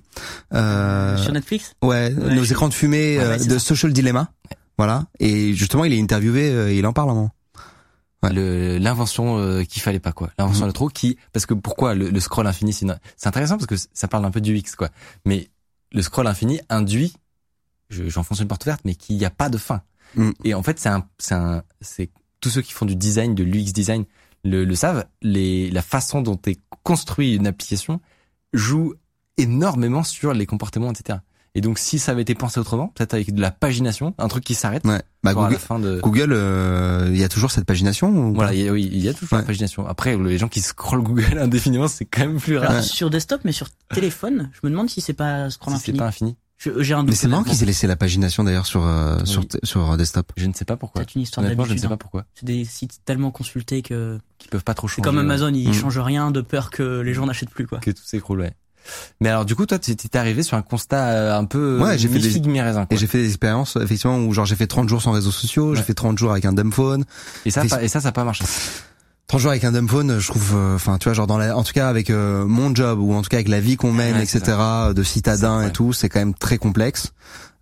euh sur Netflix. Ouais, ouais nos écrans de fumée ah ouais, euh, de ça. Social Dilemma. Ouais. Voilà, et justement, il est interviewé euh, il en parle un moment. Ouais. Le, l'invention euh, qu'il fallait pas quoi, l'invention mmh. de trop qui parce que pourquoi le, le scroll infini c'est, une, c'est intéressant parce que ça parle un peu du U X quoi, mais le scroll infini induit, je, j'enfonce une porte ouverte mais qu'il n'y a pas de fin mmh. et en fait c'est un c'est un c'est tous ceux qui font du design, de l'U X design le, le savent, les la façon dont est construit une application joue énormément sur les comportements et cetera Et donc si ça avait été pensé autrement, peut-être avec de la pagination, un truc qui s'arrête. Ouais. Bah genre à Google, la fin de... Google, euh, il y a toujours cette pagination ou Voilà, pas il y a, oui, il y a toujours Ouais. la pagination. Après, les gens qui scrollent Google indéfiniment, c'est quand même plus rare. Alors, sur desktop, mais sur téléphone, je me demande si c'est pas scroll Si c'est infini. pas infini. Je- J'ai un doute. Mais c'est marrant honnêtement. qu'ils aient laissé la pagination d'ailleurs sur euh, Oui. sur sur desktop. Je ne sais pas pourquoi. C'est une histoire Honnêtement, je ne d'habitude. sais pas hein. pourquoi. C'est des sites tellement consultés que Qui peuvent pas trop changer. c'est comme Amazon, ils Mm. changent rien de peur que les gens n'achètent plus, quoi. Que tout s'écroule, ouais. Mais alors, du coup, toi, tu t'es arrivé sur un constat euh, un peu Ouais, j'ai fait des- mi-figue, mi-raisin, quoi. Et j'ai fait des expériences effectivement où genre j'ai fait trente jours sans réseaux sociaux, j'ai Ouais. fait trente jours avec un dumb phone. Et ça, Des- pas- et ça, ça n'a pas marché. trente jours avec un dumb phone, je trouve, enfin, tu vois, genre dans la, en tout cas avec euh, mon job ou en tout cas avec la vie qu'on mène, Ouais, c'est et cetera, de citadin C'est- ouais. et tout, c'est quand même très complexe.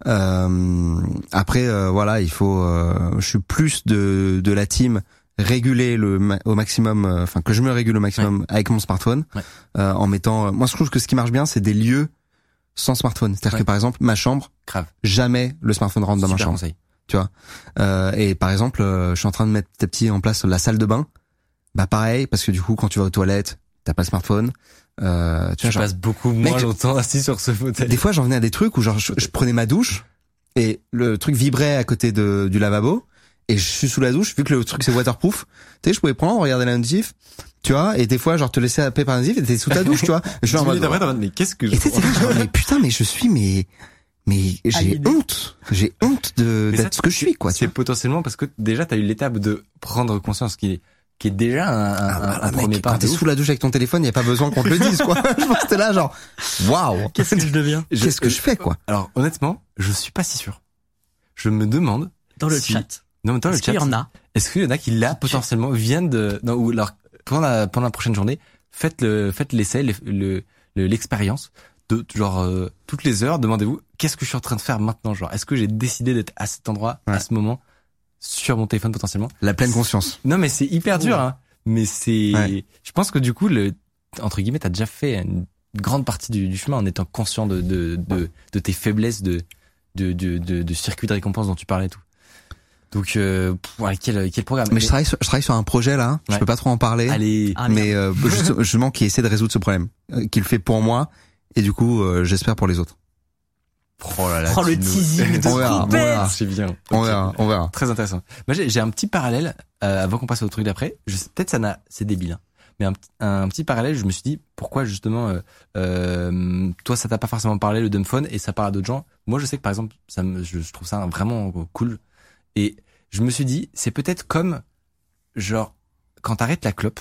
Euh, après, euh, voilà, il faut, euh, je suis plus de de la team réguler le ma- au maximum, euh, enfin que je me régule au maximum avec mon smartphone, Ouais. euh, en mettant. Moi, je trouve que ce qui marche bien, c'est des lieux sans smartphone. C'est-à-dire Ouais. que par exemple, ma chambre, Grave. jamais le smartphone rentre dans ma Super chambre. conseil. Tu vois. Euh, et par exemple, euh, je suis en train de mettre petit à petit en place la salle de bain. Bah pareil, parce que du coup, quand tu vas aux toilettes, t'as pas le smartphone. Euh, tu Tu vois, genre, passes beaucoup moins Mec, je- longtemps assis sur ce fauteuil. des fois, j'en venais à des trucs où genre je, je prenais ma douche et le truc vibrait à côté de du lavabo et je suis sous la douche vu que le truc c'est waterproof. Tu sais, je pouvais prendre, regarder la notif, tu vois, et des fois genre te laisser happer par la notif et t'es sous ta douche, tu vois. Et je suis en Dix mode, minutes après, t'es en mode, mais qu'est-ce que je et tu sais, c'est là, genre, mais putain, mais je suis mais mais j'ai Aliéné. honte, j'ai honte de Mais ça, d'être ce que je suis quoi. Tu C'est vois. potentiellement parce que déjà t'as eu l'étape de prendre conscience qui est qui est déjà un, un, Ah, un- voilà, un mec, premier pas. quand t'es de ouf. sous la douche avec ton téléphone, y a pas besoin qu'on te le dise, quoi. Je pense que t'es là, genre, waouh. Qu'est-ce que je deviens? Qu'est-ce que je fais, quoi? Alors honnêtement, je suis pas si sûr. Je me demande. Dans le Si- chat. Non, mais dans le Est-ce qu'il chat, y en a? est-ce qu'il y en a qui là potentiellement viennent de non ou alors pendant la pendant la prochaine journée, faites le faites l'essai, le le- le- l'expérience de genre euh, toutes les heures, demandez-vous qu'est-ce que je suis en train de faire maintenant, genre est-ce que j'ai décidé d'être à cet endroit à Ouais. ce moment sur mon téléphone potentiellement. La pleine conscience. Non mais c'est hyper dur Ouais. hein. Mais c'est Ouais. je pense que du coup le entre guillemets t'as déjà fait une grande partie du, du chemin en étant conscient de de de, de tes faiblesses de de de de, de circuit de récompense dont tu parlais et tout. Donc euh, pff, ouais, quel quel programme. Mais je travaille sur, je travaille sur un projet, là. Je Ouais. peux pas trop en parler. Allez, Ah, merde. mais, euh, juste- justement, qui essaie de résoudre ce problème. Euh, Qu'il fait pour moi. Et du coup, euh, j'espère pour les autres. oh là là, Oh, tu le nous- teasing de On verra, on Coupette. verra. C'est bien. On Ok. verra, on verra. Très intéressant. Moi, j'ai j'ai un petit parallèle euh, avant qu'on passe au truc d'après. Je sais- Peut-être ça n'a, c'est débile, hein. Mais un, petit- un petit parallèle. Je me suis dit pourquoi justement, euh, euh, toi, ça t'a pas forcément parlé le dumbphone et ça parle à d'autres gens. Moi, je sais que par exemple, ça me, je, je trouve ça vraiment cool. Et je me suis dit, c'est peut-être comme genre quand t'arrêtes la clope.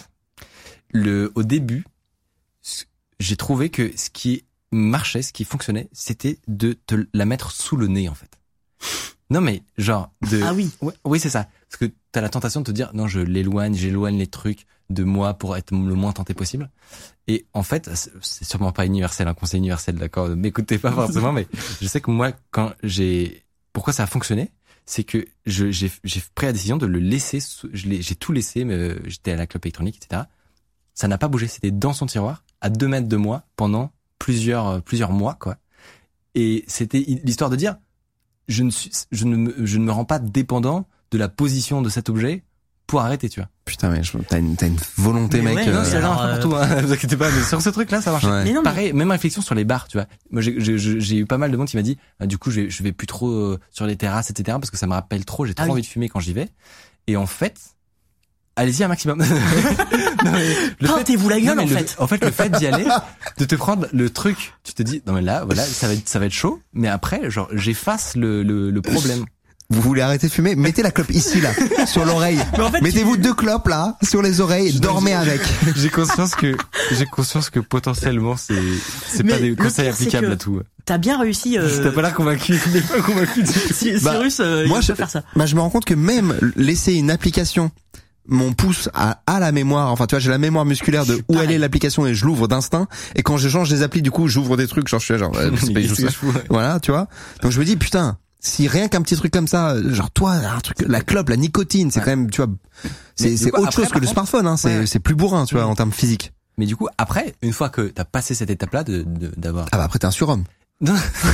Le, au début, ce- j'ai trouvé que ce qui marchait, ce qui fonctionnait, c'était de te la mettre sous le nez en fait. Non mais genre de Ah oui. Ouais, oui, c'est ça. Parce que t'as la tentation de te dire non, je l'éloigne, j'éloigne les trucs de moi pour être le moins tenté possible. Et en fait, c'est- c'est sûrement pas universel, un conseil universel, d'accord. Ne m'écoutez pas forcément, mais je sais que moi, quand j'ai, pourquoi ça a fonctionné, c'est que je, j'ai, j'ai pris la décision de le laisser. sous- Je l'ai, j'ai tout laissé, mais euh, j'étais à la clope électronique, et cetera. Ça n'a pas bougé. C'était dans son tiroir, à deux mètres de moi, pendant plusieurs, euh, plusieurs mois, quoi. Et c'était l'histoire de dire, je ne suis, je ne me, je ne me rends pas dépendant de la position de cet objet pour arrêter, tu vois. Putain, mais je- t'as une, t'as une volonté, Mais mec. ouais, euh, non, c'est Ça alors, marche pas pour euh, tout, hein. Vous inquiétez pas, mais sur ce truc-là, ça marche. ouais. Mais non, mais Pareil, même réflexion sur les bars, tu vois. Moi, j'ai, j'ai, j'ai j'ai eu pas mal de monde qui m'a dit, ah, du coup, je vais, je vais plus trop euh, sur les terrasses, et cetera, parce que ça me rappelle trop, j'ai trop Ah oui. envie de fumer quand j'y vais. Et en fait, allez-y un maximum. Non, mais le fait- Peintez-vous la non, gueule, mais en le- fait. En fait, le fait d'y aller, de te prendre le truc, tu te dis, non mais là, voilà, ça va être, ça va être chaud. Mais après, genre, j'efface le, le, le problème. Vous voulez arrêter de fumer? Mettez la clope ici, là, sur l'oreille. Mais en fait, Mettez-vous deux clopes, là, sur les oreilles. Dormez avec. J'ai conscience que, j'ai conscience que potentiellement, c'est, c'est Mais pas des le conseils pire, c'est applicables que- à tout. T'as bien réussi. Euh... T'as pas l'air convaincu, il est pas convaincu du tout. Si- Bah, Cyrus, euh, il moi, peut je- faire ça. Bah, je me rends compte que même laisser une application, mon pouce à, à la mémoire, enfin, tu vois, j'ai la mémoire musculaire Je de suis où pareil. elle est l'application et je l'ouvre d'instinct. Et quand je change des applis, du coup, j'ouvre des trucs, genre, je suis là, genre, euh, c'est pas du tout ça. Voilà, tu vois. Donc je me dis, putain, si rien qu'un petit truc comme ça, genre toi, un truc, la clope, la nicotine, c'est Ouais. quand même, tu vois, c'est, Mais du c'est coup, autre après, chose que par le contre- smartphone, hein. C'est, Ouais. c'est plus bourrin, tu vois, Mhm. en termes physiques. Mais du coup, après, une fois que t'as passé cette étape-là de, de- d'avoir, Ah bah après t'es un surhomme. non,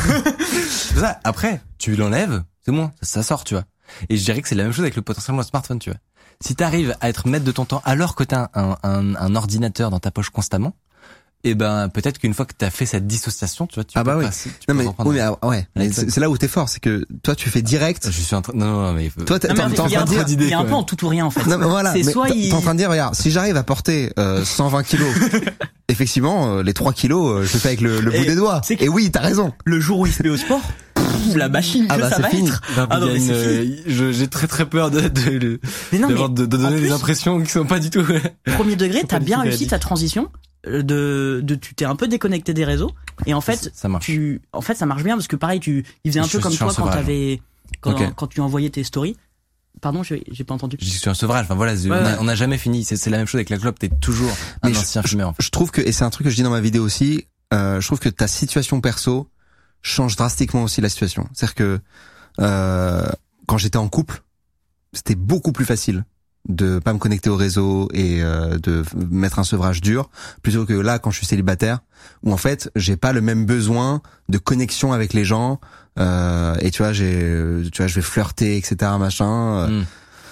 c'est ça. Après, tu l'enlèves, c'est bon, ça, ça sort, tu vois. Et je dirais que c'est la même chose avec le potentiellement smartphone, tu vois. Si t'arrives à être maître de ton temps alors que t'as un, un, un ordinateur dans ta poche constamment, et ben peut-être qu'une fois que t'as fait cette dissociation, tu vois, tu Ah peux bah oui. passer, tu Non peux mais, reprendre. oui, mais ah, ouais, mais c'est c'est là où t'es fort, c'est que toi tu fais direct. Je suis en train, non, non, non mais Toi t'es Non, mais t'es en il y a train un de peu- dire. il y a un quoi. peu en tout ou rien en fait. Non mais voilà, C'est mais soit t'es il- t'es en train de dire, regarde, si j'arrive à porter euh, cent vingt kilos, effectivement, euh, les trois kilos, euh, je le fais avec le, le bout Et des doigts. c'est que- Et oui, t'as raison. Le jour où il se met au sport, pff, la machine Ah que bah, ça c'est va fini. être. Non, Ah non, il y a mais c'est une, fini. euh, je- j'ai très très peur de, de, de, Mais non, d'avoir- mais de, de en donner des plus- impressions qui sont pas du tout. Premier degré, Faut t'as pas bien du tout réussi réaliste. ta transition euh, de, de tu t'es un peu déconnecté des réseaux et en fait ça marche. tu en fait ça marche bien parce que pareil tu il faisait un Je peu suis- comme je suis un toi quand sauvage. t'avais quand, Ok. quand tu envoyais tes stories. Pardon, j'ai j'ai pas entendu. Je suis un sevrage. Enfin voilà, on Ouais, a- ouais. on n'a jamais fini. C'est c'est la même chose avec la clope. T'es toujours un Mais je- ancien fumeur. En fait. Je trouve que, et c'est un truc que je dis dans ma vidéo aussi, euh, je trouve que ta situation perso change drastiquement aussi la situation. C'est-à-dire que euh, quand j'étais en couple, c'était beaucoup plus facile de pas me connecter au réseau et euh, de mettre un sevrage dur, plutôt que là quand je suis célibataire, où en fait j'ai pas le même besoin de connexion avec les gens. Euh, et tu vois, j'ai, tu vois, je vais flirter, et cetera, machin. euh, Mm.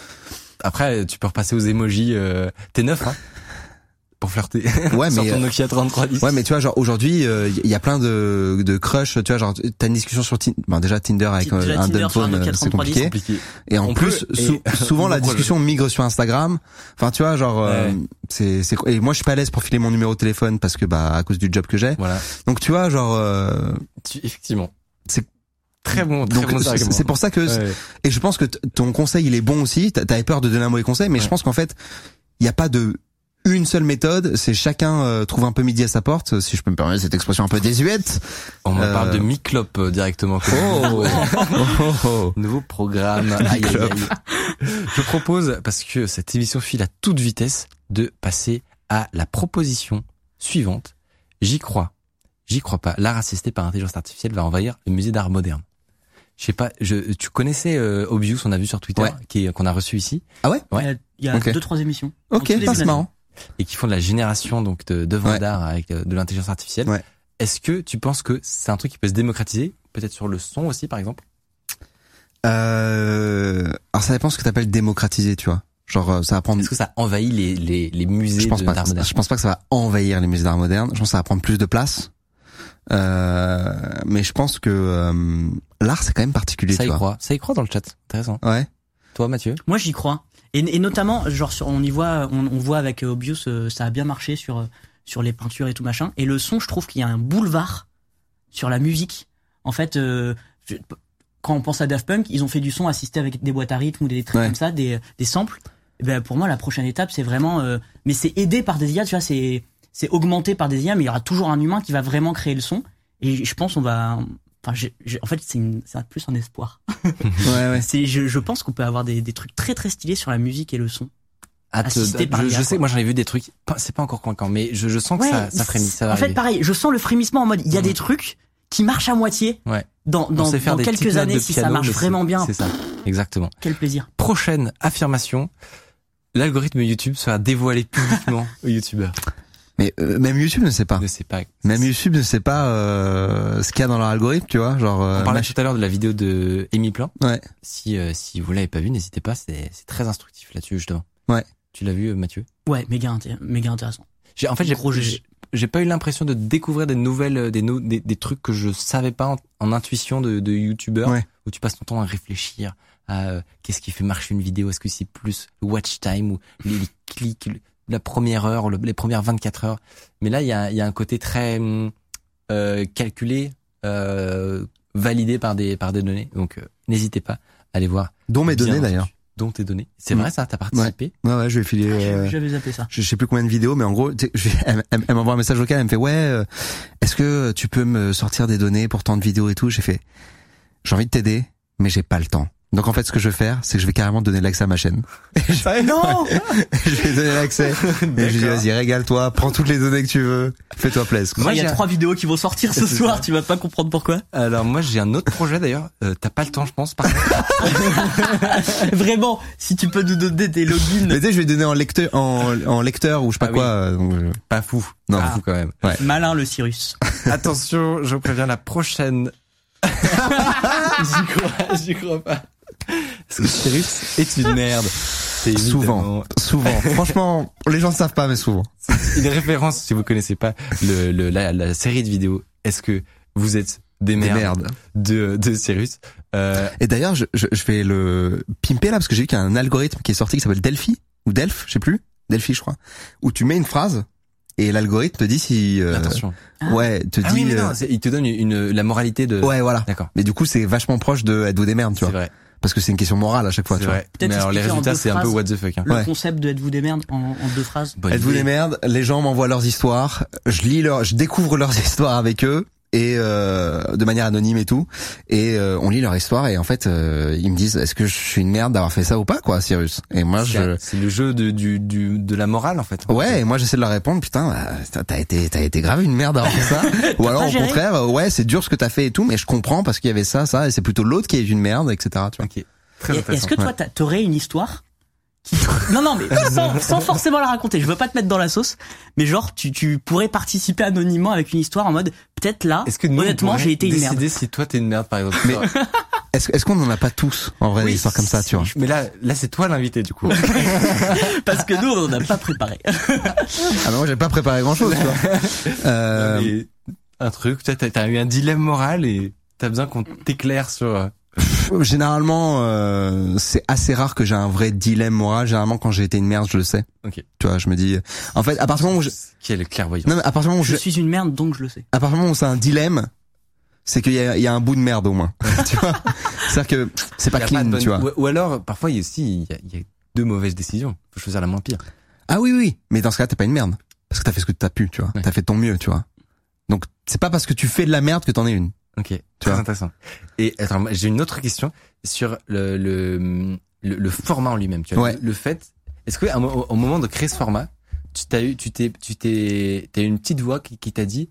Après, tu peux repasser aux emojis. Euh, T'es neuf, hein, pour flirter. Ouais, Sur mais ton Nokia trente-trois dix. ouais, mais tu vois, genre aujourd'hui, il euh, y a plein de de crush. Tu vois, genre t'as une discussion sur Tinder. Bon, déjà Tinder avec Déjà euh, un Tinder dumb sur un phone, Nokia euh, c'est trente-trois dix. compliqué. Compliqué. Et en On plus, peut, sou- et- souvent la Nouveau discussion migre sur Instagram. Enfin, tu vois, genre euh, Ouais. c'est c'est et moi je suis pas à l'aise pour filer mon numéro de téléphone parce que bah à cause du job que j'ai. Voilà. Donc tu vois, genre euh, Tu, effectivement. C'est- très bon. Très donc bon c'est argument. c'est pour ça que Ouais. et je pense que t- ton conseil il est bon aussi. T'a- T'avais peur de donner un mauvais conseil, mais Ouais. je pense qu'en fait il y a pas de une seule méthode. C'est chacun euh, trouve un peu midi à sa porte, si je peux me permettre cette expression un peu désuète. On me Euh, parle de mi-clope euh, directement. Oh, oh, oh. Nouveau programme. Aïe, aïe, Mi-clope. aïe. Je propose, parce que cette émission file à toute vitesse, de passer à la proposition suivante. J'y crois. J'y crois pas. L'art assisté par intelligence artificielle va envahir le musée d'art moderne. Je sais pas, je, tu connaissais euh, Obvious, on a vu sur Twitter, Ouais. qui est- qu'on a reçu ici, Ah ouais? Il y a, il y a Ok. deux trois émissions. En Ok, tout début ça, c'est d'année. marrant. et qui font de la génération donc de d'œuvres Ouais. d'art avec euh, de l'intelligence artificielle. Ouais. Est-ce que tu penses que c'est un truc qui peut se démocratiser, peut-être sur le son aussi, par exemple? Euh, alors ça dépend ce que t'appelles démocratiser, tu vois. Genre euh, ça va prendre. Est-ce que ça envahit les les, les musées Je pense de- pas. d'art moderne? Je pense pas que ça va envahir les musées d'art moderne. Je pense que ça va prendre plus de place. Euh, mais je pense que euh, l'art c'est quand même particulier, Ça tu y vois. croit, ça y croit dans le chat. Intéressant. Ouais. Toi, Mathieu? Moi, j'y crois. Et, et notamment, genre, sur, on y voit, on, on voit avec euh, Obvious, euh, ça a bien marché sur euh, sur les peintures et tout machin. Et le son, je trouve qu'il y a un boulevard sur la musique. En fait, euh, je- quand on pense à Daft Punk, ils ont fait du son assisté avec des boîtes à rythme ou des trucs Ouais. comme ça, des des samples. Et ben pour moi, la prochaine étape, c'est vraiment, euh, mais c'est aidé par des I A, tu vois, c'est c'est augmenté par des I A, mais il y aura toujours un humain qui va vraiment créer le son. Et je pense on va, enfin, j'ai- j'ai- en fait, c'est une- c'est plus un espoir. Ouais, ouais. C'est, je, je pense qu'on peut avoir des, des trucs très très stylés sur la musique et le son. Ah, te- Assisté par je, l'I A, je sais, quoi. moi j'en ai vu des trucs, pas- c'est pas encore convaincant, mais je, je sens que ça, ça frémit, ça va en fait, arriver. pareil, je sens le frémissement en mode, il y a Mhm. des trucs qui marchent à moitié. Ouais. Dans, On dans, sait faire dans des petites quelques notes années, de si piano, ça marche mais c'est- vraiment bien. C'est ça, exactement. Quel plaisir. Prochaine affirmation, l'algorithme YouTube sera dévoilé publiquement aux youtubeurs. Mais euh, même YouTube ne sait pas. Ne sais pas. Même YouTube ne sait pas euh, ce qu'il y a dans leur algorithme, tu vois. Genre. euh, On parlait mach- tout à l'heure de la vidéo de Amy Plan. Ouais. Si euh, si vous l'avez pas vu, n'hésitez pas, c'est c'est très instructif là-dessus justement. Ouais. Tu l'as vu, euh, Mathieu? Ouais, méga, inté- méga intéressant. J'ai en fait j'ai Gros G G. j'ai- j'ai pas eu l'impression de découvrir des nouvelles euh, des, no- des des trucs que je savais pas en, en intuition de de youtubeurs, Ouais. où tu passes ton temps à réfléchir à euh, qu'est-ce qui fait marcher une vidéo, est-ce que c'est plus le watch time ou les, les clics, le- la première heure, le- les premières vingt-quatre heures. Mais là il y a il y a un côté très hum, euh, calculé, euh, validé par des par des données. Donc euh, n'hésitez pas à aller voir. Dont mes Bien données entendu. d'ailleurs. Dont tes données. C'est Mm. vrai ça, t'as participé? Ouais, ouais, je vais filer. euh, J'avais zappé ça. je je sais plus combien de vidéos, mais en gros, tu sais, je- elle, elle- elle m'envoie un message vocal, elle me fait ouais, euh, est-ce que tu peux me sortir des données pour tant de vidéos et tout. J'ai fait, j'ai envie de t'aider, mais j'ai pas le temps. Donc en fait, ce que je vais faire, c'est que je vais carrément donner l'accès à ma chaîne. Non! Je vais donner l'accès. Et je lui dis vas-y, régale-toi, prends toutes les données que tu veux, fais-toi plaisir. Moi, il y a j'ai- trois vidéos qui vont sortir ce C'est soir, ça. tu vas pas comprendre pourquoi. Alors moi j'ai un autre projet d'ailleurs. Euh, t'as pas le temps je pense. Par contre. Vraiment, si tu peux nous donner des logins. Mais tu sais, je vais donner en lecteur, en, en lecteur ou je sais pas Ah quoi. euh, donc, euh, Pas fou. Non. Pas fou quand même. Malin le Cyrus. Attention, je vous préviens la prochaine. J'y crois, j'y crois pas. Parce que Cyrus est une merde. C'est Souvent, souvent. Franchement, les gens ne savent pas, mais souvent. une référence, si vous connaissez pas le, le la, la série de vidéos. Est-ce que vous êtes des merdes, Des merdes. de de Cyrus? Euh, Et d'ailleurs, je, je, je vais le pimper là parce que j'ai vu qu'il y a un algorithme qui est sorti qui s'appelle Delphi ou Delph, je sais plus, Delphi je crois, où tu mets une phrase et l'algorithme te dit si euh, attention. ouais, te Ah dit oui, mais euh, non, c'est- il te donne une, une la moralité de. ouais voilà. D'accord. Mais du coup, c'est vachement proche de êtes-vous des merdes, tu C'est vois. vrai. Parce que c'est une question morale à chaque fois, C'est tu vois. vrai. Peut-être Mais alors les expliquer en résultats, deux c'est un peu phrases. what the fuck. Hein. Le Ouais. concept de êtes-vous des merdes en, en deux phrases. Bonne Êtes-vous idée. des merdes? Les gens m'envoient leurs histoires, je lis leur, je découvre leurs histoires avec eux et euh, de manière anonyme et tout, et euh, on lit leur histoire et en fait euh, ils me disent est-ce que je suis une merde d'avoir fait ça ou pas quoi, Cyrus? Et moi je C'est le jeu de du du de la morale en fait. ouais, et moi j'essaie de leur répondre putain bah, t'as été t'as été grave une merde d'avoir fait ça ou alors pas au géré. contraire euh, ouais c'est dur ce que t'as fait et tout mais je comprends parce qu'il y avait ça ça et c'est plutôt l'autre qui est une merde etc tu vois. Ok. Très Et- intéressant. Est-ce que toi, t'as- t'aurais une histoire qui... Non, non, mais sans, sans forcément la raconter. Je veux pas te mettre dans la sauce, mais genre, tu, tu pourrais participer anonymement avec une histoire en mode, peut-être là, Est-ce que nous, honnêtement, on j'ai été une merde. décider si toi t'es une merde par exemple. Mais est-ce est-ce qu'on en a pas tous en vrai Oui, des histoires comme ça tu vois? Mais là, là c'est toi l'invité du coup. Parce que nous, on en a pas préparé. Ah mais moi j'ai pas préparé grand chose tu vois. Euh, Mais un truc, tu as, t'as eu un dilemme moral et t'as besoin qu'on t'éclaire sur. euh, Généralement, euh, c'est assez rare que j'ai un vrai dilemme moral. Généralement, quand j'ai été une merde, je le sais. Ok. Tu vois, je me dis. En fait, à partir du moment où je... Quel clairvoyant. non, mais à partir du moment où Je je... suis une merde, donc je le sais. à partir du moment où c'est un dilemme, c'est qu'il y a, il y a un bout de merde au moins. Tu vois, c'est-à-dire que c'est pas Y a clean, de bonne- tu vois. Ou, ou alors, parfois, il y a aussi, il y a, il y a deux mauvaises décisions. Faut choisir la moins pire. Ah oui, oui. Mais dans ce cas, t'es pas une merde parce que t'as fait ce que t'as pu, tu vois. Ouais. T'as fait de ton mieux, tu vois. Donc c'est pas parce que tu fais de la merde que t'en es une. Ok. Très vois. intéressant. Et attends, moi, j'ai une autre question sur le le le, le format en lui-même. Tu vois, Ouais. le, le fait. Est-ce que à un mo- au moment de créer ce format, tu t'as eu, tu t'es, tu t'es, t'as eu une petite voix qui, qui t'a dit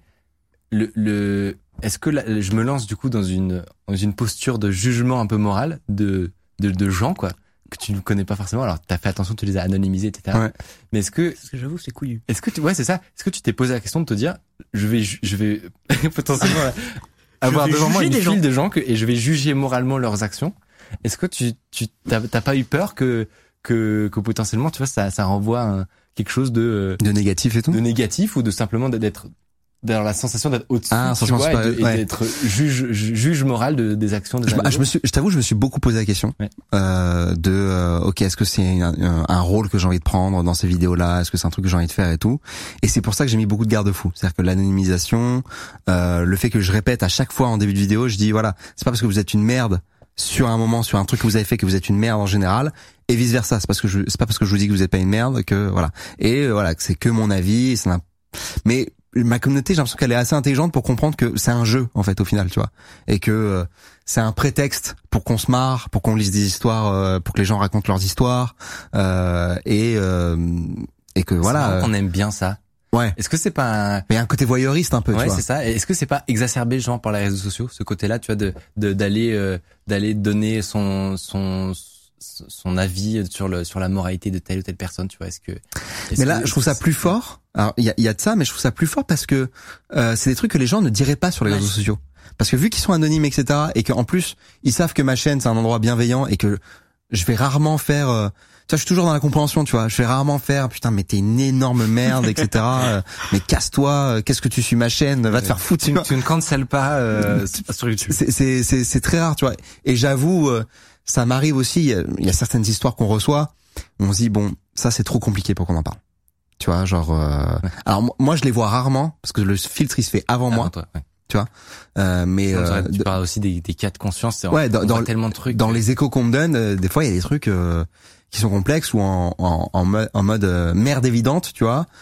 le le. Est-ce que là, je me lance du coup dans une dans une posture de jugement un peu moral de de, de gens quoi que tu ne connais pas forcément. Alors t'as fait attention, tu les as anonymisés, et cetera. Ouais. Mais est-ce que Parce que j'avoue, c'est couillu. est-ce que tu, ouais, c'est ça. Est-ce que tu t'es posé la question de te dire, je vais, ju- je vais potentiellement avoir vais devant moi juger une des file gens. de gens que, et je vais juger moralement leurs actions. Est-ce que tu, tu, t'as, t'as pas eu peur que, que, que potentiellement, tu vois, ça, ça renvoie un, quelque chose de, De négatif et tout. de négatif ou de simplement d'être, d'avoir la sensation d'être au-dessus, Ah, tu sensation vois, et, de- supérieure, et ouais. d'être juge, ju- juge moral de, des actions des Je, uns me- des je me autres. suis, je t'avoue, je me suis beaucoup posé la question Ouais. euh, de, euh, ok, est-ce que c'est un, un- un rôle que j'ai envie de prendre dans ces vidéos-là, est-ce que c'est un truc que j'ai envie de faire et tout. Et c'est pour ça que j'ai mis beaucoup de garde-fous, c'est-à-dire que l'anonymisation, euh, le fait que je répète à chaque fois en début de vidéo, je dis voilà, c'est pas parce que vous êtes une merde sur un moment, sur un truc que vous avez fait que vous êtes une merde en général, et vice versa. C'est parce que je, c'est pas parce que je vous dis que vous êtes pas une merde que voilà. Et euh, voilà, que c'est que mon avis. Ça n'a- mais ma communauté, j'ai l'impression qu'elle est assez intelligente pour comprendre que c'est un jeu en fait au final, tu vois, et que euh, c'est un prétexte pour qu'on se marre, pour qu'on lise des histoires, euh, pour que les gens racontent leurs histoires, euh, et euh, et que C'est voilà. marrant euh, qu'on aime bien ça. ouais. Est-ce que c'est pas un, Mais il y a un côté voyeuriste un peu, tu ouais, vois. c'est ça. Et est-ce que c'est pas exacerbé, genre, par les réseaux sociaux, ce côté-là, tu vois, de, de, d'aller, euh, d'aller donner son, son, son avis sur le, sur la moralité de telle ou telle personne, tu vois, est-ce que, est-ce Mais là, que- je trouve ça plus fort. Alors, il y a, il y a de ça, mais je trouve ça plus fort parce que euh, c'est des trucs que les gens ne diraient pas sur les Ouais. réseaux sociaux. Parce que vu qu'ils sont anonymes, et cetera, et qu'en plus, ils savent que ma chaîne, c'est un endroit bienveillant et que je vais rarement faire... euh, tu vois, je suis toujours dans la compréhension, tu vois. Je vais rarement faire, putain, mais t'es une énorme merde, et cetera. euh, mais casse-toi, euh, qu'est-ce que tu suis ma chaîne, va te faire foutre. tu, tu vois. tu ne cancelles pas, euh, sur YouTube. C'est c'est c'est c'est très rare, tu vois. Et j'avoue, euh, ça m'arrive aussi. Il y a- il y a certaines histoires qu'on reçoit, on se dit bon, ça c'est trop compliqué pour qu'on en parle. Tu vois, genre. euh, Alors mo- moi, je les vois rarement parce que le filtre il se fait avant moi. Avant toi, ouais. Euh, mais On euh, dirait- tu de- parles aussi des, des cas de conscience. c'est- Ouais, dans- on voit dans- tellement de trucs. dans les échos qu'on me donne, euh, des fois il y a des trucs euh, qui sont complexes ou en en en mode, en mode euh, merde évidente, tu vois.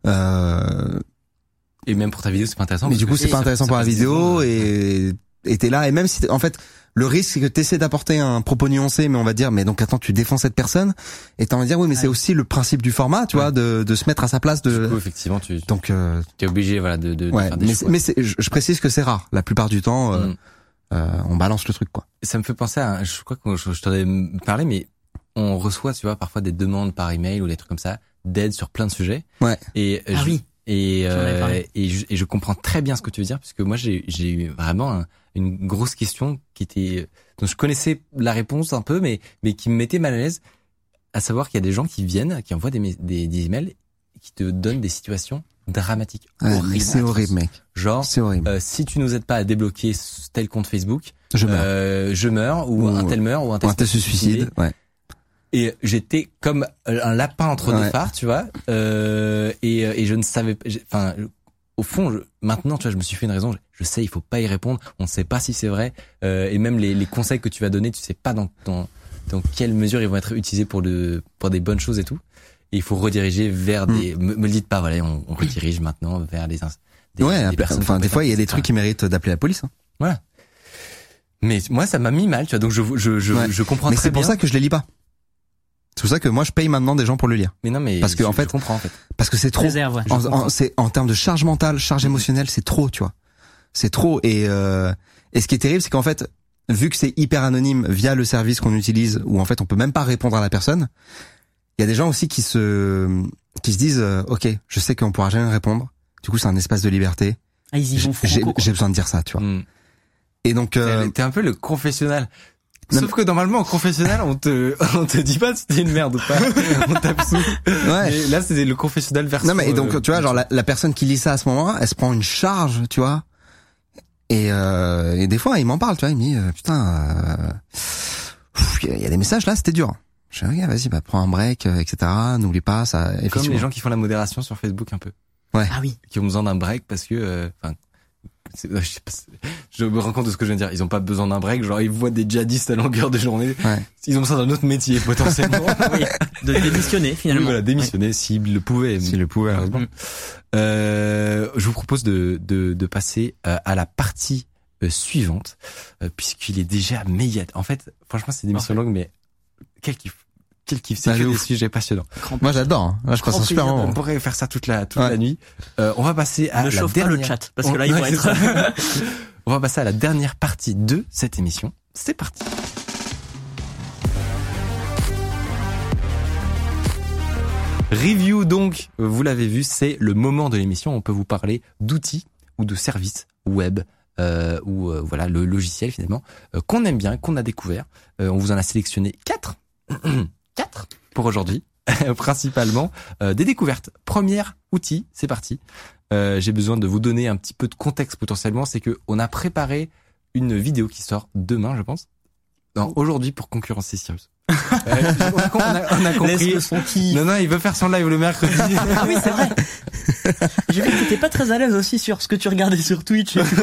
Euh, Et même pour ta vidéo, c'est pas intéressant. mais parce du que coup, c'est ça- pas intéressant ça pour la passe vidéo des- et et t'es là et même si t'es- en fait le risque c'est que t'essaies d'apporter un propos nuancé, mais on va dire mais donc attends tu défends cette personne et t'as envie de dire oui mais c'est aussi le principe du format, tu Ouais. vois, de de se mettre à sa place Du de coup, effectivement, tu, donc euh, tu es obligé, voilà, de, de, de ouais faire des mais choix. c'est- mais c'est- je, je précise que c'est rare la plupart du temps euh, Mm. euh, on balance le truc quoi. Ça me fait penser à, je crois que je, je t'en ai parlé, mais on reçoit, tu vois, parfois des demandes par email ou des trucs comme ça, d'aide sur plein de sujets. Ouais. Et Ah je, oui. Et, J'en avais euh, parlé. et, je, et je comprends très bien ce que tu veux dire, puisque moi j'ai, j'ai eu vraiment un, une grosse question qui était, dont je connaissais la réponse un peu, mais, mais qui me mettait mal à l'aise. à savoir qu'il y a des gens qui viennent, qui envoient des, des, des emails, qui te donnent des situations dramatiques. Ouais, horribles. c'est horrible, mec. Genre, C'est horrible. euh, si tu nous aides pas à débloquer tel compte Facebook, Je meurs. euh, je meurs, ou, Ou- un tel meurt, ou un tel, Un test se se suicide. Ouais. Et j'étais comme un lapin entre deux Ouais. phares, tu vois, euh, et, et je ne savais pas, j'ai- enfin, au fond, je, maintenant, tu vois, je me suis fait une raison, je, je sais, il faut pas y répondre, on ne sait pas si c'est vrai, euh, et même les, les conseils que tu vas donner, tu sais pas dans, dans, dans quelle mesure ils vont être utilisés pour le, pour des bonnes choses et tout. Et il faut rediriger vers Mm. des, me, me le dites pas, voilà, on, on redirige maintenant vers les, ins- des, ouais, des personnes enfin, des fois, il y a des compétentes, trucs qui méritent d'appeler la police. Hein. Voilà. Mais moi, ça m'a mis mal, tu vois, donc je, je, je, Ouais. je comprends Mais très c'est pour bien. ça que je les lis pas. C'est pour ça que moi, je paye maintenant des gens pour le lire. Mais non, mais Parce que, je, en fait, je comprends en fait. Parce que c'est trop. Réserve, ouais. En, en, c'est, en termes de charge mentale, charge émotionnelle, c'est trop, tu vois. C'est trop. Et, euh, et ce qui est terrible, c'est qu'en fait, vu que c'est hyper anonyme via le service qu'on utilise, où en fait, on peut même pas répondre à la personne, il y a des gens aussi qui se, qui se disent, euh, ok, je sais qu'on pourra jamais répondre. Du coup, c'est un espace de liberté. Ah, ils y vont J'ai, franco, quoi. j'ai besoin de dire ça, tu vois. Mm. Et donc, euh, T'es un peu le confessionnal. Non, Sauf que normalement, au confessionnal, on te, on te dit pas si t'es une merde ou pas. On tape sous. ouais. Mais là, c'est le confessionnal version. Non mais et donc euh, tu vois genre la, la personne qui lit ça à ce moment-là, elle se prend une charge, tu vois. Et euh, et des fois il m'en parle, tu vois, il me dit euh, putain il euh, y, y a des messages là, c'était dur. Je dis regarde, vas-y, bah prends un break, euh, et cetera. N'oublie pas ça. comme Effectivement. les gens qui font la modération sur Facebook un peu, Ah oui. qui ont besoin d'un break parce que, euh, enfin, c'est- je sais pas, c'est- je me rends compte de ce que je viens de dire. Ils ont pas besoin d'un break, genre ils voient des djihadistes à longueur de journée. Ouais. Ils ont besoin d'un autre métier potentiellement. Oui. De démissionner, Oui, finalement. voilà, démissionner s'ils le pouvaient. S'il le pouvait. Malheureusement. Mm. Euh, je vous propose de, de, de passer euh, à la partie euh, suivante, euh, puisqu'il est déjà méga. En fait, franchement, c'est des émissions longues, mais quel kiff. Quel kiff. C'est Ah, que de des ouf. sujets passionnants. Moi j'adore. Hein. Là je passe un Grand super plaisir de- moment. On pourrait faire ça toute la, toute Ouais. la nuit. Euh, on va passer à Ne la chauffe pas dernière. le chat, parce On- que là, ils ouais, vont c'est être... ça. On va passer à la dernière partie de cette émission. C'est parti. Review donc, vous l'avez vu, c'est le moment de l'émission. On peut vous parler d'outils ou de services web euh, ou euh, voilà le logiciel finalement euh, qu'on aime bien, qu'on a découvert. Euh, on vous en a sélectionné quatre, quatre pour aujourd'hui, principalement euh, des découvertes. Premier outil, c'est parti. Euh, j'ai besoin de vous donner un petit peu de contexte potentiellement. C'est que on a préparé une vidéo qui sort demain, je pense. Non, aujourd'hui pour concurrencer Cyrus. Euh, on, a, on a compris. Laisse-le son kiff. Non, non, il veut faire son live le mercredi. Ah oui, c'est vrai. J'ai vu que t'étais pas très à l'aise aussi sur ce que tu regardais sur Twitch. et tout.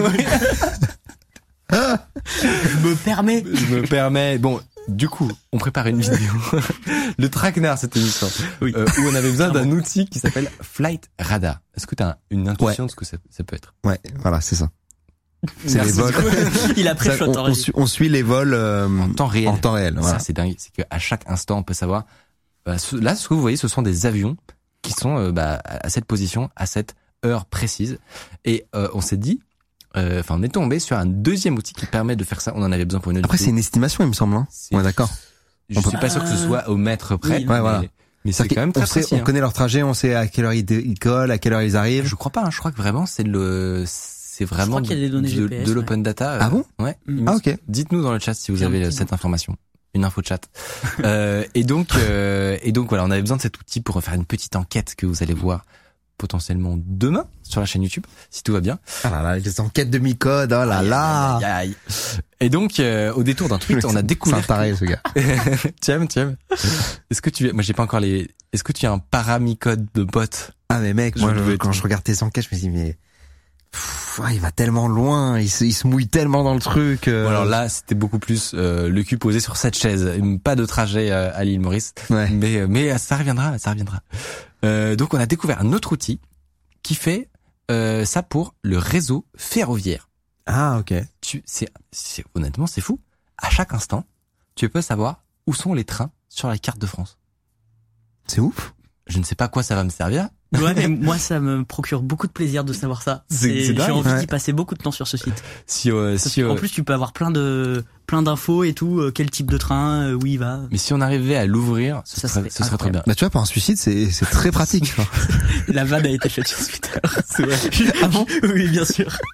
Je me permets. Je me permets. Bon, du coup, on prépare une vidéo. Le traquenard, cette émission. Oui. Euh, où on avait besoin d'un outil qui s'appelle Flight Radar. Est-ce que tu as une intuition de ce que ça, ça peut être? Ouais, voilà, c'est ça. C'est Merci. les vols. Il a Ça, pré-shot on, en on, régie. suit, on suit les vols euh, En temps réel. En temps réel. Voilà. Ça, c'est dingue. C'est qu'à chaque instant, on peut savoir. Bah, ce- là, ce que vous voyez, ce sont des avions qui sont euh, bah, à cette position, à cette heure précise. Et euh, on s'est dit, euh, enfin, on est tombé sur un deuxième outil qui permet de faire ça. On en avait besoin pour une autre Après c'est vidéo. une estimation, il me semble. Hein. C'est- Ouais, d'accord. Je on peut- suis pas sûr que ce soit au mètre près. Oui, mais, ouais, voilà. mais c'est C'est-à-dire quand même très on sait, précis. on hein. connaît leur trajet, on sait à quelle heure ils, dé- ils collent, à quelle heure ils arrivent. Je crois pas. Hein, je crois que vraiment c'est le, c'est vraiment crois qu'il y a des données de, G P S, de ouais. l'open data. Ah bon Ouais. Mm. il me Ah ok. Dites-nous dans le chat si vous J'ai un avez petit cette doute. information. Une info chat. euh, et donc, euh, et donc voilà, on avait besoin de cet outil pour faire une petite enquête que vous allez voir potentiellement demain sur la chaîne YouTube, si tout va bien. Ah là là, les enquêtes de mi-code, oh là là. Aïe, aïe, aïe. Et donc, euh, au détour d'un tweet, on a C'est découvert. un taré ce gars. Tiens, tiens. Est-ce que tu, moi j'ai pas encore les. Est-ce que tu as un paramicode de bot? Ah mais mec, Je moi le je- veux quand tout. je regarde tes enquêtes, je me dis mais pff, ouais, il va tellement loin, il se, il se mouille tellement dans le truc. euh. Bon, alors là, c'était beaucoup plus euh, le cul posé sur cette chaise. Pas de trajet euh, à l'île Maurice. Ouais. Mais mais ça reviendra, ça reviendra. Euh, donc on a découvert un autre outil qui fait euh, ça pour le réseau ferroviaire. Ah ok. Tu, c'est, c'est honnêtement c'est fou. À chaque instant, tu peux savoir où sont les trains sur la carte de France. C'est ouf. Je ne sais pas à quoi ça va me servir. Ouais, mais moi, ça me procure beaucoup de plaisir de savoir ça. C'est- c'est J'ai dingue. envie Ouais. d'y passer beaucoup de temps sur ce site. Si, euh, Parce si, qu'en euh, plus, tu peux avoir plein de, plein d'infos et tout, euh, quel type de train, euh, où il va. mais si on arrivait à l'ouvrir, ce Ça serait, serait ce serait très bien. Bah tu vois pour un suicide c'est c'est très pratique. genre. La vanne a été faite sur Twitter. C'est vrai. Ah bon? Oui, bien sûr.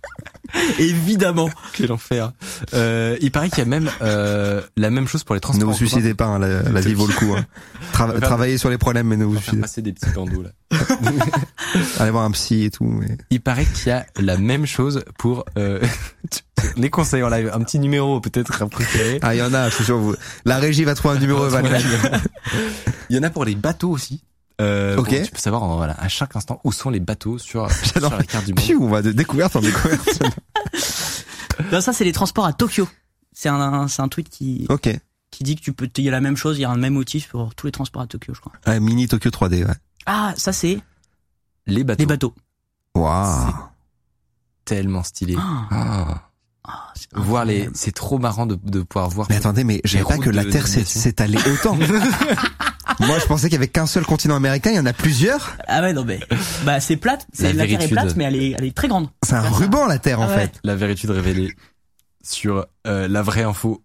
Évidemment. Quel enfer. Euh, il paraît qu'il y a même euh, la même chose pour les transports. Ne vous en commun. suicidez pas, hein, la, la vie vaut le coup. Hein. Tra- faire- travaillez sur les problèmes, mais ne On vous va faire suicidez passer des petits bandeaux là. pas. Allez voir un psy et tout. Mais... Il paraît qu'il y a la même chose pour euh, les conseils en live. Un petit numéro peut-être à préférer. Ah, il y en a, je suis sûr. Vous... La régie va trouver un numéro. va le mettre. Il y en a pour les bateaux aussi. Euh, Ok. bon, tu peux savoir en- voilà, à chaque instant où sont les bateaux sur, J'adore. sur la carte du monde. Piou, on va de découverte en découverte. Non, ça, c'est les transports à Tokyo. C'est un, c'est un tweet qui, Ok. qui dit que tu peux, il y a la même chose, il y a un même motif pour tous les transports à Tokyo, je crois. Ouais, mini Tokyo trois D, ouais. Ah, ça, c'est Les bateaux. les bateaux. Waouh. Tellement stylé. Ah, Ah. ah, c'est Voir les, incroyable. c'est trop marrant de, de pouvoir voir. Mais attendez, mais je Les savais pas routes que la de Terre s'est navigation. s'étalée autant. Moi, je pensais qu'il y avait qu'un seul continent américain, il y en a plusieurs. Ah ouais, non, mais, bah, c'est plate, La c'est, la Terre est véritude. plate, mais elle est, elle est très grande. C'est un Comme ça. ruban, la Terre, en Ah ouais. fait. La véritude révélée sur euh, la vraie info.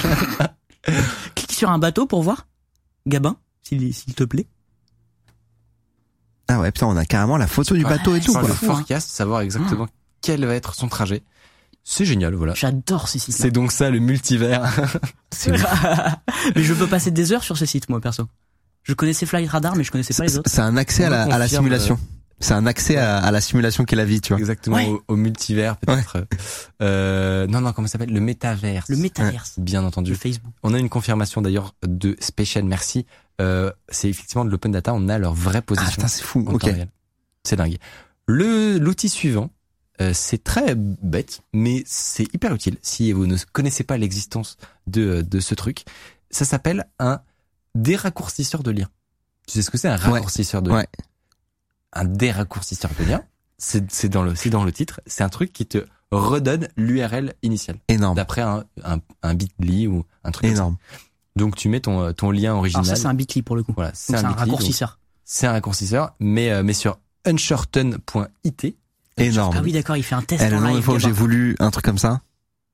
Clique sur un bateau pour voir. Gabin, s'il, s'il te plaît. Ah ouais, putain, on a carrément la photo du Ouais, bateau et tout, Sans quoi. le fou, hein. forecast, savoir exactement quel va être son trajet. C'est génial, voilà. J'adore ces sites. C'est donc ça le multivers. C'est ouf. Mais je peux passer des heures sur ces sites, moi, perso. Je connaissais Flight Radar, mais je connaissais pas les autres. C'est un accès à la, à la confirme, simulation. C'est un accès à, à la simulation qu'est la vie, tu vois. Exactement, Ouais. au, au multivers peut-être. Euh, non, non, comment ça s'appelle? Le métaverse. Le métaverse. Bien De entendu. Facebook. On a une confirmation d'ailleurs de Spatial, merci. Euh, c'est effectivement de l'open data, on a leur vraie Ah position. putain, c'est fou. en Ok. temps réel. C'est dingue. Le l'outil suivant, euh, c'est très bête, mais c'est hyper utile si vous ne connaissez pas l'existence de de ce truc. Ça s'appelle un déraccourcisseur de liens. Tu sais ce que c'est un raccourcisseur de liens? Ouais. Un déraccourcisseur de liens, c'est c'est dans le c'est dans le titre. C'est un truc qui te redonne l'U R L initiale Énorme. d'après un un, un Bitly ou un truc comme ça. Énorme. Donc tu mets ton ton lien Alors original. ça, c'est un Bitly pour le coup. Voilà, Donc, c'est c'est un, un Bitly, donc raccourcisseur. c'est un raccourcisseur, mais euh, mais sur unshorten point I T. Énorme. Ah oui, d'accord, il fait un test Eh, le en nombre de live. fois où j'ai Gabin. voulu un truc comme ça.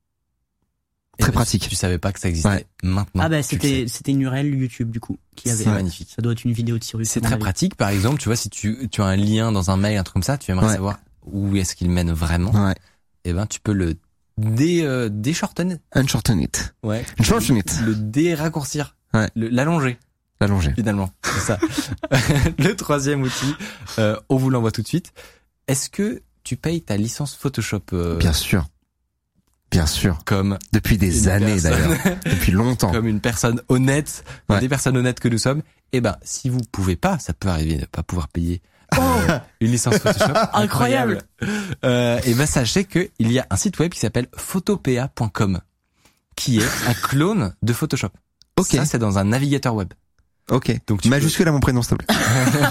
Et Très ben, pratique. Tu, tu savais pas que ça existait. Ouais. Maintenant. Ah bah tu le c'était, c'était une U R L YouTube du coup qui sais. avait. C'est magnifique. Ça doit être une vidéo de Cyrus. C'est à mon très avis. pratique. Par exemple, tu vois, si tu, tu as un lien dans un mail, un truc comme ça, tu aimerais Ouais. savoir où est-ce qu'il mène vraiment. Ouais. Eh ben, tu peux le dé, euh, déshorten. Unshorten it. Ouais. Unshorten it. Le déraccourcir. Ouais. Le, l'allonger. L'allonger. Finalement. C'est ça. Le troisième outil, euh, on vous l'envoie tout de suite. Est-ce que tu payes ta licence Photoshop, euh, Bien sûr. Bien sûr. comme Depuis des une années, personne- d'ailleurs. Depuis longtemps. comme une personne honnête, comme Ouais. des personnes honnêtes que nous sommes, eh ben, si vous pouvez pas, ça peut arriver de ne pas pouvoir payer euh, une licence Photoshop. Incroyable. Euh, et ben, sachez que il y a un site web qui s'appelle photopea point com, qui est un clone de Photoshop. Ok. Ça, c'est dans un navigateur web. Ok. Donc, tu Majuscule à mon prénom, s'il te plaît.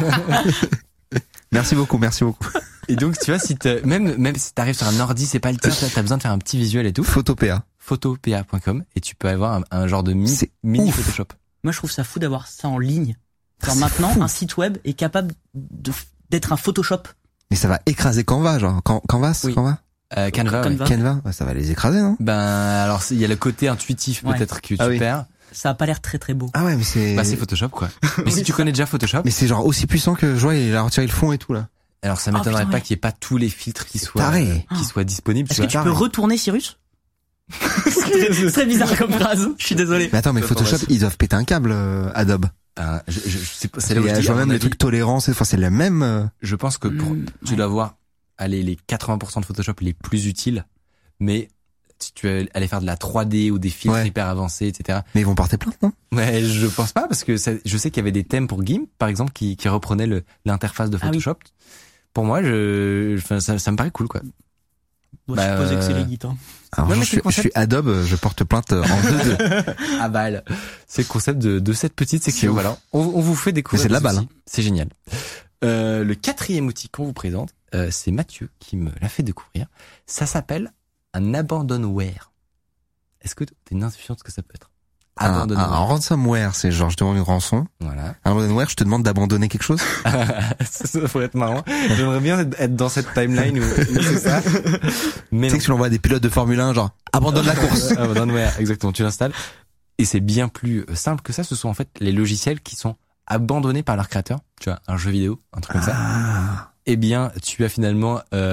Merci beaucoup, merci beaucoup. Et donc, tu vois, si t'as- même, même si t'arrives sur un ordi, c'est pas le tien, t'as besoin de faire un petit visuel et tout. Photopea. photopea point com et tu peux avoir un, un genre de mi- C'est mini ouf. Photoshop. Moi je trouve ça fou d'avoir ça en ligne. Genre C'est maintenant fou. un site web est capable de, d'être un Photoshop. Mais ça va écraser Canva, genre. Can- Canvas, Oui. Canva? Euh, Canva, ouais. Canva. Canva? Ouais, ça va les écraser, non? Ben, alors, c'est- il y a le côté intuitif Ouais. peut-être que tu Ah oui. perds. Ça a pas l'air très très beau. Ah ouais, mais c'est... Bah, c'est Photoshop, quoi. Mais si tu connais déjà Photoshop, Mais c'est genre aussi puissant que je vois, il a retiré le fond et tout, là. alors ça Oh, m'étonnerait putain, pas ouais. qu'il y ait pas tous les filtres qui C'est soient, taré. qui soient disponibles. Est-ce tu que vois. tu peux retourner Cyrus? C'est très bizarre comme phrase. Je suis désolé. Mais attends, mais Ça, Photoshop, formation. ils doivent péter un câble, euh, Adobe. Ben, je, je, je sais pas, c'est C'est là où je je dis, à vois mon même les avis, trucs tolérance, enfin, c'est la même, euh, je pense que pour, Mm, tu ouais. dois avoir, allez, les quatre-vingts pour cent de Photoshop les plus utiles, mais si tu veux aller faire de la trois D ou des filtres Ouais. hyper avancés, et cetera. mais ils vont porter plainte, non? Mais je pense pas parce que ça- je sais qu'il y avait des thèmes pour GIMP, par exemple, qui, qui reprenaient le, l'interface de Ah oui. Photoshop. Pour moi, je, enfin, ça, ça me paraît cool, quoi. Bon, Bah, je supposais que c'est euh, les guitares. Alors, Ouais, je, mais suis, c'est le je suis Adobe, euh, je porte plainte euh, en deux deux. À balle. C'est le concept de, de cette petite C'est section. ouf. Voilà. On, on vous fait découvrir. Mais c'est de la des balle, outils. C'est génial. Euh, le quatrième outil qu'on vous présente, euh, c'est Mathieu qui me l'a fait découvrir. Ça s'appelle un abandonware. Est-ce que t'as une intuition de ce que ça peut être? Un, un, Abandonware. un ransomware, c'est genre je demande une rançon. Voilà. Un abandonware, je te demande d'abandonner quelque chose. ça, ça pourrait être marrant. J'aimerais bien être être dans cette timeline où, où c'est ça. Mais Tu sais non. que tu l'envoies à des pilotes de Formule un, genre abandonne la course. Abandonware, exactement. Tu l'installes. Et c'est bien plus simple que ça. Ce sont en fait les logiciels qui sont abandonnés par leur créateur. Tu vois, un jeu vidéo, un truc comme ça. Ah. Eh bien, tu as finalement euh,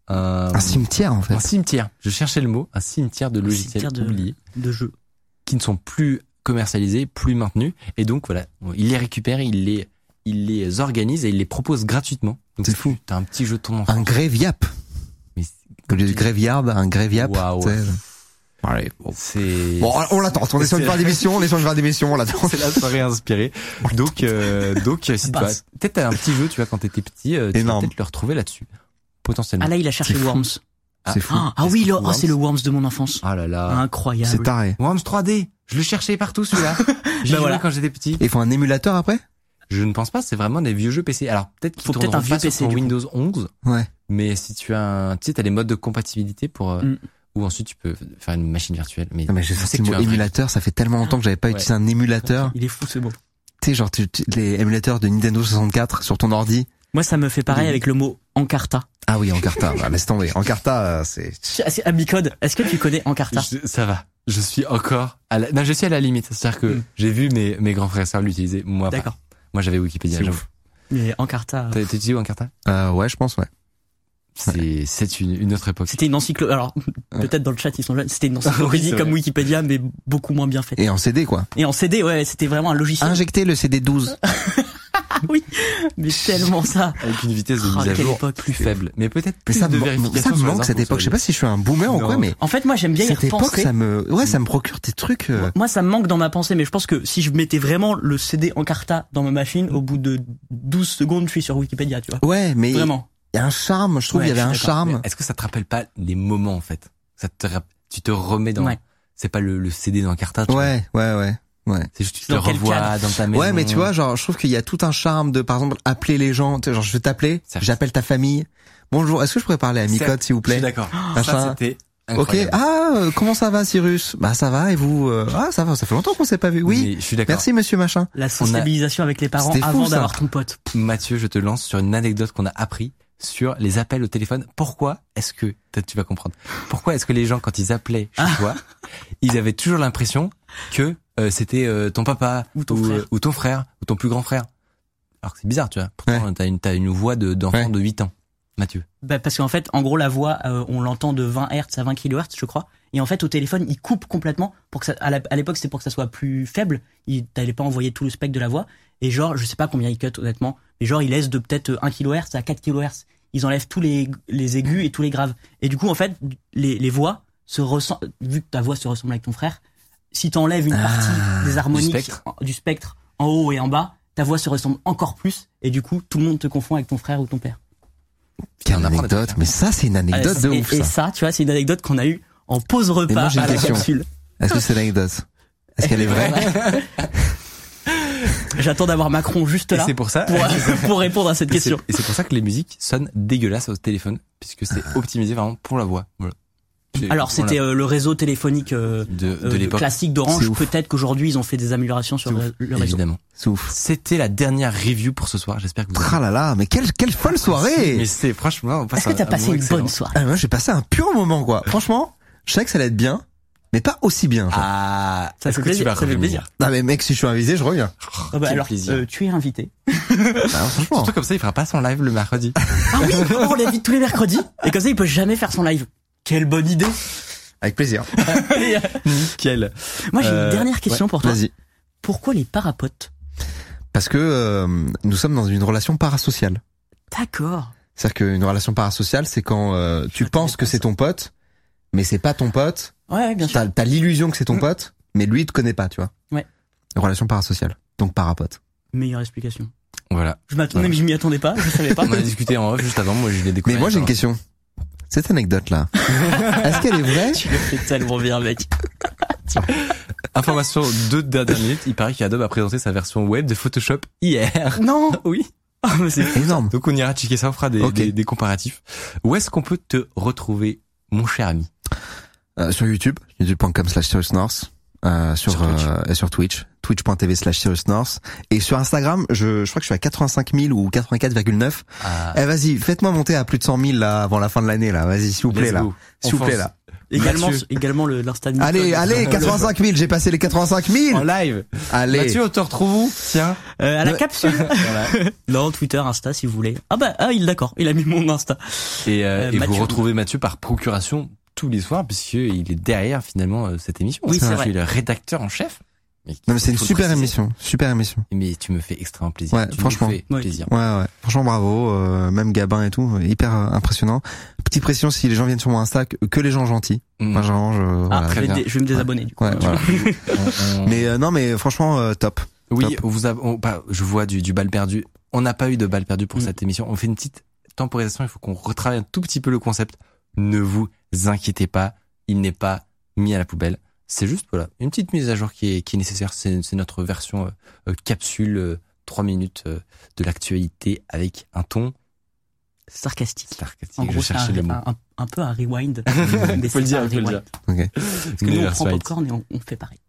un, Un cimetière en fait. un cimetière. Je cherchais le mot, un cimetière de logiciels cimetière de- oubliés De jeux. qui ne sont plus commercialisés, plus maintenus. Et donc voilà, il les récupère, il les, il les organise et il les propose gratuitement. Donc C'est fou. T'as un petit jeu de ton enfant. Un graveyap. Mais Comme du graveyard, un graveyap. Waouh. tu sais. Allez, bon. c'est Bon, on l'attend. On est sur une c'est- fin d'émission, on est sur une fin d'émission, on l'attend. c'est la soirée inspirée. Donc, euh, donc, si tu passe. vois, peut-être t'as un petit jeu, tu vois, quand t'étais petit, euh, tu vas Énorme. peut-être le retrouver là-dessus. Potentiellement. Ah là, il a cherché C'est fou. Worms. C'est fou. Ah, ah oui, le, ah, c'est le Worms de mon enfance. Ah là là. Incroyable. C'est taré. Worms trois D. Je le cherchais partout, celui-là. J'y Bah jouais voilà. quand j'étais petit. Et ils font un émulateur après? Je ne pense pas, c'est vraiment des vieux jeux P C. Alors, peut-être qu'ils Faut peut-être tourneront un vieux pas sur P C, ton du coup. Windows onze. Ouais. Mais si tu as un, tu sais, t'as les modes de compatibilité pour, euh, Mm. ou ensuite tu peux faire une machine virtuelle. Mais, Non, mais j'ai je sais sorti que le tu mot as un vrai- émulateur, ça fait tellement longtemps que j'avais pas Ouais. utilisé un émulateur. Il est fou, c'est beau. Tu sais, genre, tu- tu- les émulateurs de Nintendo soixante-quatre sur ton ordi. Moi, ça me fait pareil Oui. avec le mot Encarta. Ah oui, Encarta. Bah, laisse tomber. Encarta, euh, c'est... Est-ce que- Amicode, est-ce que tu connais Encarta? Je- ça va. Je suis encore à la, non, je suis à la limite. C'est-à-dire que Mm. j'ai vu mes, mes grands frères et sœurs l'utiliser. Moi, pas. D'accord. Moi, j'avais Wikipédia, C'est j'avoue. Mais Encarta, T'as t'as utilisé Encarta? Euh, ouais, je pense, ouais. C'est, c'est une, une autre époque. c'était une encyclopédie. Alors, peut-être dans le chat, ils sont jeunes. C'était une encyclopédie Oui, c'est comme vrai. Wikipédia, mais beaucoup moins bien faite. Et en C D, quoi. Et en C D, ouais, c'était vraiment un logiciel. Injecter le C D douze. Mais tellement ça. Avec une vitesse de Oh, mise à quelle jour époque. plus faible. Mais peut-être Mais plus ça de me, vérification. ça me sur les manque cette infos époque. Je sais sur pas si je suis un boomer ou Non. quoi, mais En fait, moi, j'aime bien y cette époque, repenser. ça me, ouais, ça me procure des trucs. euh, Moi, ça me manque dans ma pensée, mais je pense que si je mettais vraiment le C D Encarta dans ma machine, au bout de douze secondes, je suis sur Wikipédia, tu vois. Ouais, mais il Vraiment. y a un charme. Je trouve Ouais, qu'il y avait je un suis d'accord. charme. Mais Est-ce que ça te rappelle pas les moments, en fait? Ça te, rap- tu te remets dans, Ouais. c'est pas le, le C D d'Encarta, tu vois. Ouais, ouais, ouais, ouais. C'est juste, tu te Dans quel revois cadre dans ta maison. Ouais, mais tu vois, genre, je trouve qu'il y a tout un charme de, par exemple, appeler les gens. Tu sais, genre, je vais t'appeler, Certes. j'appelle ta famille. Bonjour, est-ce que je pourrais parler à Micode, Certes, s'il vous Je suis plaît? d'accord. Machin. Ça, c'était Ok. incroyable. Ah, euh, comment ça va, Cyrus? Bah, ça va, et vous? euh, Ah, ça va, ça fait longtemps qu'on s'est pas vu. Oui. Mais je suis d'accord. Merci, monsieur machin. La sociabilisation avec les parents C'était fou, avant ça. d'avoir ton pote. Mathieu, je te lance sur une anecdote qu'on a appris sur les appels au téléphone. Pourquoi est-ce que, peut-être tu vas comprendre, pourquoi est-ce que les gens, quand ils appelaient chez Ah. toi, ils avaient toujours l'impression que euh, c'était euh, ton papa Ou ton frère. ou ton frère ou ton plus grand frère. Alors que c'est bizarre, tu vois. Pourtant, t'as une, t'as une voix de, d'enfant Ouais. de huit ans, Mathieu. Bah, parce qu'en fait, en gros, la voix, euh, on l'entend de vingt hertz à vingt kilohertz, je crois. Et en fait, au téléphone, il coupe complètement pour que ça, à la- à l'époque, c'était pour que ça soit plus faible. Il, t'allais pas envoyer tout le spectre de la voix. Et genre, je sais pas combien il cut, honnêtement. Mais genre, il laisse de peut-être un kilohertz à quatre kilohertz. Ils enlèvent tous les, les aigus et tous les graves. Et du coup, en fait, les, les voix se ressemblent, vu que ta voix se ressemble avec ton frère, si t'enlèves une partie des harmoniques du spectre. en- du spectre en haut et en bas, ta voix se ressemble encore plus. Et du coup, tout le monde te confond avec ton frère ou ton père. Quelle On apprend des anecdote. trucs, Mais ça, c'est une anecdote Euh, de et, ouf, et ça. ça, tu vois, c'est une anecdote qu'on a eue en pause repas moi, j'ai une à la question. capsule. Est-ce que c'est une anecdote? Est-ce qu'elle est vraie? J'attends d'avoir Macron juste Et là c'est pour ça. pour, pour répondre à cette Et c'est- question. Et c'est pour ça que les musiques sonnent dégueulasses au téléphone, puisque c'est optimisé vraiment pour la voix. Voilà. C'est- Alors, c'était voilà. euh, le réseau téléphonique euh, de, de euh, l'époque. classique C'est d'Orange. ouf. Peut-être qu'aujourd'hui, ils ont fait des améliorations sur le, le réseau. Évidemment. C'est ouf. C'était la dernière review pour ce soir. J'espère que vous Ah là là, mais quelle, quelle folle soirée! Mais c'est franchement, on passe Est-ce que un- t'as un passé moment une excellent. bonne soirée? Ah, moi, j'ai passé un pur moment, quoi. Franchement, je savais que ça allait être bien, mais pas aussi bien, genre. Ah, Ça est-ce fait que plaisir, tu vas ça fait revenir plaisir. Non, mais mec, si je suis invité, je reviens. Ah bah quel alors, plaisir. euh, tu es invité. Ah, franchement. Surtout comme ça, il fera pas son live le mercredi. Ah oui, on l'invite tous les mercredis. Et comme ça, il peut jamais faire son live. Quelle bonne idée. Avec plaisir. Nickel. Moi, j'ai Euh, une dernière question pour toi. Vas-y. Pourquoi les parapotes? Parce que, euh, nous sommes dans une relation parasociale. D'accord. C'est-à-dire qu'une relation parasociale, c'est quand euh, tu Je penses connais que pas c'est ça. ton pote, mais c'est pas ton pote. Ouais, ouais, bien sûr. T'as, t'as l'illusion que c'est ton pote, mais lui, il te connaît pas, tu vois. Ouais. Relation parasociale. Donc parapote. Meilleure explication. Voilà. Je m'attendais, Voilà. mais je m'y attendais pas. Je savais pas. On a discuté en off juste avant. Moi, je l'ai découvert. Mais moi, j'ai une question. Cette anecdote-là, est-ce qu'elle est vraie? Tu le fais tellement bien, mec. Information de dernière minute. Il paraît qu'Adobe a présenté sa version web de Photoshop hier. Non. Oui. Ah, mais c'est Énorme. Donc on ira checker ça, on fera des, Ok. des, des comparatifs. Où est-ce qu'on peut te retrouver, mon cher ami? Euh, sur YouTube, youtube point com slash Cyrus North, euh, sur, Sur Twitch. euh, et sur Twitch, twitch point t v slash Cyrus North. Et sur Instagram, je, je crois que je suis à quatre-vingt-cinq mille ou quatre-vingt-quatre virgule neuf. Ah, Eh, vas-y, faites-moi monter à plus de cent mille, là, avant la fin de l'année, là. Vas-y, s'il vous plaît, let's là. go. S'il vous On plaît, fonce. là. Également, Mathieu. également le, l'Insta de Nico. Allez, allez, quatre-vingt-cinq mille, j'ai passé les quatre-vingt-cinq mille. En live. Allez. Mathieu, on te retrouve où? Tiens. Euh, à la Ouais. capsule. Voilà. Non, Twitter, Insta, si vous voulez. Ah bah, ah, il, d'accord. Il a mis mon Insta. Et, euh, Euh, et vous Mathieu. retrouvez Mathieu par procuration tous les soirs, puisqu'il est derrière finalement euh, cette émission. Oui, c'est Je vrai. suis le rédacteur en chef. Mais, Non mais c'est une faut le super préciser. émission, super émission. Mais tu me fais extrêmement plaisir. Ouais, Tu me franchement. fais Oui. plaisir. Ouais, ouais. Franchement, bravo. Euh, même Gabin et tout, hyper euh, impressionnant. Petite pression si les gens viennent sur mon Insta, que, que les gens gentils. Mm. Moi, genre, je, Ah, voilà. je très vais, bien. dé- je vais me désabonner, du coup. Ouais, voilà. On- on- Mais euh, non, mais franchement, euh, top. oui, top. vous avez, on- bah, je vois du, du bal perdu. On n'a pas eu de bal perdu pour Mm. cette émission. On fait une petite temporisation. Il faut qu'on retravaille un tout petit peu le concept. Ne vous inquiétez pas. Il n'est pas mis à la poubelle. C'est juste, voilà, une petite mise à jour qui est, qui est nécessaire. C'est, c'est notre version euh, euh, capsule, euh, trois minutes euh, de l'actualité avec un ton Sarcastique. sarcastique. En Je gros, c'est cherchais un, le mot. un, un, un peu un rewind. Mais Faut le c'est dire, pas un faut le rewind. dire. Ok. Parce que nous, on prend popcorn et on, on fait pareil.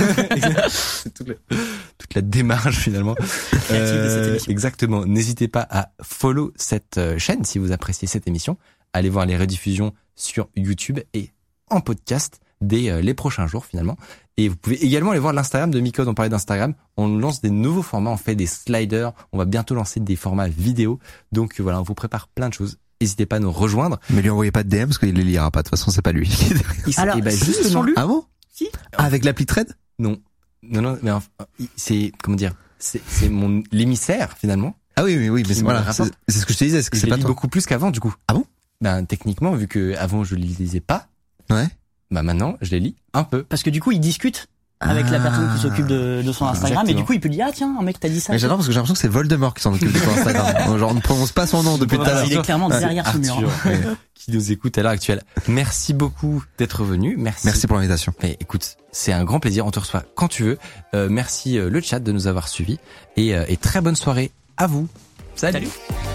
C'est toute la, toute la démarche finalement. Créative de cette émission. Exactement. N'hésitez pas à follow cette euh, chaîne si vous appréciez cette émission. Allez voir les rediffusions sur YouTube et en podcast dès euh, les prochains jours finalement. Et vous pouvez également aller voir l'Instagram de Micode. On parlait d'Instagram. On lance des nouveaux formats. On fait des sliders. On va bientôt lancer des formats vidéo. Donc euh, voilà, on vous prépare plein de choses. N'hésitez pas à nous rejoindre. Mais lui envoyez pas de D M parce qu'il les lira pas. De toute façon, c'est pas lui. Il- Alors, eh ben, si, ils justement, sont lus. Ah bon? Si. Ah, avec l'appli Trade? non, non, non, mais enfin, c'est comment dire, c'est c'est mon l'émissaire finalement. Ah oui, oui, oui, mais Qui c'est, me voilà. rapporte. C'est, c'est ce que je te disais, c'est que Je c'est les pas lis toi. beaucoup plus qu'avant du coup. Ah bon? Ben techniquement, vu que avant je les lisais pas, Ouais. bah maintenant je les lis un peu. Parce que du coup, il discute avec la personne qui s'occupe de, de son Instagram. Exactement. Et du coup, il peut dire, ah tiens, un mec t'a dit ça. Mais j'adore parce que j'ai l'impression que c'est Voldemort qui s'en occupe de ton Instagram. Genre, on ne prononce pas son nom depuis tout à l'heure. Il est clairement derrière ce mur. Arthur, qui nous écoute à l'heure actuelle. Merci beaucoup d'être venu. Merci. Merci pour l'invitation. Mais écoute, c'est un grand plaisir. On te reçoit quand tu veux. Euh, merci euh, le chat de nous avoir suivis et, euh, et très bonne soirée à vous. Salut. Salut.